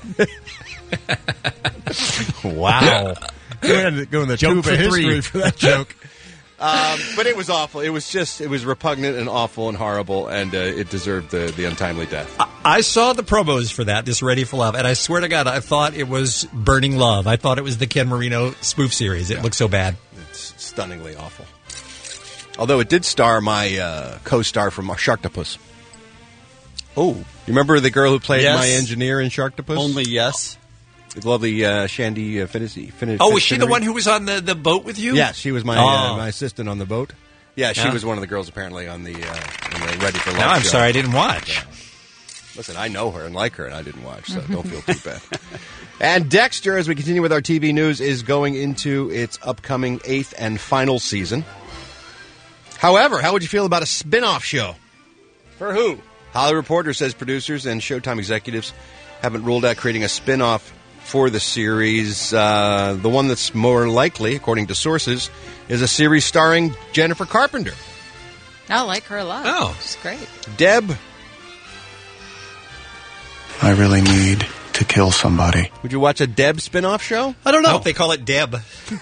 [SPEAKER 10] Wow.
[SPEAKER 14] Going the
[SPEAKER 10] Joke
[SPEAKER 14] tube
[SPEAKER 10] for
[SPEAKER 14] of history
[SPEAKER 10] three.
[SPEAKER 14] for that joke. But it was awful. It was repugnant and awful and horrible, and it deserved the untimely death.
[SPEAKER 10] I saw the promos for this Ready for Love, and I swear to God, I thought it was Burning Love. I thought it was the Ken Marino spoof series. It looked so bad.
[SPEAKER 14] It's stunningly awful. Although it did star my co-star from Sharktopus.
[SPEAKER 11] Oh.
[SPEAKER 14] You remember the girl who played my engineer in Sharktopus?
[SPEAKER 11] Only yes.
[SPEAKER 14] The lovely Shandy Finney.
[SPEAKER 10] Oh, was she the one who was on the boat with you?
[SPEAKER 14] Yes, she was my assistant on the boat. Yeah, she was one of the girls apparently on the Ready for Love
[SPEAKER 10] No, I'm
[SPEAKER 14] show.
[SPEAKER 10] sorry I didn't watch.
[SPEAKER 14] Yeah. Listen, I know her and like her, and I didn't watch, so don't feel too bad. And Dexter, as we continue with our TV news, is going into its upcoming 8th and final season. However, how would you feel about a spin-off show?
[SPEAKER 11] For who?
[SPEAKER 14] Hollywood Reporter says producers and Showtime executives haven't ruled out creating a spin-off for the series. The one that's more likely, according to sources, is a series starring Jennifer Carpenter.
[SPEAKER 13] I like her a lot.
[SPEAKER 10] Oh.
[SPEAKER 13] She's great.
[SPEAKER 14] Deb.
[SPEAKER 16] I really need to kill somebody.
[SPEAKER 14] Would you watch a Deb spin-off show?
[SPEAKER 11] I don't know.
[SPEAKER 10] I hope they call it Deb.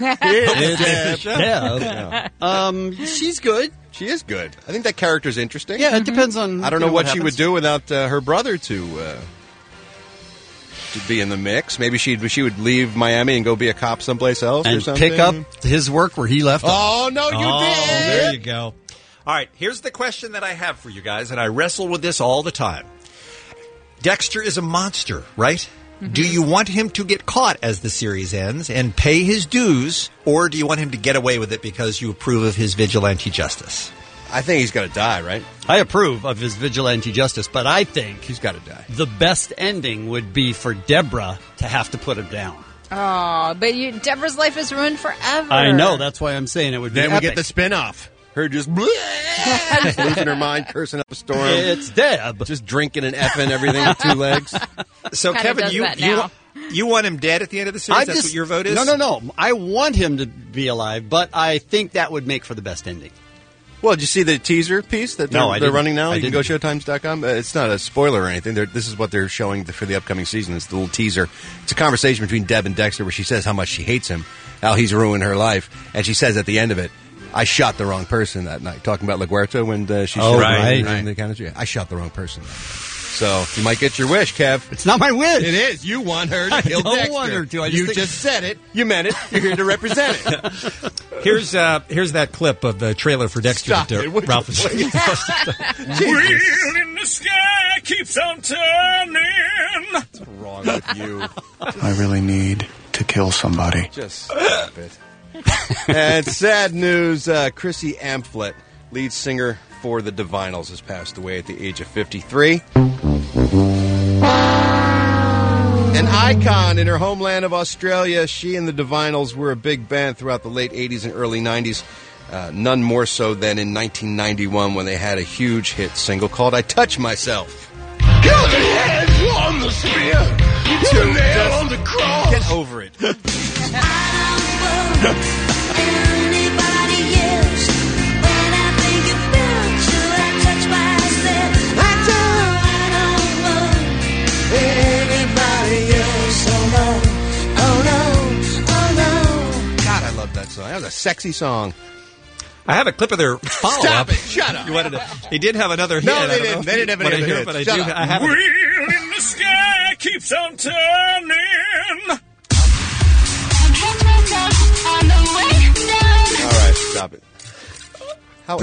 [SPEAKER 11] It's Deb. She's good.
[SPEAKER 14] She is good. I think that character's interesting.
[SPEAKER 11] Yeah, it depends on.
[SPEAKER 14] I don't know what she would do without her brother to be in the mix. Maybe she would leave Miami and go be a cop someplace else
[SPEAKER 11] and
[SPEAKER 14] or something.
[SPEAKER 11] Pick up his work where he left off.
[SPEAKER 14] Oh, no, you did.
[SPEAKER 10] There you go. All right, here's the question that I have for you guys, and I wrestle with this all the time. Dexter is a monster, right? Mm-hmm. Do you want him to get caught as the series ends and pay his dues, or do you want him to get away with it because you approve of his vigilante justice?
[SPEAKER 14] I think he's got to die, right?
[SPEAKER 11] I approve of his vigilante justice, but I think
[SPEAKER 14] he's got to die.
[SPEAKER 11] The best ending would be for Deborah to have to put him down.
[SPEAKER 13] Oh, but Deborah's life is ruined forever.
[SPEAKER 11] I know. That's why I'm saying it would be
[SPEAKER 14] Then
[SPEAKER 11] epic.
[SPEAKER 14] we get the spin-off. Her just losing her mind, cursing up a storm.
[SPEAKER 11] It's Deb.
[SPEAKER 14] Just drinking and effing everything with 2 legs.
[SPEAKER 10] So,
[SPEAKER 13] Kinda
[SPEAKER 10] Kevin, you want him dead at the end of the series? That's what your vote is?
[SPEAKER 11] No. I want him to be alive, but I think that would make for the best ending.
[SPEAKER 14] Well, did you see the teaser piece that they're running now? You can go showtimes.com. It's not a spoiler or anything. This is what they're showing for the upcoming season. It's the little teaser. It's a conversation between Deb and Dexter where she says how much she hates him, how he's ruined her life. And she says at the end of it, I shot the wrong person that night. Talking about LaGuerta when she shot
[SPEAKER 10] right.
[SPEAKER 14] the kind of, I shot the wrong person that night. So you might get your wish, Kev.
[SPEAKER 11] It's not my wish.
[SPEAKER 14] It is. You want her to kill Dexter.
[SPEAKER 11] I don't want her to.
[SPEAKER 14] You just said it. You meant it. You're here to represent it.
[SPEAKER 10] Here's that clip of the trailer for Dexter
[SPEAKER 14] Stop
[SPEAKER 10] that
[SPEAKER 14] it,
[SPEAKER 10] Ralph is.
[SPEAKER 12] Wheel in the sky keeps on turning.
[SPEAKER 14] What's wrong with you?
[SPEAKER 16] I really need to kill somebody.
[SPEAKER 14] Just stop it. And sad news, Chrissy Amphlett, lead singer for the Divinyls, has passed away at the age of 53. An icon in her homeland of Australia, she and the Divinyls were a big band throughout the late 80s and early 90s. None more so than in 1991 when they had a huge hit single called I Touch Myself.
[SPEAKER 12] Got your hands on the spear, your nail on the cross.
[SPEAKER 14] Get over it. song. That was a sexy song.
[SPEAKER 10] I have a clip of their follow-up.
[SPEAKER 14] Stop it. Shut up.
[SPEAKER 10] You wanted to, they did have another hit.
[SPEAKER 14] No, they didn't. They didn't have any hits.
[SPEAKER 10] But I
[SPEAKER 14] Shut
[SPEAKER 10] do.
[SPEAKER 14] up.
[SPEAKER 10] I have
[SPEAKER 12] Wheel in the sky keeps on turning.
[SPEAKER 14] All right, stop it. How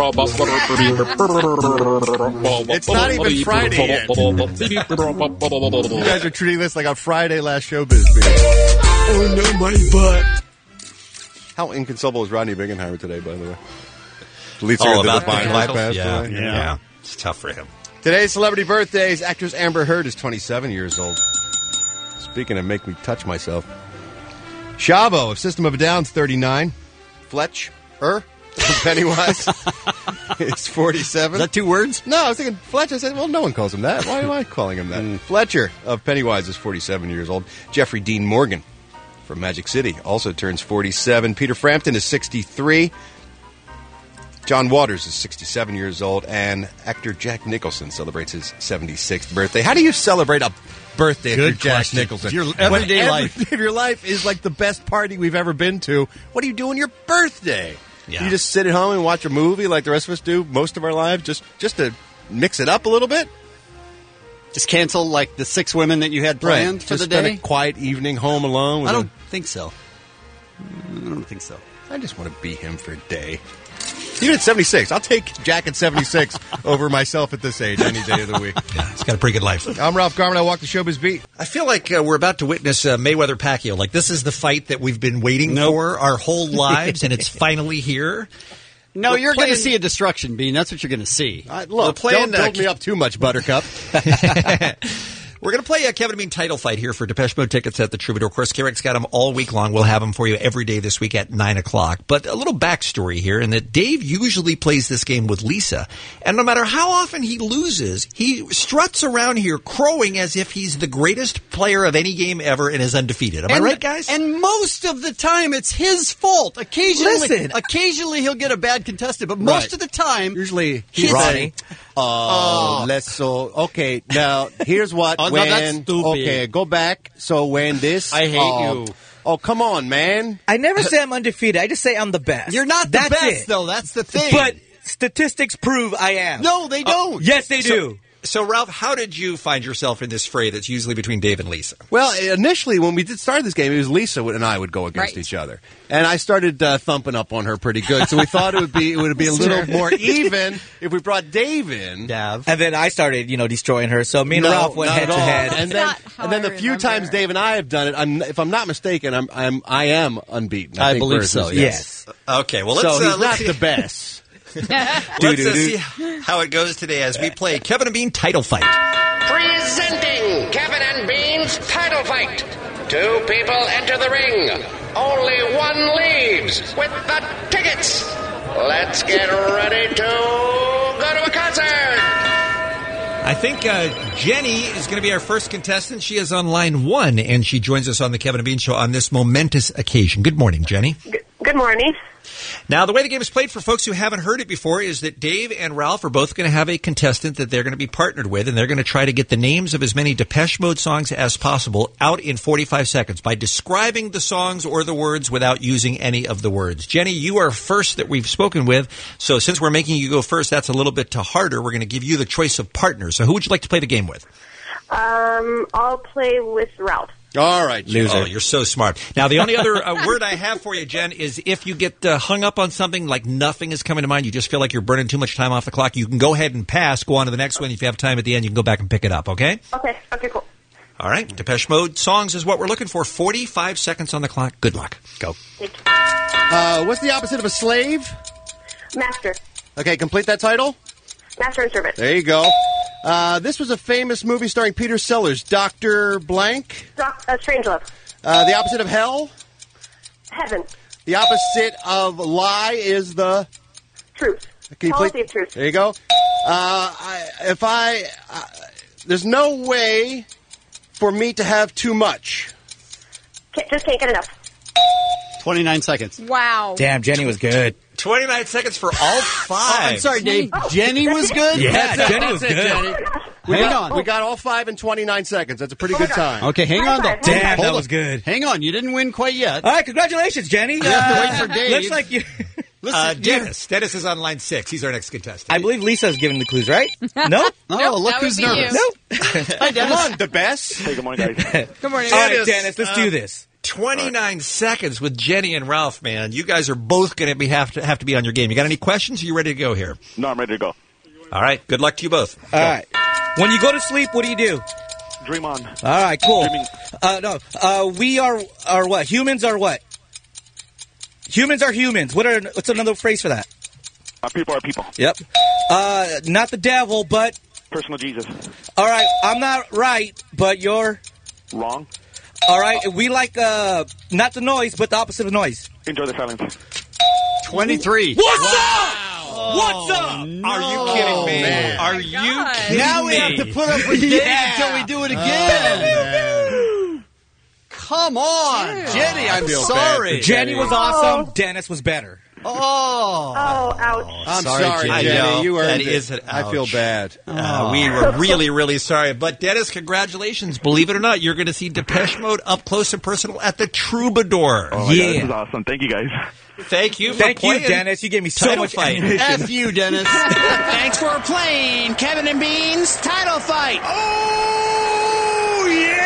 [SPEAKER 14] it's not even Friday yet. You guys are treating this like a Friday last showbiz meeting. Oh no, my butt. How inconsolable is Rodney Bingenheimer today, by the way? Lead singer of the Divine Life passed away.
[SPEAKER 10] Yeah, it's tough for him.
[SPEAKER 14] Today's celebrity birthdays. Actress Amber Heard is 27 years old. Speaking of make me touch myself. Shavo of System of a Down's 39. Fletch from Pennywise is 47.
[SPEAKER 11] Is that 2 words?
[SPEAKER 14] No, I was thinking Fletch. I said, well, no one calls him that. Why am I calling him that? Fletcher of Pennywise is 47 years old. Jeffrey Dean Morgan from Magic City also turns 47. Peter Frampton is 63. John Waters is 67 years old. And actor Jack Nicholson celebrates his 76th birthday. How do you celebrate a birthday
[SPEAKER 10] Good
[SPEAKER 14] after Jack
[SPEAKER 10] question.
[SPEAKER 14] Nicholson?
[SPEAKER 11] Your everyday life.
[SPEAKER 14] Every day of your life is like the best party we've ever been to. What do you do on your birthday?
[SPEAKER 10] Yeah.
[SPEAKER 14] You just sit at home and watch a movie like the rest of us do most of our lives, just to mix it up a little bit?
[SPEAKER 11] Just cancel like the 6 women that you had planned for
[SPEAKER 14] just
[SPEAKER 11] the day?
[SPEAKER 14] spend a quiet evening home alone.
[SPEAKER 11] I don't think so.
[SPEAKER 14] I just want to be him for a day. Even at 76. I'll take Jack at 76 over myself at this age any day of the week.
[SPEAKER 10] Yeah, he's got a pretty good life.
[SPEAKER 14] I'm Ralph Garman. I walk the showbiz beat.
[SPEAKER 10] I feel like we're about to witness Mayweather-Pacquiao. Like, this is the fight that we've been waiting for our whole lives, and it's finally here.
[SPEAKER 11] No, you're going to see a destruction, Bean. That's what you're going to see.
[SPEAKER 14] Look, don't build me up too much, Buttercup.
[SPEAKER 10] We're going to play a Kevin and Bean title fight here for Depeche Mode tickets at the Troubadour. Of course, Carrick's got them all week long. We'll have them for you every day this week at 9 o'clock. But a little backstory here, in that Dave usually plays this game with Lisa. And no matter how often he loses, he struts around here crowing as if he's the greatest player of any game ever and is undefeated. Am I right, guys?
[SPEAKER 11] And most of the time, it's his fault. Occasionally he'll get a bad contestant, but most of the time...
[SPEAKER 14] Usually,
[SPEAKER 11] he's
[SPEAKER 14] Ronnie. Okay, now, here's what.
[SPEAKER 11] No, that's stupid.
[SPEAKER 14] Okay, go back. So when this...
[SPEAKER 11] I hate you.
[SPEAKER 14] Oh, come on, man.
[SPEAKER 4] I never say I'm undefeated. I just say I'm the best.
[SPEAKER 11] You're not the best, though. That's the thing.
[SPEAKER 4] But statistics prove I am.
[SPEAKER 11] No, they don't.
[SPEAKER 4] Yes, they do.
[SPEAKER 10] So, Ralph, how did you find yourself in this fray that's usually between Dave and Lisa?
[SPEAKER 14] Well, initially, when we did start this game, it was Lisa and I would go against each other. And I started thumping up on her pretty good. So we thought it would be a little more even if we brought Dave in.
[SPEAKER 4] And then I started, destroying her. So me and Ralph went head to head.
[SPEAKER 14] And then the few times Dave and I have done it, if I'm not mistaken, I am unbeaten.
[SPEAKER 11] I believe so.
[SPEAKER 14] Yes.
[SPEAKER 10] Okay. Well,
[SPEAKER 14] so he's not the best.
[SPEAKER 10] Let's see how it goes today as we play Kevin and Bean title fight.
[SPEAKER 8] Presenting Kevin and Bean's title fight. 2 people enter the ring. Only one leaves with the tickets. Let's get ready to go to a concert.
[SPEAKER 10] I think Jenny is going to be our first contestant. She is on line 1, and she joins us on the Kevin and Bean Show on this momentous occasion. Good morning, Jenny.
[SPEAKER 2] Good morning.
[SPEAKER 10] Now, the way the game is played for folks who haven't heard it before is that Dave and Ralph are both going to have a contestant that they're going to be partnered with, and they're going to try to get the names of as many Depeche Mode songs as possible out in 45 seconds by describing the songs or the words without using any of the words. Jenny, you are first that we've spoken with, so since we're making you go first, that's a little bit harder. We're going to give you the choice of partners. So who would you like to play the game with?
[SPEAKER 2] I'll play with Ralph.
[SPEAKER 14] All right, loser.
[SPEAKER 10] Oh, you're so smart. Now, the only other word I have for you, Jen, is if you get hung up on something like nothing is coming to mind, you just feel like you're burning too much time off the clock, you can go ahead and pass, go on to the next one. If you have time at the end, you can go back and pick it up, okay?
[SPEAKER 2] Okay, cool.
[SPEAKER 10] All right, Depeche Mode songs is what we're looking for. 45 seconds on the clock. Good luck. Go.
[SPEAKER 14] What's the opposite of a slave?
[SPEAKER 2] Master.
[SPEAKER 14] Okay, complete that title.
[SPEAKER 2] Master and servant.
[SPEAKER 14] There you go. This was a famous movie starring Peter Sellers. Dr. Blank.
[SPEAKER 2] Strangelove.
[SPEAKER 14] The opposite of hell.
[SPEAKER 2] Heaven.
[SPEAKER 14] The opposite of lie is the...
[SPEAKER 2] Truth. Policy of truth.
[SPEAKER 14] There you go. There's no way for me to have too much.
[SPEAKER 2] Just can't get enough.
[SPEAKER 11] 29 seconds.
[SPEAKER 13] Wow.
[SPEAKER 4] Damn, Jenny was good.
[SPEAKER 10] 29 seconds for all 5.
[SPEAKER 11] I'm sorry, Dave. Jenny was good?
[SPEAKER 4] Yeah, Jenny was good.
[SPEAKER 11] Jenny. Hang on.
[SPEAKER 14] We got all 5 in 29 seconds. That's a pretty good time.
[SPEAKER 11] Okay, hang on. Though.
[SPEAKER 1] Damn,
[SPEAKER 11] Hold
[SPEAKER 1] that
[SPEAKER 11] on.
[SPEAKER 1] was good.
[SPEAKER 11] Hang on. You didn't win quite yet.
[SPEAKER 4] All right, congratulations, Jenny.
[SPEAKER 11] You have to wait for Dave.
[SPEAKER 4] Looks like you.
[SPEAKER 10] Dennis. Dennis is on line 6. He's our next contestant.
[SPEAKER 4] I believe Lisa's giving the clues, right? No?
[SPEAKER 11] Oh, look who's nervous.
[SPEAKER 4] No.
[SPEAKER 11] Hi, Dennis.
[SPEAKER 14] Come on, the best.
[SPEAKER 9] Hey, good morning, guys.
[SPEAKER 4] Good morning. All right, Dennis, let's do this.
[SPEAKER 10] 29 seconds with Jenny and Ralph, man. You guys are both going to have to be on your game. You got any questions? Are you ready to go here?
[SPEAKER 9] No, I'm ready to go.
[SPEAKER 10] All right. Good luck to you both.
[SPEAKER 4] All right. When you go to sleep, what do you do?
[SPEAKER 9] Dream on.
[SPEAKER 4] All right, cool.
[SPEAKER 9] Dreaming.
[SPEAKER 4] We are what? Humans are what? Humans are humans. What's another phrase for that?
[SPEAKER 9] People are people.
[SPEAKER 4] Yep. Not the devil, but...
[SPEAKER 9] Personal Jesus.
[SPEAKER 4] All right, I'm not right, but you're...
[SPEAKER 9] Wrong.
[SPEAKER 4] All right, we like, not the noise, but the opposite of noise.
[SPEAKER 9] Enjoy the silence.
[SPEAKER 11] 23.
[SPEAKER 4] What's up? What's up?
[SPEAKER 10] No. Are you kidding me?
[SPEAKER 14] Man.
[SPEAKER 10] Are you kidding
[SPEAKER 11] Now
[SPEAKER 10] me?
[SPEAKER 11] we have to put up with Dave until we do it again. Come on, Jenny. I'm sorry.
[SPEAKER 4] Jenny was awesome. Dennis was better.
[SPEAKER 18] Oh, ouch.
[SPEAKER 14] I'm sorry,
[SPEAKER 10] Jenny.
[SPEAKER 14] Jenny. You earned
[SPEAKER 10] That
[SPEAKER 14] it.
[SPEAKER 10] is an
[SPEAKER 14] I feel
[SPEAKER 10] ouch.
[SPEAKER 14] bad.
[SPEAKER 10] We were really, really sorry. But Dennis, congratulations. Believe it or not, you're going to see Depeche Mode up close and personal at the Troubadour.
[SPEAKER 9] Oh, my God, this is awesome. Thank you, guys.
[SPEAKER 10] Thank you for
[SPEAKER 4] Thank you,
[SPEAKER 10] playing.
[SPEAKER 4] Dennis. You gave me so
[SPEAKER 10] Title
[SPEAKER 4] much
[SPEAKER 10] fight.
[SPEAKER 4] ammunition.
[SPEAKER 11] F you, Dennis.
[SPEAKER 1] Thanks for playing Kevin and Bean's title fight.
[SPEAKER 10] Oh,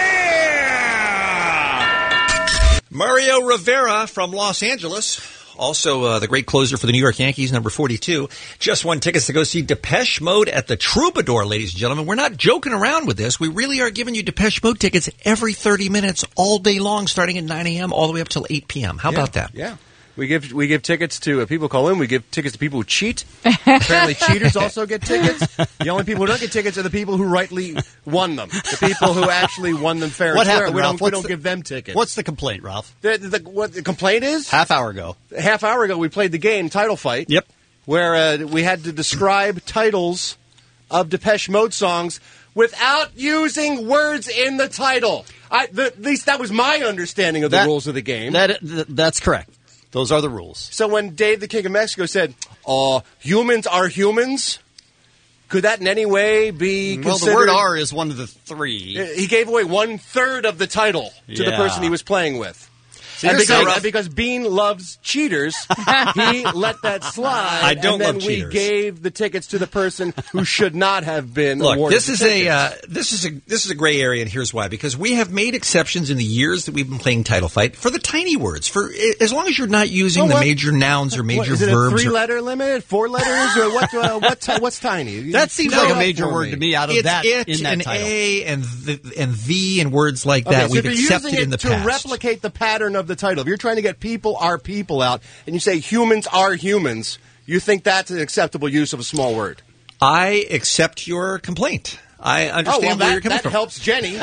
[SPEAKER 10] yeah! Mario Rivera from Los Angeles. Also, the great closer for the New York Yankees, number 42, just won tickets to go see Depeche Mode at the Troubadour, ladies and gentlemen. We're not joking around with this. We really are giving you Depeche Mode tickets every 30 minutes, all day long, starting at 9 a.m. all the way up till 8 p.m. How about that?
[SPEAKER 14] Yeah. We give tickets to people call in. We give tickets to people who cheat. Apparently, cheaters also get tickets. The only people who don't get tickets are the people who rightly won them. The people who actually won them fair and
[SPEAKER 11] What
[SPEAKER 14] square.
[SPEAKER 11] happened,
[SPEAKER 14] We
[SPEAKER 11] Ralph?
[SPEAKER 14] don't give them tickets.
[SPEAKER 11] What's the complaint, Ralph?
[SPEAKER 14] What the complaint is?
[SPEAKER 11] Half hour ago.
[SPEAKER 14] A half hour ago, we played the game Title Fight.
[SPEAKER 11] Yep.
[SPEAKER 14] Where we had to describe titles of Depeche Mode songs without using words in the title. At least that was my understanding of the rules of the game.
[SPEAKER 11] That's correct. Those are the rules.
[SPEAKER 14] So when Dave the King of Mexico said, humans are humans, could that in any way be
[SPEAKER 11] Well,
[SPEAKER 14] considered...
[SPEAKER 11] the word R is one of the three.
[SPEAKER 14] He gave away 1/3 of the title to the person he was playing with.
[SPEAKER 11] So
[SPEAKER 14] And
[SPEAKER 11] you're saying-
[SPEAKER 14] because Bean loves cheaters, he let that slide.
[SPEAKER 10] I don't
[SPEAKER 14] and then
[SPEAKER 10] love
[SPEAKER 14] we
[SPEAKER 10] cheaters.
[SPEAKER 14] gave the tickets to the person who should not have been
[SPEAKER 10] Look,
[SPEAKER 14] awarded
[SPEAKER 10] this is
[SPEAKER 14] the tickets.
[SPEAKER 10] this is a gray area, and here's why. Because we have made exceptions in the years that we've been playing Title Fight for the tiny words. For as long as you're not using the major nouns or major
[SPEAKER 14] Is it
[SPEAKER 10] verbs.
[SPEAKER 14] a 3-letter limit, 4 letters, or what's tiny?
[SPEAKER 11] That seems
[SPEAKER 14] Spell
[SPEAKER 11] like a
[SPEAKER 14] it
[SPEAKER 11] major
[SPEAKER 14] for
[SPEAKER 11] word
[SPEAKER 14] me.
[SPEAKER 11] to me out of
[SPEAKER 10] It's
[SPEAKER 11] that
[SPEAKER 10] it
[SPEAKER 11] in that
[SPEAKER 10] and
[SPEAKER 11] title.
[SPEAKER 10] A and the and words like that
[SPEAKER 14] Okay, so
[SPEAKER 10] we've
[SPEAKER 14] if you're
[SPEAKER 10] accepted
[SPEAKER 14] using it
[SPEAKER 10] in the
[SPEAKER 14] to
[SPEAKER 10] past.
[SPEAKER 14] replicate the pattern of the title, if you're trying to get people are people out, and you say humans are humans, you think that's an acceptable use of a small word?
[SPEAKER 10] I accept your complaint. I understand where you're coming
[SPEAKER 14] that
[SPEAKER 10] from.
[SPEAKER 14] helps Jenny.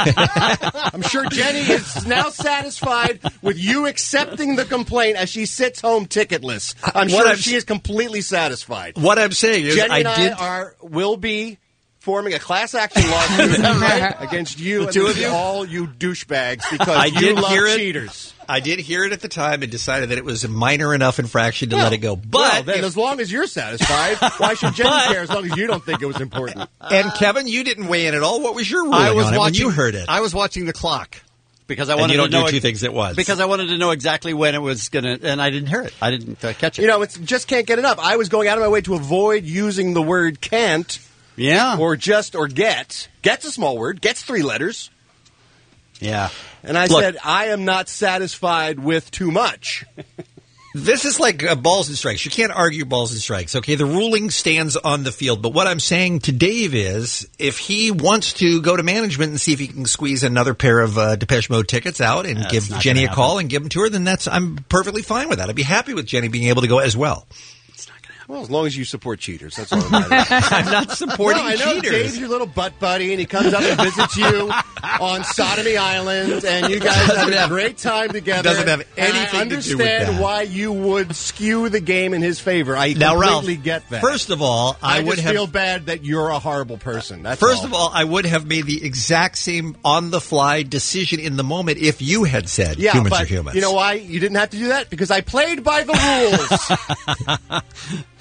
[SPEAKER 14] I'm sure Jenny is now satisfied with you accepting the complaint as she sits home ticketless. I'm sure she is completely satisfied.
[SPEAKER 10] What I'm saying is,
[SPEAKER 14] Jenny and
[SPEAKER 10] I
[SPEAKER 14] will be forming a class action lawsuit against you
[SPEAKER 10] The
[SPEAKER 14] and
[SPEAKER 10] two of you?
[SPEAKER 14] all you douchebags because
[SPEAKER 10] I
[SPEAKER 14] you
[SPEAKER 10] did
[SPEAKER 14] love
[SPEAKER 10] hear it.
[SPEAKER 14] cheaters.
[SPEAKER 10] I did hear it at the time and decided that it was a minor enough infraction to let it go.
[SPEAKER 14] Well,
[SPEAKER 10] But
[SPEAKER 14] then as long as you're satisfied, why should Jenny care as long as you don't think it was important?
[SPEAKER 10] and Kevin, you didn't weigh in at all. What was your ruling on it when you heard it?
[SPEAKER 11] I was watching the clock because I
[SPEAKER 10] And
[SPEAKER 11] wanted
[SPEAKER 10] you don't
[SPEAKER 11] to know
[SPEAKER 10] do two things at once.
[SPEAKER 11] Because I wanted to know exactly when it was gonna, and I didn't hear it. I didn't catch it.
[SPEAKER 14] You know, it's just can't get it up. I was going out of my way to avoid using the word can't.
[SPEAKER 11] Yeah.
[SPEAKER 14] Or just or get. Get's a small word. Get's 3 letters.
[SPEAKER 11] Yeah.
[SPEAKER 14] And I said, I am not satisfied with too much.
[SPEAKER 10] This is like balls and strikes. You can't argue balls and strikes. Okay, the ruling stands on the field. But what I'm saying to Dave is, if he wants to go to management and see if he can squeeze another pair of Depeche Mode tickets out and give
[SPEAKER 11] not
[SPEAKER 10] Jenny a
[SPEAKER 11] gonna
[SPEAKER 10] call and give them to her, then I'm perfectly fine with that. I'd be happy with Jenny being able to go as well.
[SPEAKER 14] Well, as long as you support cheaters, that's all that matters.
[SPEAKER 10] I'm not supporting
[SPEAKER 14] No, I know
[SPEAKER 10] cheaters.
[SPEAKER 14] Dave's your little butt buddy, and he comes up and visits you on Sodomy Island, and you guys have a great time together.
[SPEAKER 10] Doesn't have
[SPEAKER 14] and
[SPEAKER 10] anything
[SPEAKER 14] I
[SPEAKER 10] to do with
[SPEAKER 14] understand
[SPEAKER 10] that.
[SPEAKER 14] why you would skew the game in his favor. I
[SPEAKER 10] Now,
[SPEAKER 14] completely
[SPEAKER 10] Ralph,
[SPEAKER 14] get that.
[SPEAKER 10] first of all, I would
[SPEAKER 14] just
[SPEAKER 10] have-
[SPEAKER 14] feel bad that you're a horrible person. That's
[SPEAKER 10] First of all, I would have made the exact same on-the-fly decision in the moment if you had said humans
[SPEAKER 14] but
[SPEAKER 10] are humans.
[SPEAKER 14] You know why you didn't have to do that? Because I played by the rules.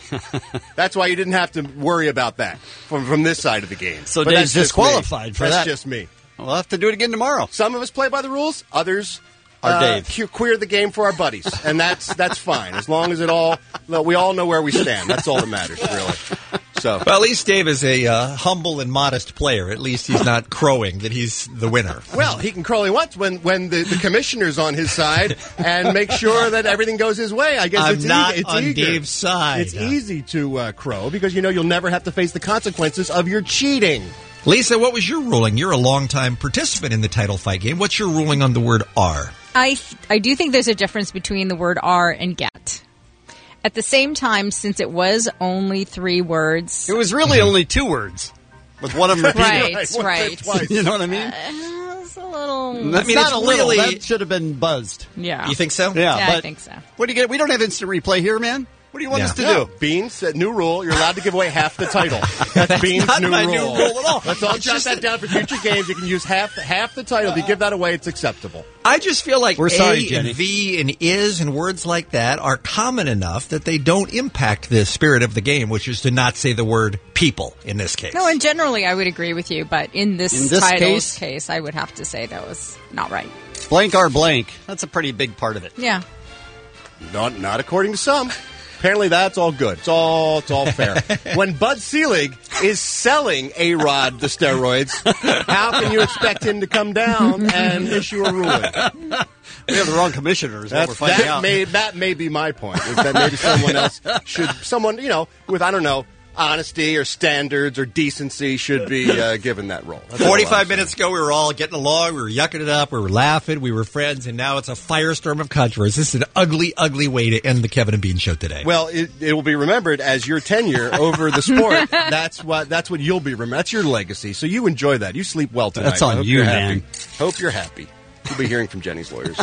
[SPEAKER 14] That's why you didn't have to worry about that from this side of the game.
[SPEAKER 11] So
[SPEAKER 14] But
[SPEAKER 11] Dave's
[SPEAKER 14] that's just
[SPEAKER 11] disqualified
[SPEAKER 14] me.
[SPEAKER 11] for that.
[SPEAKER 14] That's just me.
[SPEAKER 11] We'll have to do it again tomorrow.
[SPEAKER 14] Some of us play by the rules. Others
[SPEAKER 11] Are Dave.
[SPEAKER 14] queer the game for our buddies, and that's fine as long as we all know where we stand. That's all that matters, really. So,
[SPEAKER 10] well, at least Dave is a humble and modest player. At least he's not crowing that he's the winner.
[SPEAKER 14] well, he can crow he wants when the commissioner's on his side and make sure that everything goes his way. I guess
[SPEAKER 10] I'm
[SPEAKER 14] it's
[SPEAKER 10] not
[SPEAKER 14] it's
[SPEAKER 10] on
[SPEAKER 14] eager.
[SPEAKER 10] Dave's side.
[SPEAKER 14] It's easy to crow because you'll never have to face the consequences of your cheating.
[SPEAKER 10] Lisa, what was your ruling? You're a longtime participant in the title fight game. What's your ruling on the word R?
[SPEAKER 13] I do think there's a difference between the word "are" and "get." At the same time, since it was only 3 words,
[SPEAKER 11] It was really only 2 words, with one of them repeated.
[SPEAKER 13] right.
[SPEAKER 11] You know what I mean?
[SPEAKER 13] It's a little.
[SPEAKER 11] That's not a little. That should have been buzzed.
[SPEAKER 13] Yeah.
[SPEAKER 10] You think so?
[SPEAKER 13] Yeah,
[SPEAKER 11] but
[SPEAKER 13] I think so.
[SPEAKER 11] What do you get? We don't have instant replay here, man. What do you want us to
[SPEAKER 14] No,
[SPEAKER 11] do?
[SPEAKER 14] Beans, new rule, you're allowed to give away half the title. That's Beans'
[SPEAKER 10] not
[SPEAKER 14] new
[SPEAKER 10] my
[SPEAKER 14] rule.
[SPEAKER 10] new rule at all.
[SPEAKER 14] Let's all
[SPEAKER 10] It's
[SPEAKER 14] jot
[SPEAKER 10] just
[SPEAKER 14] that down for future games. You can use half the title. If you give that away, it's acceptable.
[SPEAKER 10] I just feel like
[SPEAKER 11] We're sorry,
[SPEAKER 10] A
[SPEAKER 11] Jenny.
[SPEAKER 10] and V and is and words like that are common enough that they don't impact the spirit of the game, which is to not say the word people in this case.
[SPEAKER 13] No, and generally I would agree with you, but in this
[SPEAKER 11] In this
[SPEAKER 13] title's
[SPEAKER 11] case?
[SPEAKER 13] case, I would have to say that was not right.
[SPEAKER 11] Blank or blank. That's a pretty big part of it.
[SPEAKER 13] Yeah.
[SPEAKER 14] Not according to some. Apparently, that's all good. It's all fair. When Bud Selig is selling A-Rod the steroids, how can you expect him to come down and issue a ruling?
[SPEAKER 11] We have the wrong commissioners. What we're finding out.
[SPEAKER 14] That may be my point. Is that maybe someone else someone with, I don't know, honesty or standards or decency should be given that role. That's all
[SPEAKER 10] 45
[SPEAKER 14] I'm
[SPEAKER 10] minutes ago, we were all getting along. We were yucking it up. We were laughing. We were friends. And now it's a firestorm of controversy. This is an ugly, ugly way to end the Kevin and Bean show today.
[SPEAKER 14] Well, it will be remembered as your tenure over the sport. That's what you'll be remembered. That's your legacy. So you enjoy that. You sleep well tonight.
[SPEAKER 11] That's on
[SPEAKER 14] I hope
[SPEAKER 11] you,
[SPEAKER 14] you're
[SPEAKER 11] man.
[SPEAKER 14] happy. Hope you're happy. You'll be hearing from Jenny's lawyers.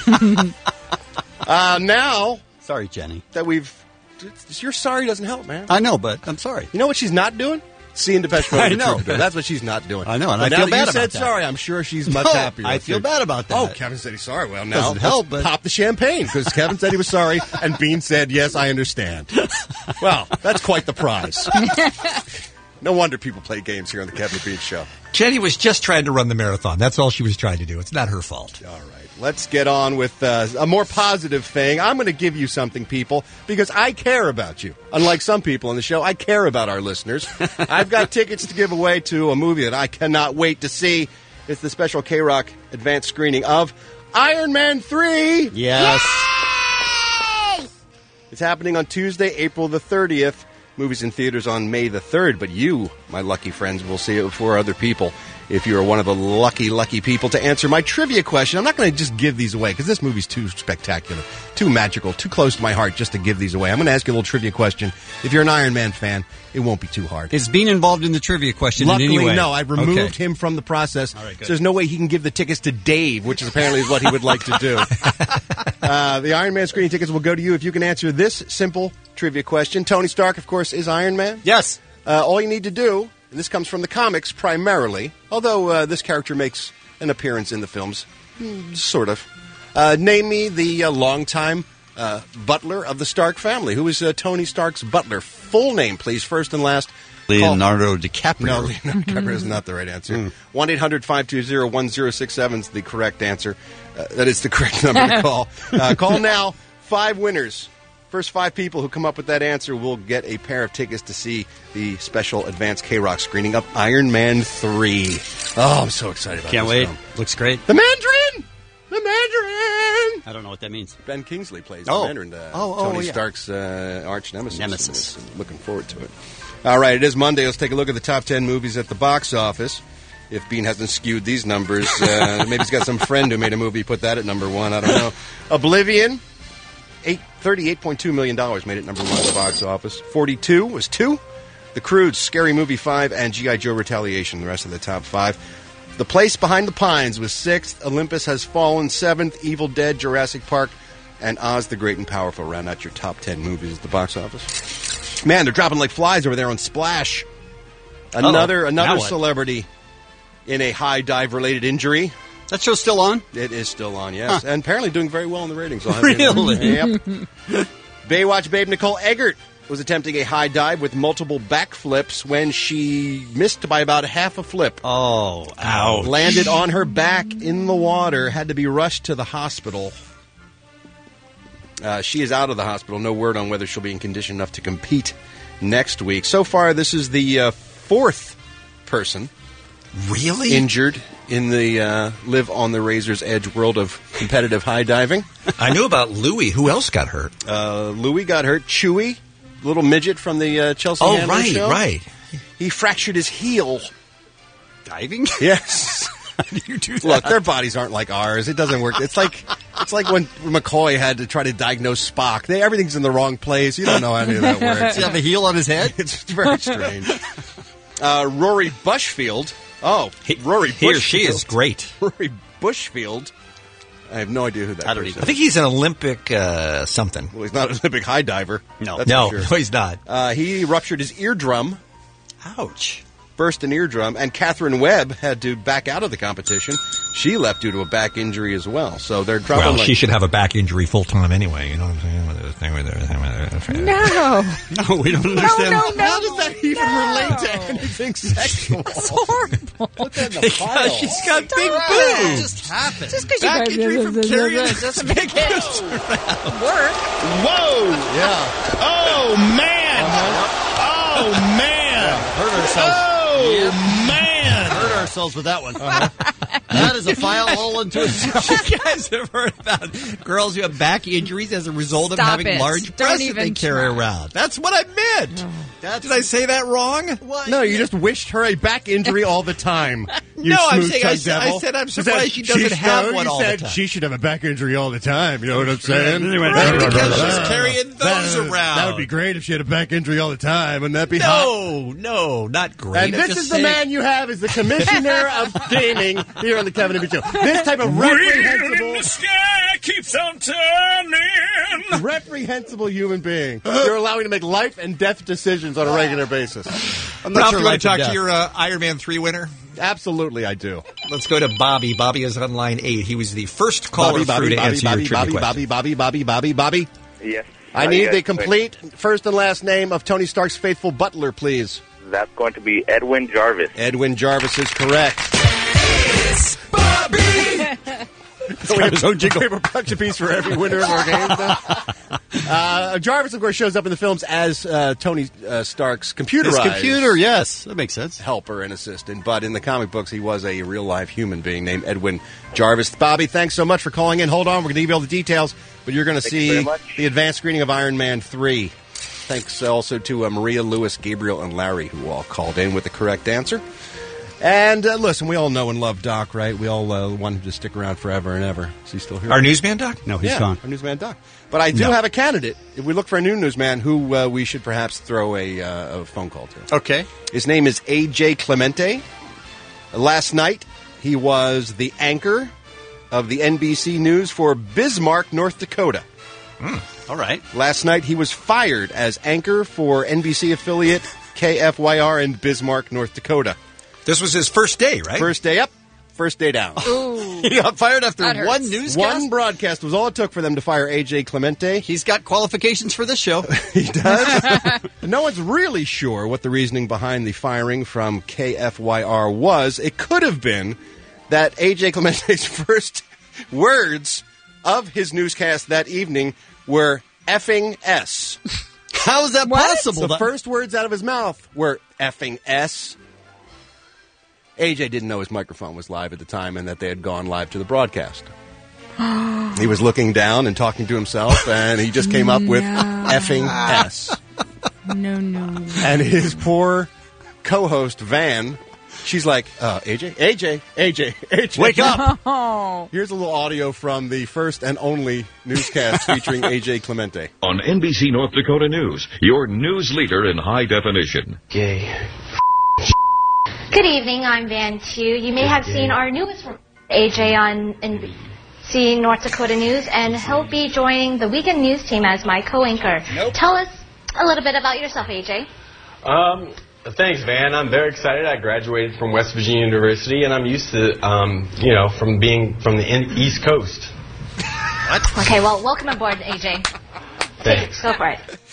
[SPEAKER 14] Now
[SPEAKER 11] Sorry, Jenny.
[SPEAKER 14] that your sorry doesn't help, man.
[SPEAKER 11] I know, but I'm sorry.
[SPEAKER 14] You know what she's not doing? Seeing Depeche Mode.
[SPEAKER 11] I know.
[SPEAKER 14] That's what she's not doing.
[SPEAKER 11] I know, and
[SPEAKER 14] But
[SPEAKER 11] I
[SPEAKER 14] now
[SPEAKER 11] feel
[SPEAKER 14] that
[SPEAKER 11] bad
[SPEAKER 14] you
[SPEAKER 11] about
[SPEAKER 14] said
[SPEAKER 11] that.
[SPEAKER 14] sorry, I'm sure she's much
[SPEAKER 11] No,
[SPEAKER 14] happier.
[SPEAKER 11] I feel bad about that.
[SPEAKER 14] Oh, Kevin said he's sorry. Well, now
[SPEAKER 11] Doesn't help,
[SPEAKER 14] let's
[SPEAKER 11] but-
[SPEAKER 14] pop the champagne because Kevin said he was sorry and Bean said, yes, I understand. Well, that's quite the prize. No wonder people play games here on the Kevin and Bean Show.
[SPEAKER 10] Jenny was just trying to run the marathon. That's all she was trying to do. It's not her fault.
[SPEAKER 14] All right. Let's get on with a more positive thing. I'm going to give you something, people, because I care about you. Unlike some people on the show, I care about our listeners. I've got tickets to give away to a movie that I cannot wait to see. It's the special K-Rock advanced screening of Iron Man 3.
[SPEAKER 11] Yes.
[SPEAKER 14] It's happening on Tuesday, April the 30th. Movies in theaters on May the 3rd, but you, my lucky friends, will see it before other people. If you are one of the lucky, lucky people to answer my trivia question, I'm not going to just give these away because this movie's too spectacular, too magical, too close to my heart just to give these away. I'm going to ask you a little trivia question. If you're an Iron Man fan, it won't be too hard.
[SPEAKER 11] Is Bean involved in the trivia question
[SPEAKER 14] Luckily,
[SPEAKER 11] in any way?
[SPEAKER 14] no. I removed
[SPEAKER 11] Okay.
[SPEAKER 14] him from the process.
[SPEAKER 11] All right, good.
[SPEAKER 14] So there's no way he can give the tickets to Dave, which is apparently what he would like to do. The Iron Man screening tickets will go to you if you can answer this simple trivia question. Tony Stark, of course, is Iron Man.
[SPEAKER 11] Yes.
[SPEAKER 14] All you need to do, and this comes from the comics primarily, although this character makes an appearance in the films, sort of. Name me the longtime butler of the Stark family. Who is Tony Stark's butler? Full name, please, first and last.
[SPEAKER 11] Leonardo DiCaprio.
[SPEAKER 14] No, Leonardo DiCaprio is not the right answer. 1-800-520-1067 is the correct answer. That is the correct number to call. Call now. 5 winners. First 5 people who come up with that answer will get a pair of tickets to see the special advanced K-Rock screening of Iron Man 3. Oh, I'm so excited about
[SPEAKER 11] Can't
[SPEAKER 14] this
[SPEAKER 11] wait.
[SPEAKER 14] film.
[SPEAKER 11] Looks great.
[SPEAKER 14] The Mandarin! The Mandarin!
[SPEAKER 11] I don't know what that means.
[SPEAKER 14] Ben Kingsley plays
[SPEAKER 11] Oh.
[SPEAKER 14] the Mandarin,
[SPEAKER 11] Oh,
[SPEAKER 14] Tony
[SPEAKER 11] yeah.
[SPEAKER 14] Stark's arch nemesis.
[SPEAKER 11] Nemesis.
[SPEAKER 14] I'm looking forward to it. All right, it is Monday. Let's take a look at the top 10 movies at the box office. If Bean hasn't skewed these numbers, maybe he's got some friend who made a movie, put that at number 1. I don't know. Oblivion, $38.2 million made it number 1 at the box office. 42 was 2. The Croods, Scary Movie 5, and G.I. Joe Retaliation, the rest of the top 5. The Place Behind the Pines was 6th. Olympus Has Fallen, 7th. Evil Dead, Jurassic Park, and Oz the Great and Powerful round out your top 10 movies at the box office. Man, they're dropping like flies over there on Splash. Another
[SPEAKER 11] Now what?
[SPEAKER 14] celebrity in a high dive-related injury.
[SPEAKER 11] That show's still on?
[SPEAKER 14] It is still on, yes. And apparently doing very well in the ratings. I'll have
[SPEAKER 11] Really?
[SPEAKER 14] Yep. Baywatch babe Nicole Eggert was attempting a high dive with multiple backflips when she missed by about half a flip.
[SPEAKER 11] Oh, ouch.
[SPEAKER 14] Landed on her back in the water, had to be rushed to the hospital. She is out of the hospital. No word on whether she'll be in condition enough to compete next week. So far, this is the fourth person
[SPEAKER 10] really
[SPEAKER 14] injured in the Live on the Razor's Edge world of competitive high diving.
[SPEAKER 10] I knew about Louie. Who else got hurt?
[SPEAKER 14] Louie got hurt. Chewy, little midget from the Chelsea Handler show.
[SPEAKER 10] Right.
[SPEAKER 14] He fractured his heel.
[SPEAKER 11] Diving?
[SPEAKER 14] Yes.
[SPEAKER 11] How do you do that?
[SPEAKER 14] Look, their bodies aren't like ours. It doesn't work. It's like when McCoy had to try to diagnose Spock. Everything's in the wrong place. You don't know how any of that works.
[SPEAKER 11] Does he have a heel on his head?
[SPEAKER 14] It's very strange. Rory Bushfield. Oh, Rory Bushfield.
[SPEAKER 10] He or she is great.
[SPEAKER 14] Rory Bushfield. I have no idea who that is.
[SPEAKER 10] I think he's an Olympic something.
[SPEAKER 14] Well, he's not an Olympic high diver.
[SPEAKER 10] No,
[SPEAKER 14] that's
[SPEAKER 10] no,
[SPEAKER 14] for sure.
[SPEAKER 10] He's not.
[SPEAKER 14] He ruptured his eardrum.
[SPEAKER 10] Ouch.
[SPEAKER 14] Burst an eardrum, and Catherine Webb had to back out of the competition. She left due to a back injury as well. So they're dropping.
[SPEAKER 10] Well, she should have a back injury full time anyway. You know what I'm saying?
[SPEAKER 11] No, we don't understand.
[SPEAKER 14] No. How does that even relate to anything sexual?
[SPEAKER 13] That's horrible.
[SPEAKER 14] Put that in the file.
[SPEAKER 10] She's got big
[SPEAKER 11] It
[SPEAKER 10] boobs.
[SPEAKER 11] just happened.
[SPEAKER 13] Just because
[SPEAKER 10] Back injury from carrying
[SPEAKER 13] doesn't make it work.
[SPEAKER 14] Whoa! Yeah.
[SPEAKER 12] Oh, man! Oh, man!
[SPEAKER 11] Hurt ourselves.
[SPEAKER 12] Oh, man!
[SPEAKER 11] Hurt ourselves with that one. That is a file all into itself.
[SPEAKER 10] You guys have heard about girls who have back injuries as a result of
[SPEAKER 13] Stop
[SPEAKER 10] having
[SPEAKER 13] it.
[SPEAKER 10] large
[SPEAKER 13] Don't
[SPEAKER 10] breasts that
[SPEAKER 13] even
[SPEAKER 10] they carry
[SPEAKER 13] try.
[SPEAKER 10] around. That's what I meant. Did I say that wrong?
[SPEAKER 14] No, you just wished her a back injury all the time. You
[SPEAKER 10] No, I'm
[SPEAKER 14] smooth
[SPEAKER 10] saying
[SPEAKER 14] tongued devil.
[SPEAKER 10] I said I'm surprised she doesn't have one all the time.
[SPEAKER 14] She should have a back injury all the time. You know what I'm saying?
[SPEAKER 10] Right, because she's carrying those around.
[SPEAKER 14] That would be great if she had a back injury all the time. Wouldn't that be
[SPEAKER 10] No, not great.
[SPEAKER 14] And this is the man you have as the commissioner of gaming here on the Kevin and Bean Show. This type of reprehensible,
[SPEAKER 12] the sky keeps on turning.
[SPEAKER 14] reprehensible human being. You're allowing to make life and death decisions on a regular basis.
[SPEAKER 10] I'm not sure. You want to talk to your Iron Man 3 winner?
[SPEAKER 14] Absolutely, I do.
[SPEAKER 10] Let's go to Bobby. Bobby is on line 8. He was the first caller through to answer your trivia question.
[SPEAKER 14] Bobby.
[SPEAKER 3] Yes.
[SPEAKER 14] I need the complete first and last name of Tony Stark's faithful butler, please.
[SPEAKER 3] That's going to be Edwin Jarvis.
[SPEAKER 14] Edwin Jarvis is correct.
[SPEAKER 10] It's Bobby!
[SPEAKER 14] We have a production piece for every winner of our games now. Jarvis, of course, shows up in the films as Tony Stark's computerized.
[SPEAKER 11] His computer, yes. That makes sense.
[SPEAKER 14] Helper and assistant. But in the comic books, he was a real-life human being named Edwin Jarvis. Bobby, thanks so much for calling in. Hold on, we're going to give you all the details, but you're going to see the advanced screening of Iron Man 3. Thanks also to Maria, Lewis, Gabriel, and Larry, who all called in with the correct answer. And listen, we all know and love Doc, right? We all want him to stick around forever and ever. Is he still here?
[SPEAKER 10] Our newsman, Doc?
[SPEAKER 11] No, he's gone.
[SPEAKER 14] Our newsman, Doc. But I do have a candidate. If we look for a new newsman, who we should perhaps throw a phone call to.
[SPEAKER 11] Okay.
[SPEAKER 14] His name is A.J. Clemente. Last night, he was the anchor of the NBC News for Bismarck, North Dakota.
[SPEAKER 11] All right.
[SPEAKER 14] Last night, he was fired as anchor for NBC affiliate KFYR in Bismarck, North Dakota.
[SPEAKER 10] This was his first day, right?
[SPEAKER 14] First day up, first day down.
[SPEAKER 13] Ooh.
[SPEAKER 11] He got fired after
[SPEAKER 13] That hurts.
[SPEAKER 11] one newscast?
[SPEAKER 14] One broadcast was all it took for them to fire A.J. Clemente.
[SPEAKER 11] He's got qualifications for this show.
[SPEAKER 14] He does. No one's really sure what the reasoning behind the firing from KFYR was. It could have been that A.J. Clemente's first words of his newscast that evening were effing S.
[SPEAKER 11] How is that possible?
[SPEAKER 14] The first words out of his mouth were effing S. AJ didn't know his microphone was live at the time and that they had gone live to the broadcast. He was looking down and talking to himself, and he just came up with effing S.
[SPEAKER 13] No.
[SPEAKER 14] And his poor co-host, Van, she's like, AJ.
[SPEAKER 11] Wake up.
[SPEAKER 13] Oh.
[SPEAKER 14] Here's a little audio from the first and only newscast featuring AJ Clemente.
[SPEAKER 15] On NBC North Dakota News, your news leader in high definition.
[SPEAKER 17] Gay. Good evening, I'm Van Chu. You may have seen our newest AJ on NBC North Dakota News, and he'll be joining the weekend news team as my co-anchor. Tell us a little bit about yourself, AJ.
[SPEAKER 23] Thanks, Van. I'm very excited. I graduated from West Virginia University, and I'm used to, from being from the East Coast.
[SPEAKER 14] What?
[SPEAKER 17] Okay, well, welcome aboard, AJ.
[SPEAKER 23] Thanks.
[SPEAKER 17] Go for it.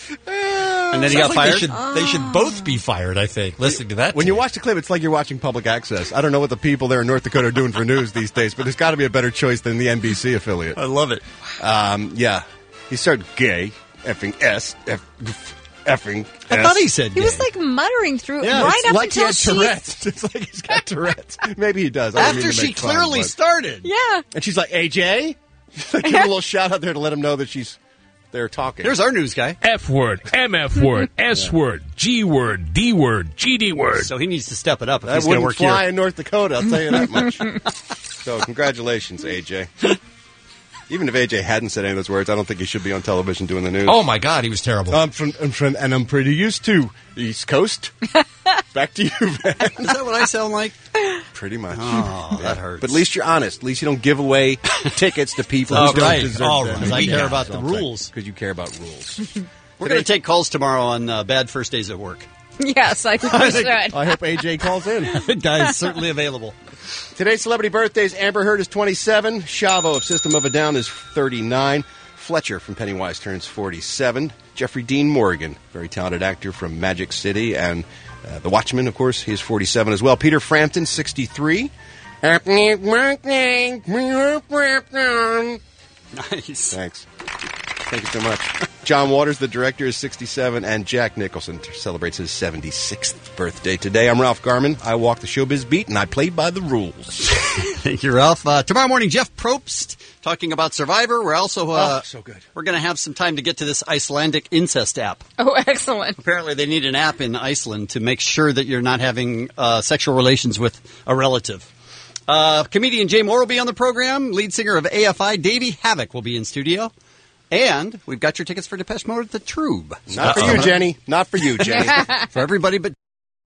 [SPEAKER 11] And then he got fired?
[SPEAKER 10] They should both be fired, I think, listening to that.
[SPEAKER 14] When you watch the clip, it's like you're watching public access. I don't know what the people there in North Dakota are doing for news these days, but there's got to be a better choice than the NBC affiliate.
[SPEAKER 11] I love it.
[SPEAKER 14] Yeah. He started gay, effing S, effing S.
[SPEAKER 11] I thought he said gay.
[SPEAKER 13] He was like muttering through
[SPEAKER 14] Yeah,
[SPEAKER 13] right
[SPEAKER 14] it's
[SPEAKER 13] up
[SPEAKER 14] like
[SPEAKER 13] until
[SPEAKER 14] he had Tourette's. It's like he's got Tourette's. Maybe he does. I don't mean
[SPEAKER 11] After
[SPEAKER 14] to
[SPEAKER 11] she
[SPEAKER 14] make fun,
[SPEAKER 11] clearly
[SPEAKER 14] but-
[SPEAKER 11] started.
[SPEAKER 13] Yeah.
[SPEAKER 14] And she's like, AJ? She's like, give a little shout out there to let him know that she's there talking.
[SPEAKER 11] Here's our news guy.
[SPEAKER 20] F word, MF word, S word, G word, D word, GD word.
[SPEAKER 11] So he needs to step it up if
[SPEAKER 14] That
[SPEAKER 11] he's going to
[SPEAKER 14] wouldn't
[SPEAKER 11] work
[SPEAKER 14] fly
[SPEAKER 11] here.
[SPEAKER 14] in North Dakota, I'll tell you that much. So congratulations, AJ. Even if AJ hadn't said any of those words, I don't think he should be on television doing the news.
[SPEAKER 10] Oh my God, he was terrible.
[SPEAKER 14] I'm pretty used to the East Coast. Back to you, man.
[SPEAKER 11] Is that what I sound like?
[SPEAKER 14] Pretty much.
[SPEAKER 11] Oh, that hurts.
[SPEAKER 14] But at least you're honest. At least you don't give away tickets to people who
[SPEAKER 11] Oh,
[SPEAKER 14] don't
[SPEAKER 11] right.
[SPEAKER 14] deserve
[SPEAKER 11] All
[SPEAKER 14] them.
[SPEAKER 11] right. I care about the rules.
[SPEAKER 14] Because you care about rules.
[SPEAKER 11] We're going to take calls tomorrow on bad first days at work.
[SPEAKER 13] Yes, I think we should.
[SPEAKER 14] I hope AJ calls in.
[SPEAKER 11] The guy's certainly available.
[SPEAKER 14] Today's celebrity birthdays: Amber Heard is 27, Chavo of System of a Down is 39, Fletcher from Pennywise turns 47, Jeffrey Dean Morgan, very talented actor from Magic City and The Watchmen, of course, he is 47 as well. Peter Frampton, 63.
[SPEAKER 11] Nice.
[SPEAKER 14] Thanks. Thank you so much. John Waters, the director, is 67, and Jack Nicholson celebrates his 76th birthday today. I'm Ralph Garman. I walk the showbiz beat, and I play by the rules.
[SPEAKER 11] Thank you, Ralph. Tomorrow morning, Jeff Probst talking about Survivor. We're also
[SPEAKER 14] so good.
[SPEAKER 11] We're going to have some time to get to this Icelandic incest app.
[SPEAKER 13] Oh, excellent.
[SPEAKER 11] Apparently, they need an app in Iceland to make sure that you're not having sexual relations with a relative. Comedian Jay Moore will be on the program. Lead singer of AFI, Davey Havoc, will be in studio. And we've got your tickets for Depeche Mode at the Trube.
[SPEAKER 14] Not for you, Jenny. Not for you, Jenny.
[SPEAKER 11] For everybody but